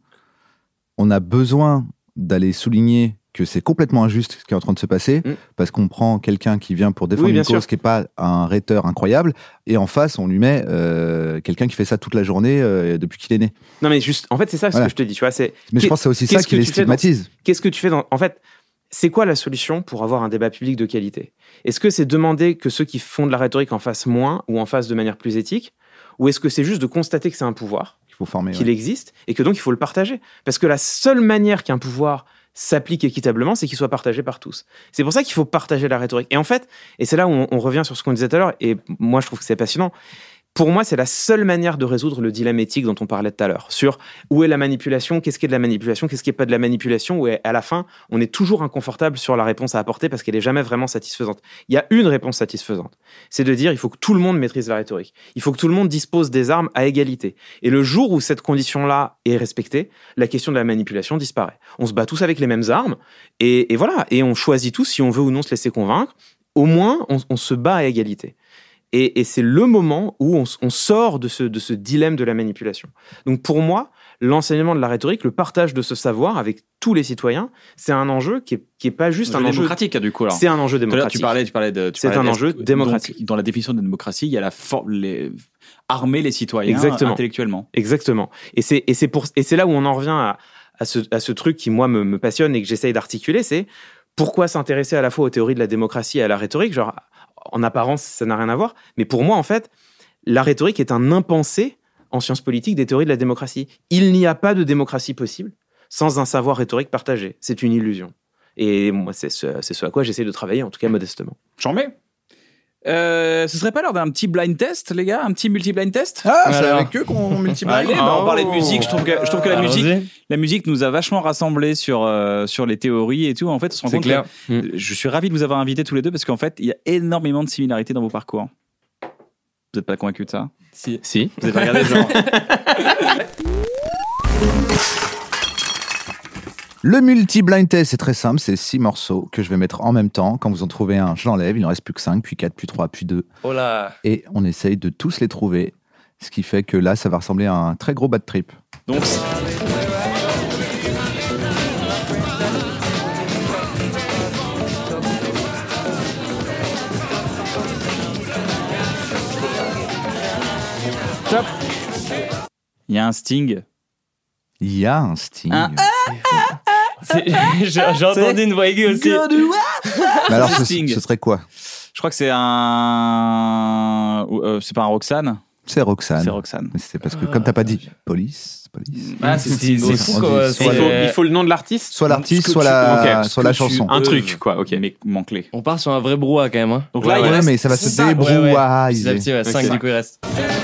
on a besoin d'aller souligner que c'est complètement injuste ce qui est en train de se passer, mmh. parce qu'on prend quelqu'un qui vient pour défendre oui, une cause sûr. qui n'est pas un rhéteur incroyable, et en face, on lui met euh, quelqu'un qui fait ça toute la journée euh, depuis qu'il est né. Non, mais juste, en fait, c'est ça voilà. ce que je te dis, tu vois. C'est, mais je pense que c'est aussi ça qui les stigmatise. Dans, qu'est-ce que tu fais dans... En fait, c'est quoi la solution pour avoir un débat public de qualité ? Est-ce que c'est demander que ceux qui font de la rhétorique en fassent moins ou en fassent de manière plus éthique ? Ou est-ce que c'est juste de constater que c'est un pouvoir, qu'il faut former, qu'il ouais. existe, et que donc il faut le partager ? Parce que la seule manière qu'un pouvoir s'applique équitablement, c'est qu'il soit partagé par tous. C'est pour ça qu'il faut partager la rhétorique. Et en fait, et c'est là où on, on revient sur ce qu'on disait tout à l'heure, et moi je trouve que c'est passionnant, pour moi, c'est la seule manière de résoudre le dilemme éthique dont on parlait tout à l'heure, sur où est la manipulation, qu'est-ce qui est de la manipulation, qu'est-ce qui est pas de la manipulation, où à la fin, on est toujours inconfortable sur la réponse à apporter parce qu'elle est jamais vraiment satisfaisante. Il y a une réponse satisfaisante, c'est de dire il faut que tout le monde maîtrise la rhétorique, il faut que tout le monde dispose des armes à égalité. Et le jour où cette condition-là est respectée, la question de la manipulation disparaît. On se bat tous avec les mêmes armes, et, et voilà, et on choisit tous si on veut ou non se laisser convaincre. Au moins, on, on se bat à égalité. Et, et c'est le moment où on, on sort de ce, de ce dilemme de la manipulation. Donc pour moi, l'enseignement de la rhétorique, le partage de ce savoir avec tous les citoyens, c'est un enjeu qui est, qui est pas juste un, un enjeu démocratique, du coup. Alors. C'est un enjeu démocratique. Tu parlais, tu parlais de. Tu c'est parlais un enjeu démocratique. Donc, dans la définition de la démocratie, il y a la for- les armer les citoyens Exactement. intellectuellement. Exactement. Et c'est et c'est pour et c'est là où on en revient à, à ce à ce truc qui moi me, me passionne et que j'essaye d'articuler, c'est pourquoi s'intéresser à la fois aux théories de la démocratie et à la rhétorique, genre. En apparence, ça n'a rien à voir. Mais pour moi, en fait, la rhétorique est un impensé en sciences politiques des théories de la démocratie. Il n'y a pas de démocratie possible sans un savoir rhétorique partagé. C'est une illusion. Et moi, c'est ce, c'est ce à quoi j'essaie de travailler, en tout cas modestement. J'en mets. Euh, ce serait pas l'heure d'un petit blind test, les gars, un petit multi-blind test. Ah, c'est Alors. avec eux qu'on multi-blind. Allez, bah, on parlait de musique. Je trouve que je trouve que la Ah, musique, vas-y. la musique nous a vachement rassemblés sur euh, sur les théories et tout. En fait, on se rend C'est compte clair. que Mm. je suis ravi de vous avoir invités tous les deux parce qu'en fait, il y a énormément de similarités dans vos parcours. Vous n'êtes pas convaincus de ça ? Si. Si. Vous avez pas regardé genre. Le multi-blind test, c'est très simple, c'est six morceaux que je vais mettre en même temps. Quand vous en trouvez un, je l'enlève, il n'en reste plus que cinq, puis quatre, puis trois, puis deux. Oh là. Et on essaye de tous les trouver, ce qui fait que là, ça va ressembler à un très gros bad trip. Donc. Top. Il y a un Sting. Il y a un Sting. Un- C'est- J'ai j'ai entendu une voix aiguë aussi. Mais alors, ce, Sting. ce serait quoi? Je crois que c'est un. euh, c'est pas un Roxane. C'est Roxane. C'est Roxane. Mais c'est parce que, comme t'as pas dit, police, police. Ah, c'est C'est Sting. c'est fou On quoi. dit Il faut, c'est- il faut le nom de l'artiste. Soit l'artiste, Ce que soit tu- la, ok, soit ce la que tu- chanson. Un Euh, truc, quoi. Ok. Mais manqué. On part sur un vrai brouhaha quand même. Hein. Donc là, il Ouais, reste mais ça va se cinq. Ouais, ouais. débrouillaiser. Petit à petit, ouais. cinq Ok. du coup il reste.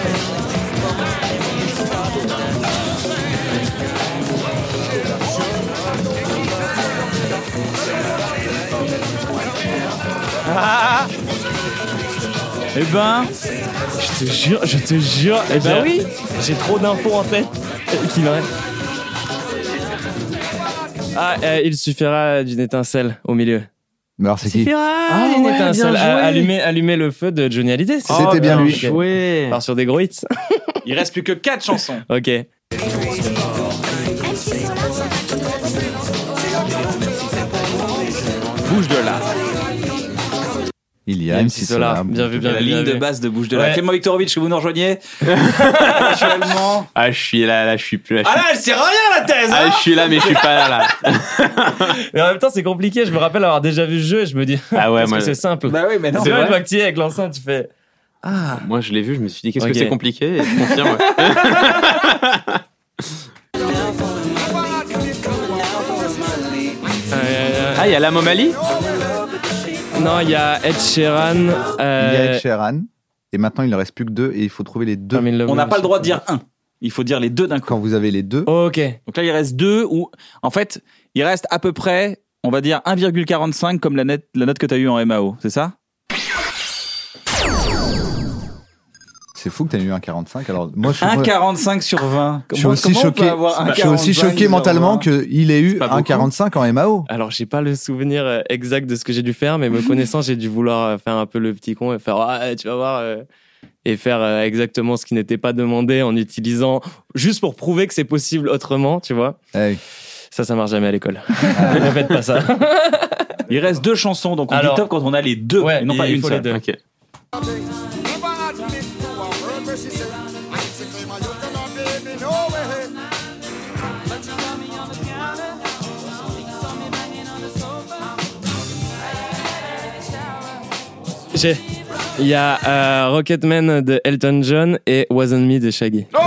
Eh ben, Je te jure, je te jure. Eh ben oui. J'ai trop d'infos en tête. Qu'il en reste. Ah, euh, il suffira d'une étincelle au milieu. Mais alors, c'est qui? Ah, une ouais, étincelle. bien À- joué. Allumer, allumer le feu de Johnny Hallyday. c'est C'était ça bien Ok. lui. Joué. On part sur des gros hits. il reste plus que quatre chansons. Ok. Bouge de là. Il y a M M C C Solar. Solar. Bien vu, bien La vu. ligne bien de vu. base de Bouche de Ouais. la. Clément Viktorovitch, que vous nous rejoignez actuellement. Ah, je suis là, là, je suis plus là. je Ah suis- là, elle sait rien la thèse. Ah, Hein je suis là, mais je suis pas là, là. Mais en même temps, c'est compliqué. Je me rappelle avoir déjà vu le jeu et je me dis, Ah ouais, est-ce moi, que c'est simple? bah oui, mais non. C'est vrai, une fois que tu y es avec l'enceinte, tu fais. Ah, moi, je l'ai vu, je me suis dit, qu'est-ce Ok. que c'est compliqué? Et je confirme. Ah, il y a la Momali? Non, il y a Ed Sheeran. Il y Euh... a Ed Sheeran. Et maintenant, il ne reste plus que deux et il faut trouver les deux. I'm in love On n'a with pas le you. droit de dire un. Il faut dire les deux d'un coup. Quand vous avez les deux, Ok. Donc là, il reste deux ou en fait, il reste à peu près, on va dire un virgule quarante-cinq comme la, net, la note que tu as eue en M A O, c'est ça? c'est fou que tu aies eu un quarante-cinq. Alors, moi, je suis, un virgule quarante-cinq sur vingt. je suis Comment- aussi comment on peut choqué. avoir un Je suis aussi quarante-cinq choqué sur mentalement vingt? qu'il ait eu pas un beaucoup. quarante-cinq en M A O. Alors, j'ai pas le souvenir euh, exact de ce que j'ai dû faire, mais me connaissant, j'ai dû vouloir euh, faire un peu le petit con et faire ah, tu vas voir euh, et faire euh, exactement ce qui n'était pas demandé en utilisant juste pour prouver que c'est possible autrement, tu vois. Eh oui. Ça, ça marche jamais à l'école. Ne faites pas ça. Il reste deux chansons, donc on Alors- dit top quand on a les deux Ouais, et non pas il une faut les seule. deux. Ok. J'ai. Il y a euh, Rocketman de Elton John et Wasn't Me de Shaggy. bien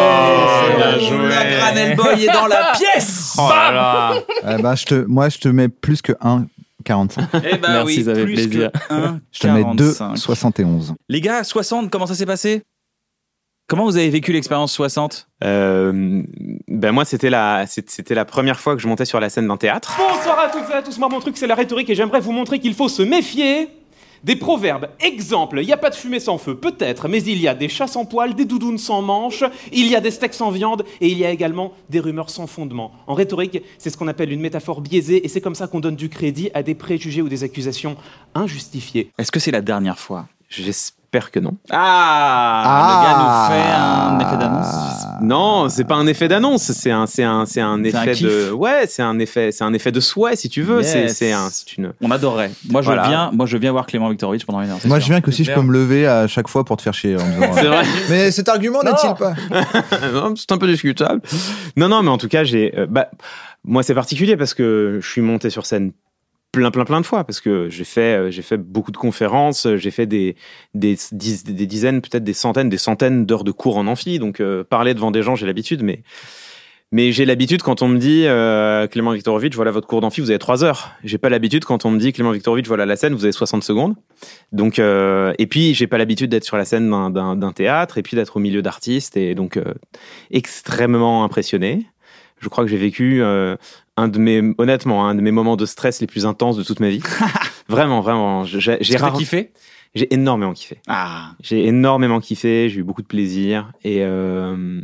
joué. La Granel Boy est dans la pièce. Oh là là. Eh ben, je te, moi, je te mets plus que un quarante-cinq. Eh ben Merci, oui, ça fait plus plaisir. que un Je te mets deux quarante-cinq. soixante et onze. Les gars, soixante, comment ça s'est passé? Comment vous avez vécu l'expérience soixante? Euh, ben moi, c'était la, c'est- c'était la première fois que je montais sur la scène d'un théâtre. Bonsoir à toutes et à tous, moi mon truc c'est la rhétorique et j'aimerais vous montrer qu'il faut se méfier des proverbes. Exemple, il n'y a pas de fumée sans feu, peut-être, mais il y a des chats sans poils, des doudounes sans manches, il y a des steaks sans viande et il y a également des rumeurs sans fondement. En rhétorique, c'est ce qu'on appelle une métaphore biaisée et c'est comme ça qu'on donne du crédit à des préjugés ou des accusations injustifiées. Est-ce que c'est la dernière fois? J'espère que non. Ah, Ah. Le gars nous fait un effet d'annonce. Non, c'est pas un effet d'annonce, c'est un, c'est un, c'est un C'est un effet kiff. de, ouais, c'est un effet, c'est un effet de souhait si tu veux. C'est, Yes. c'est un, c'est une. On adorerait. Moi, je Voilà. viens, moi, je viens voir Clément Viktorovitch pendant une heure. c'est Moi, sûr. je viens que si je peux me lever à chaque fois pour te faire chier en me disant, C'est vrai. mais cet argument n'est-il pas Non, c'est un peu discutable. Non, non, mais en tout cas, j'ai, euh, bah, moi, c'est particulier parce que je suis monté sur scène plein, plein, plein de fois parce que j'ai fait, euh, j'ai fait beaucoup de conférences, euh, j'ai fait des, des, dix- des dizaines, peut-être des centaines, des centaines d'heures de cours en amphi. Donc, euh, parler devant des gens, j'ai l'habitude, mais, mais j'ai l'habitude quand on me dit, euh, Clément Viktorovitch, voilà votre cours d'amphi, vous avez trois heures. J'ai pas l'habitude quand on me dit, Clément Viktorovitch, voilà la scène, vous avez soixante secondes. Donc, euh, et puis, j'ai pas l'habitude d'être sur la scène d'un, d'un, d'un théâtre et puis d'être au milieu d'artistes et donc, euh, extrêmement impressionné. Je crois que j'ai vécu euh, un de mes, honnêtement, un de mes moments de stress les plus intenses de toute ma vie. Vraiment, vraiment. J'ai, j'ai, J'ai rare- kiffé. j'ai énormément kiffé. Ah. J'ai énormément kiffé. J'ai eu beaucoup de plaisir et euh,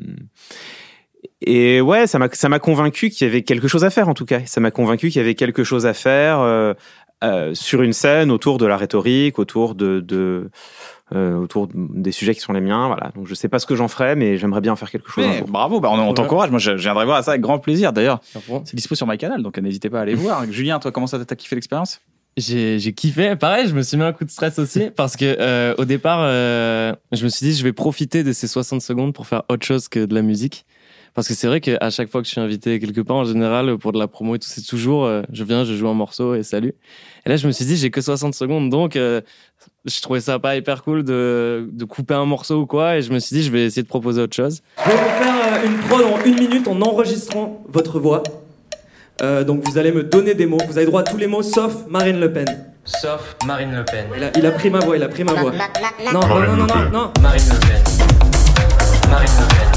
et ouais, ça m'a ça m'a convaincu qu'il y avait quelque chose à faire en tout cas. Ça m'a convaincu qu'il y avait quelque chose à faire euh, euh, sur une scène autour de la rhétorique, autour de, de euh, autour des sujets qui sont les miens. Voilà. Donc je sais pas ce que j'en ferai, mais j'aimerais bien faire quelque chose. un Mais jour. bravo, bah on, on t'encourage. Moi, je, je viendrai voir ça avec grand plaisir. D'ailleurs, Bon. c'est dispo sur my canal, donc n'hésitez pas à aller voir. Julien, toi, comment ça t'as kiffé l'expérience? J'ai, j'ai kiffé. Pareil, je me suis mis un coup de stress aussi parce que euh, au départ, euh, je me suis dit je vais profiter de ces soixante secondes pour faire autre chose que de la musique. Parce que c'est vrai qu'à chaque fois que je suis invité quelque part, en général, pour de la promo et tout, c'est toujours, euh, je viens, je joue un morceau et salut. Et là, je me suis dit, j'ai que soixante secondes, donc euh, je trouvais ça pas hyper cool de, de couper un morceau ou quoi, et je me suis dit, je vais essayer de proposer autre chose. Je vais vous faire euh, une prod en une minute en enregistrant votre voix. Euh, donc vous allez me donner des mots. Vous avez droit à tous les mots sauf Marine Le Pen. Sauf Marine Le Pen. Il a, il a pris ma voix, il a pris ma voix. Non, non, non, non, non, non. Marine Le Pen. Marine Le Pen.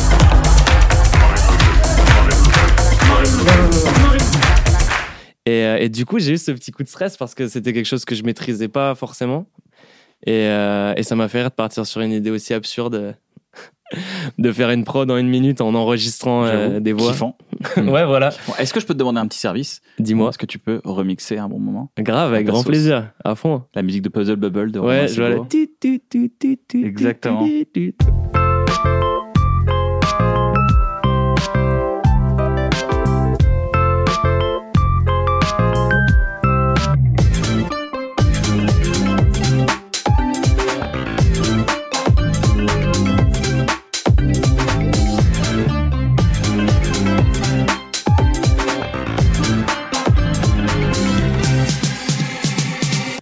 Et, euh, et du coup, j'ai eu ce petit coup de stress parce que c'était quelque chose que je maîtrisais pas forcément. Et, euh, et ça m'a fait rire de partir sur une idée aussi absurde euh, de faire une prod en une minute en enregistrant euh, J'avoue, des voix. kiffant. Ouais, voilà. Bon, est-ce que je peux te demander un petit service? Dis-moi. Est-ce que tu peux remixer un bon moment Grave, avec La grand sauce. plaisir, à fond. la musique de Puzzle Bubble de Ouais, Romain je vais Sibo. aller. Exactement.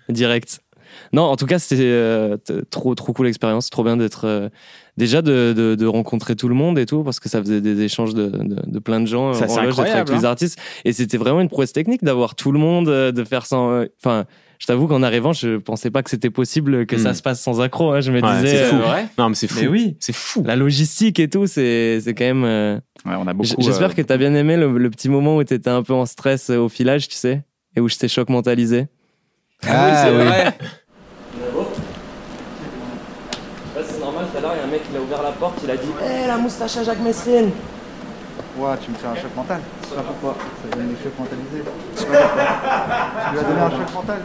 direct. Non, en tout cas, c'était euh, t- trop, trop cool expérience. Trop bien d'être. Euh, déjà de, de, de rencontrer tout le monde et tout, parce que ça faisait des échanges de, de, de plein de gens Ça, en c'est loge, d'être avec incroyable, les hein. artistes. Et c'était vraiment une prouesse technique d'avoir tout le monde, euh, de faire sans. euh, Enfin, je t'avoue qu'en arrivant, je pensais pas que c'était possible que Mm. ça se passe sans accro. Hein. Je me Ouais, disais. c'est fou. euh, vrai Non, mais c'est fou. Mais oui, C'est fou. la logistique et tout, c'est, c'est quand même. euh, Ouais, on a beaucoup. J- J'espère euh, que t'as bien aimé le, le petit moment où t'étais un peu en stress euh, au filage, tu sais, et où je t'ai choc mentalisé. Ah oui. C'est normal, tout à l'heure, il y a un mec qui a ouvert la porte, il a dit hé, la moustache à Jacques Messrine. Ouais, tu me fais un choc mental. Je sais pas pourquoi. Ça donne des chocs mentalisés. Je sais pas pourquoi. Tu lui as donné un choc mental.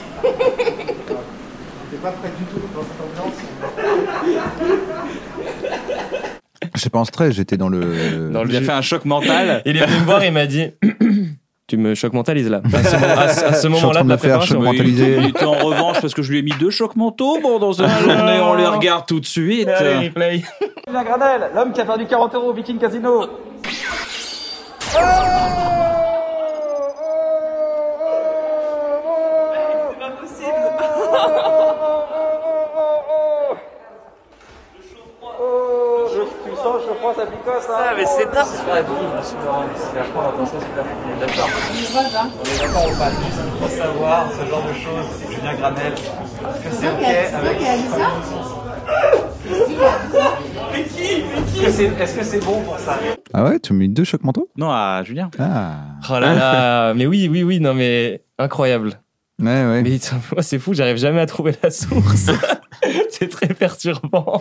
T'es pas prêt du tout dans cette ambiance. J'étais pas en stress, j'étais dans le. Dans le Il a jus. fait un choc mental. Il est venu me voir et il m'a dit tu me choc mentalises là. À ce, moment- à ce- à ce Je suis en moment-là train de de la me faire préparation. choc Oui, mentalisé. il était en revanche parce que je lui ai mis deux chocs mentaux. Bon, dans une journée, on les regarde tout de suite. Allez, replay. Julien Granel, l'homme qui a perdu quarante euros au Viking Casino. Ah, mais c'est top. Savoir ce genre de choses, Julien Granel. Est-ce que c'est ok avec. Est-ce que c'est, est-ce que c'est bon pour ça? Ah ouais, tu me mets deux chocs mentaux. Non, à Julien. Ah. Oh là là, mais oui, oui, oui, non mais incroyable. Ouais, ouais. Mais moi, c'est fou, j'arrive jamais à trouver la source. C'est très perturbant.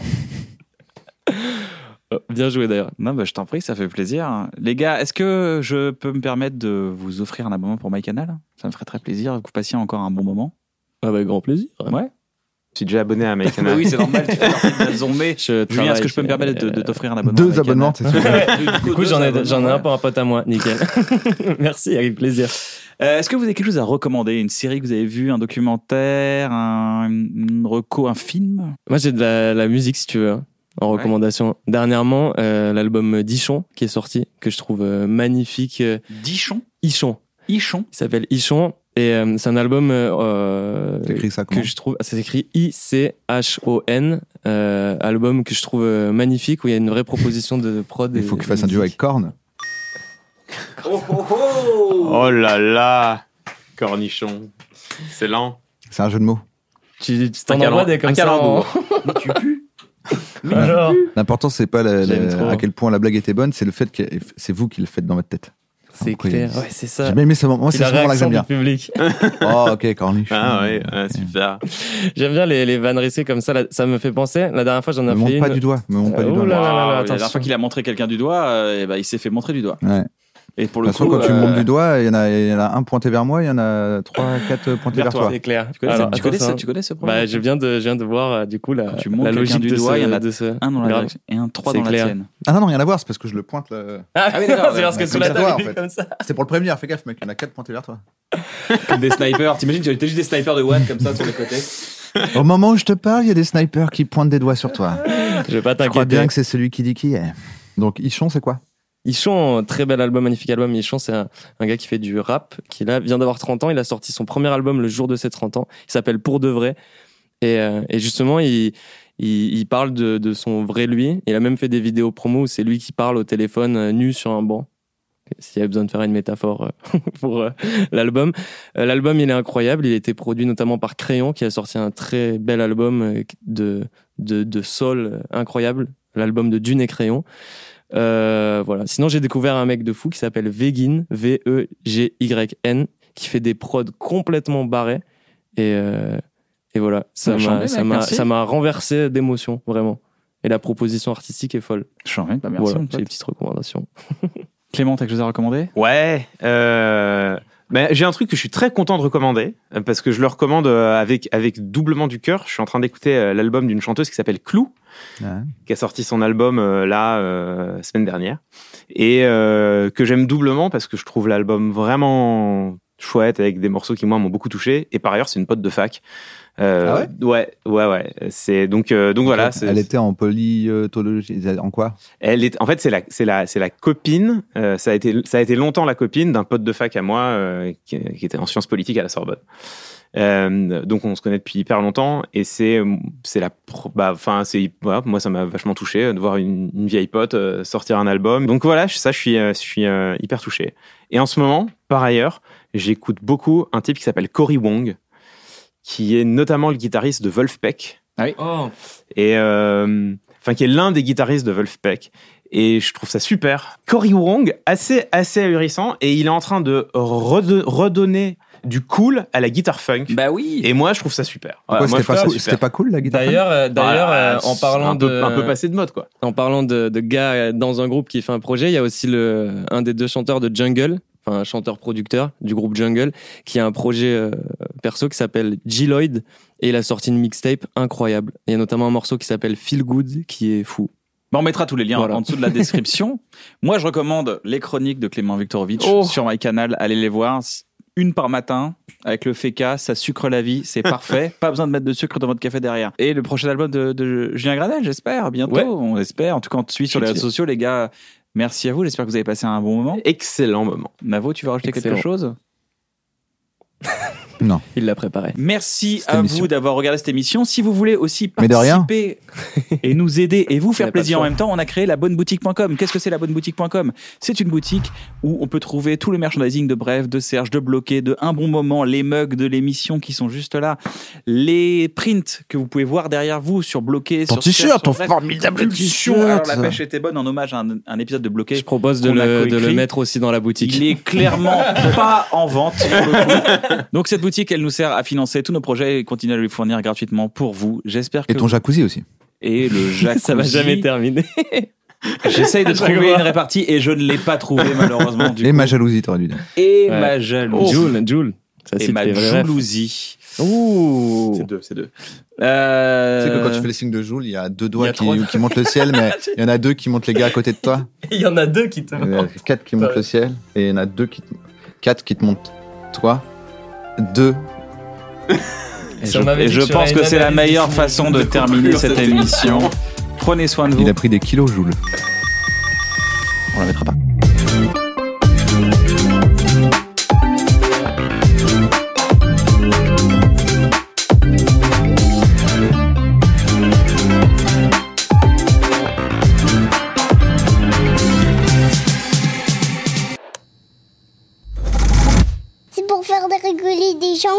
Oh, bien joué d'ailleurs. Non, bah, je t'en prie, ça fait plaisir. Les gars, est-ce que je peux me permettre de vous offrir un abonnement pour MyCanal? Ça me ferait très plaisir que vous passiez encore un bon moment. Avec grand plaisir. Ouais. Je suis déjà abonné à MyCanal. Oui, c'est normal, tu fais partie de la zombie. Je Julien, est-ce que je peux me travaille, permettre de, de euh, t'offrir un abonnement? Deux à abonnements, MyCanal? c'est sûr. Ouais, Du coup, deux j'en ai, abonnements, j'en ai ouais. un pour un pote à moi, nickel. Merci, avec plaisir. Euh, est-ce que vous avez quelque chose à recommander? Une série que vous avez vue, un documentaire, un, une reco, un film? Moi, j'ai de la, la musique, si tu veux, hein, en Ouais. recommandation. Dernièrement, euh, l'album Dichon, qui est sorti, que je trouve euh, magnifique. euh, Dichon? Ichon. Ichon? Il s'appelle Ichon. Et euh, c'est un album euh, T'écris ça comment? que je trouve. Ça s'écrit I C H O N. Euh, album que je trouve euh, magnifique, où il y a une vraie proposition de prod. Il faut qu'il fasse un duo avec Korn. Oh, oh, oh. Oh là là, cornichon. C'est lent. C'est un jeu de mots. Tu tu t'en Un envoies calen- des comme un ça. calembour. en- Mais tu pues. Alors, L'important, c'est pas la- J'aime la- trop. à quel point la blague était bonne, c'est le fait que c'est vous qui le faites dans votre tête. c'est Après, clair. Ouais, c'est ça. J'ai bien aimé ce moment. Moi, Et c'est la ce moment-là que réaction j'aime du bien. public. Oh, ok, Corniche. Ah ouais, ouais, super. J'aime bien les, les vannes rissées comme ça. Là, ça me fait penser. La dernière fois, j'en ai Me fait montre une. pas du doigt. Me montre pas Euh, du doigt. oh là là là là, Ah, la attention. dernière fois qu'il a montré quelqu'un du doigt, euh, eh ben, il s'est fait montrer du doigt. Ouais. Et pour De le toute façon, coup, quand tu me euh, montres du doigt, il y, en a, il y en a un pointé vers moi, il y en a trois, quatre pointés Vers vers toi. toi. C'est clair. Tu connais, Alors, ça, tu, connais attends, ça, ça. tu connais ce problème? Bah, je viens de, je viens de voir euh, du coup la, Quand tu montres la quelqu'un logique du de doigt, ce, il y en a de ce. un dans la Grave. direction et un trois C'est dans la clair. tienne. Ah non, non, rien à voir, c'est parce que je le pointe. Là. Ah, oui, d'accord, c'est parce que ouais, sous comme la ça, table, toi, en il est fait. comme ça. C'est pour le prévenir, fais gaffe, mec, il y en a quatre pointés vers toi. Comme des snipers. T'imagines, tu as juste des snipers de One comme ça sur les côtés. Au moment où je te parle, il y a des snipers qui pointent des doigts sur toi. Je vais pas Je crois bien t'inquiéter. que c'est celui qui dit qui est. Donc, Ichon, c'est quoi? Ichon, très bel album, magnifique album. Ichon, c'est un, un gars qui fait du rap, qui là vient d'avoir trente ans. Il a sorti son premier album le jour de ses trente ans. Il s'appelle Pour de vrai. Et, euh, et justement, il, il, il parle de, de son vrai lui. Il a même fait des vidéos promo où c'est lui qui parle au téléphone euh, nu sur un banc. S'il y avait besoin de faire une métaphore euh, pour euh, l'album. Euh, l'album, il est incroyable. Il a été produit notamment par Crayon, qui a sorti un très bel album euh, de, de, de soul euh, incroyable. L'album de Dune et Crayon. Euh, voilà. Sinon, j'ai découvert un mec de fou qui s'appelle Vegin, V E G Y N, qui fait des prods complètement barrés. Et, euh, et voilà, ça Bah, m'a, chambé, ça mec, m'a, merci. ça m'a renversé d'émotion, vraiment. Et la proposition artistique est folle. Chambé, bah merci. Voilà, mon c'est pote. les petites recommandations. Clément, t'as quelque chose à recommander? Ouais. Euh... Ben, j'ai un truc que je suis très content de recommander euh, parce que je le recommande euh, avec avec doublement du cœur. Je suis en train d'écouter euh, l'album d'une chanteuse qui s'appelle Clou, Ouais. qui a sorti son album euh, là euh, semaine dernière et euh, que j'aime doublement parce que je trouve l'album vraiment chouette avec des morceaux qui moi m'ont beaucoup touché et par ailleurs c'est une pote de fac. Euh, Ah ouais ouais ouais c'est donc euh, donc voilà c'est, Elle était en polytologie. En quoi? elle est en fait c'est la c'est la c'est la copine euh, ça a été ça a été longtemps la copine d'un pote de fac à moi euh, qui, qui était en sciences politiques à la Sorbonne. Euh, donc on se connaît depuis hyper longtemps et c'est c'est la bah enfin c'est voilà, moi ça m'a vachement touché de voir une, une vieille pote euh, sortir un album. Donc voilà, ça je suis euh, je suis euh, hyper touché. Et en ce moment, par ailleurs, j'écoute beaucoup un type qui s'appelle Cory Wong, qui est notamment le guitariste de Wolfpack. Ah oui. Oh. Et euh, enfin qui est l'un des guitaristes de Wolfpack. Et je trouve ça super. Cory Wong, assez assez ahurissant, et il est en train de rede- redonner du cool à la guitare funk. Bah oui. Et moi, je trouve ça super. Pourquoi Moi, c'était, je pas trouve ça cool, super. c'était pas cool la guitare? D'ailleurs, euh, d'ailleurs Ah, euh, en parlant un peu, de un peu passé de mode, quoi. En parlant de, de gars dans un groupe qui fait un projet, il y a aussi le, un des deux chanteurs de Jungle, enfin un chanteur-producteur du groupe Jungle, qui a un projet euh, perso qui s'appelle G-Lloyd, et il a sorti une mixtape incroyable. Il y a notamment un morceau qui s'appelle Feel Good, qui est fou. Bon, on mettra tous les liens Voilà. en dessous de la description. Moi, je recommande les chroniques de Clément Viktorovitch Oh. sur MyCanal. Allez les voir. Une par matin, avec le Feka, ça sucre la vie, c'est parfait. Pas besoin de mettre de sucre dans votre café derrière. Et le prochain album de, de Julien Granel, j'espère, bientôt. Ouais. On espère. En tout cas, on te suit sur les Je réseaux sociaux, les gars. Merci à vous. J'espère que vous avez passé un bon moment. Excellent moment. Navo, tu vas rajouter Excellent. quelque chose? Non. Il l'a préparé. Merci Cette à émission. vous d'avoir regardé cette émission. Si vous voulez aussi Mais de rien. participer et nous aider et vous Y a faire pas de plaisir en choix. même temps, on a créé la bonne boutique point com. Qu'est-ce que c'est la bonne boutique point com? C'est une boutique où on peut trouver tout le merchandising de Bref, de Serge, de Bloqué, de Un Bon Moment, les mugs de l'émission qui sont juste là, les prints que vous pouvez voir derrière vous sur Bloqué, Ton sur t-shirt, Serge, ton sur Bref. formidable Pulsion. t-shirt. Alors la pêche était bonne en hommage à un, un épisode de Bloqué. Je propose de qu'on a le, de coécrit. le mettre aussi dans la boutique. Il est clairement pas en vente. Pour le coup. Donc cette boutique, elle nous sert à financer tous nos projets et continuer à lui fournir gratuitement pour vous. J'espère que Et ton jacuzzi aussi. et le jacuzzi. Ça va jamais terminer. J'essaye de À chaque trouver fois. une répartie et je ne l'ai pas trouvé malheureusement. Du Et coup. ma jalousie, t'aurais dû dire. et Ouais. ma jalousie. Joule, Joule. Ça, Et c'est ma tes vrais rêves. jalousie. Ouh. C'est deux, c'est deux. Euh... Tu sais que quand tu fais le signe de Joule, il y a deux Il y doigts a qui, trois- qui montent le ciel, mais il y en a deux qui montent les gars à côté de toi. Il y en a deux qui te Il y en a quatre qui montent le ciel, et il y en a deux qui, te- quatre qui te montent toi. Deux. Et Si je, on m'avait et dit je que je pense ferais que une c'est la analyse meilleure d'ici façon de de terminer conclure cette cette émission. Prenez soin de vous. Il a pris des kilos, Joule. On la mettra pas. C'est pour faire de rigoler des gens.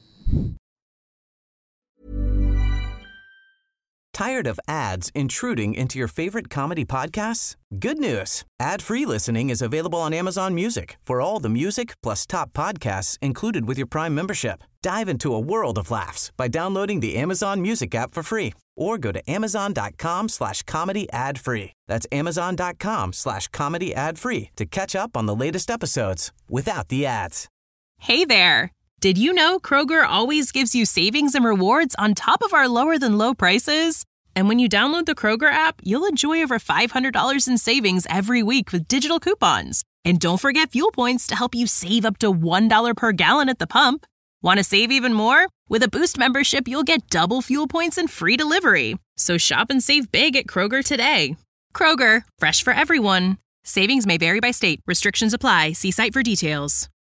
Tired of ads intruding into your favorite comedy podcasts? Good news. Ad-free listening is available on Amazon Music for all the music plus top podcasts included with your Prime membership. Dive into a world of laughs by downloading the Amazon Music app for free or go to amazon.com slash comedy ad free. That's amazon.com slash comedy ad free to catch up on the latest episodes without the ads. Hey there! Did you know Kroger always gives you savings and rewards on top of our lower than low prices? And when you download the Kroger app, you'll enjoy over five hundred dollars in savings every week with digital coupons. And don't forget fuel points to help you save up to one dollar per gallon at the pump. Want to save even more? With a Boost membership, you'll get double fuel points and free delivery. So shop and save big at Kroger today. Kroger, fresh for everyone. Savings may vary by state. Restrictions apply. See site for details.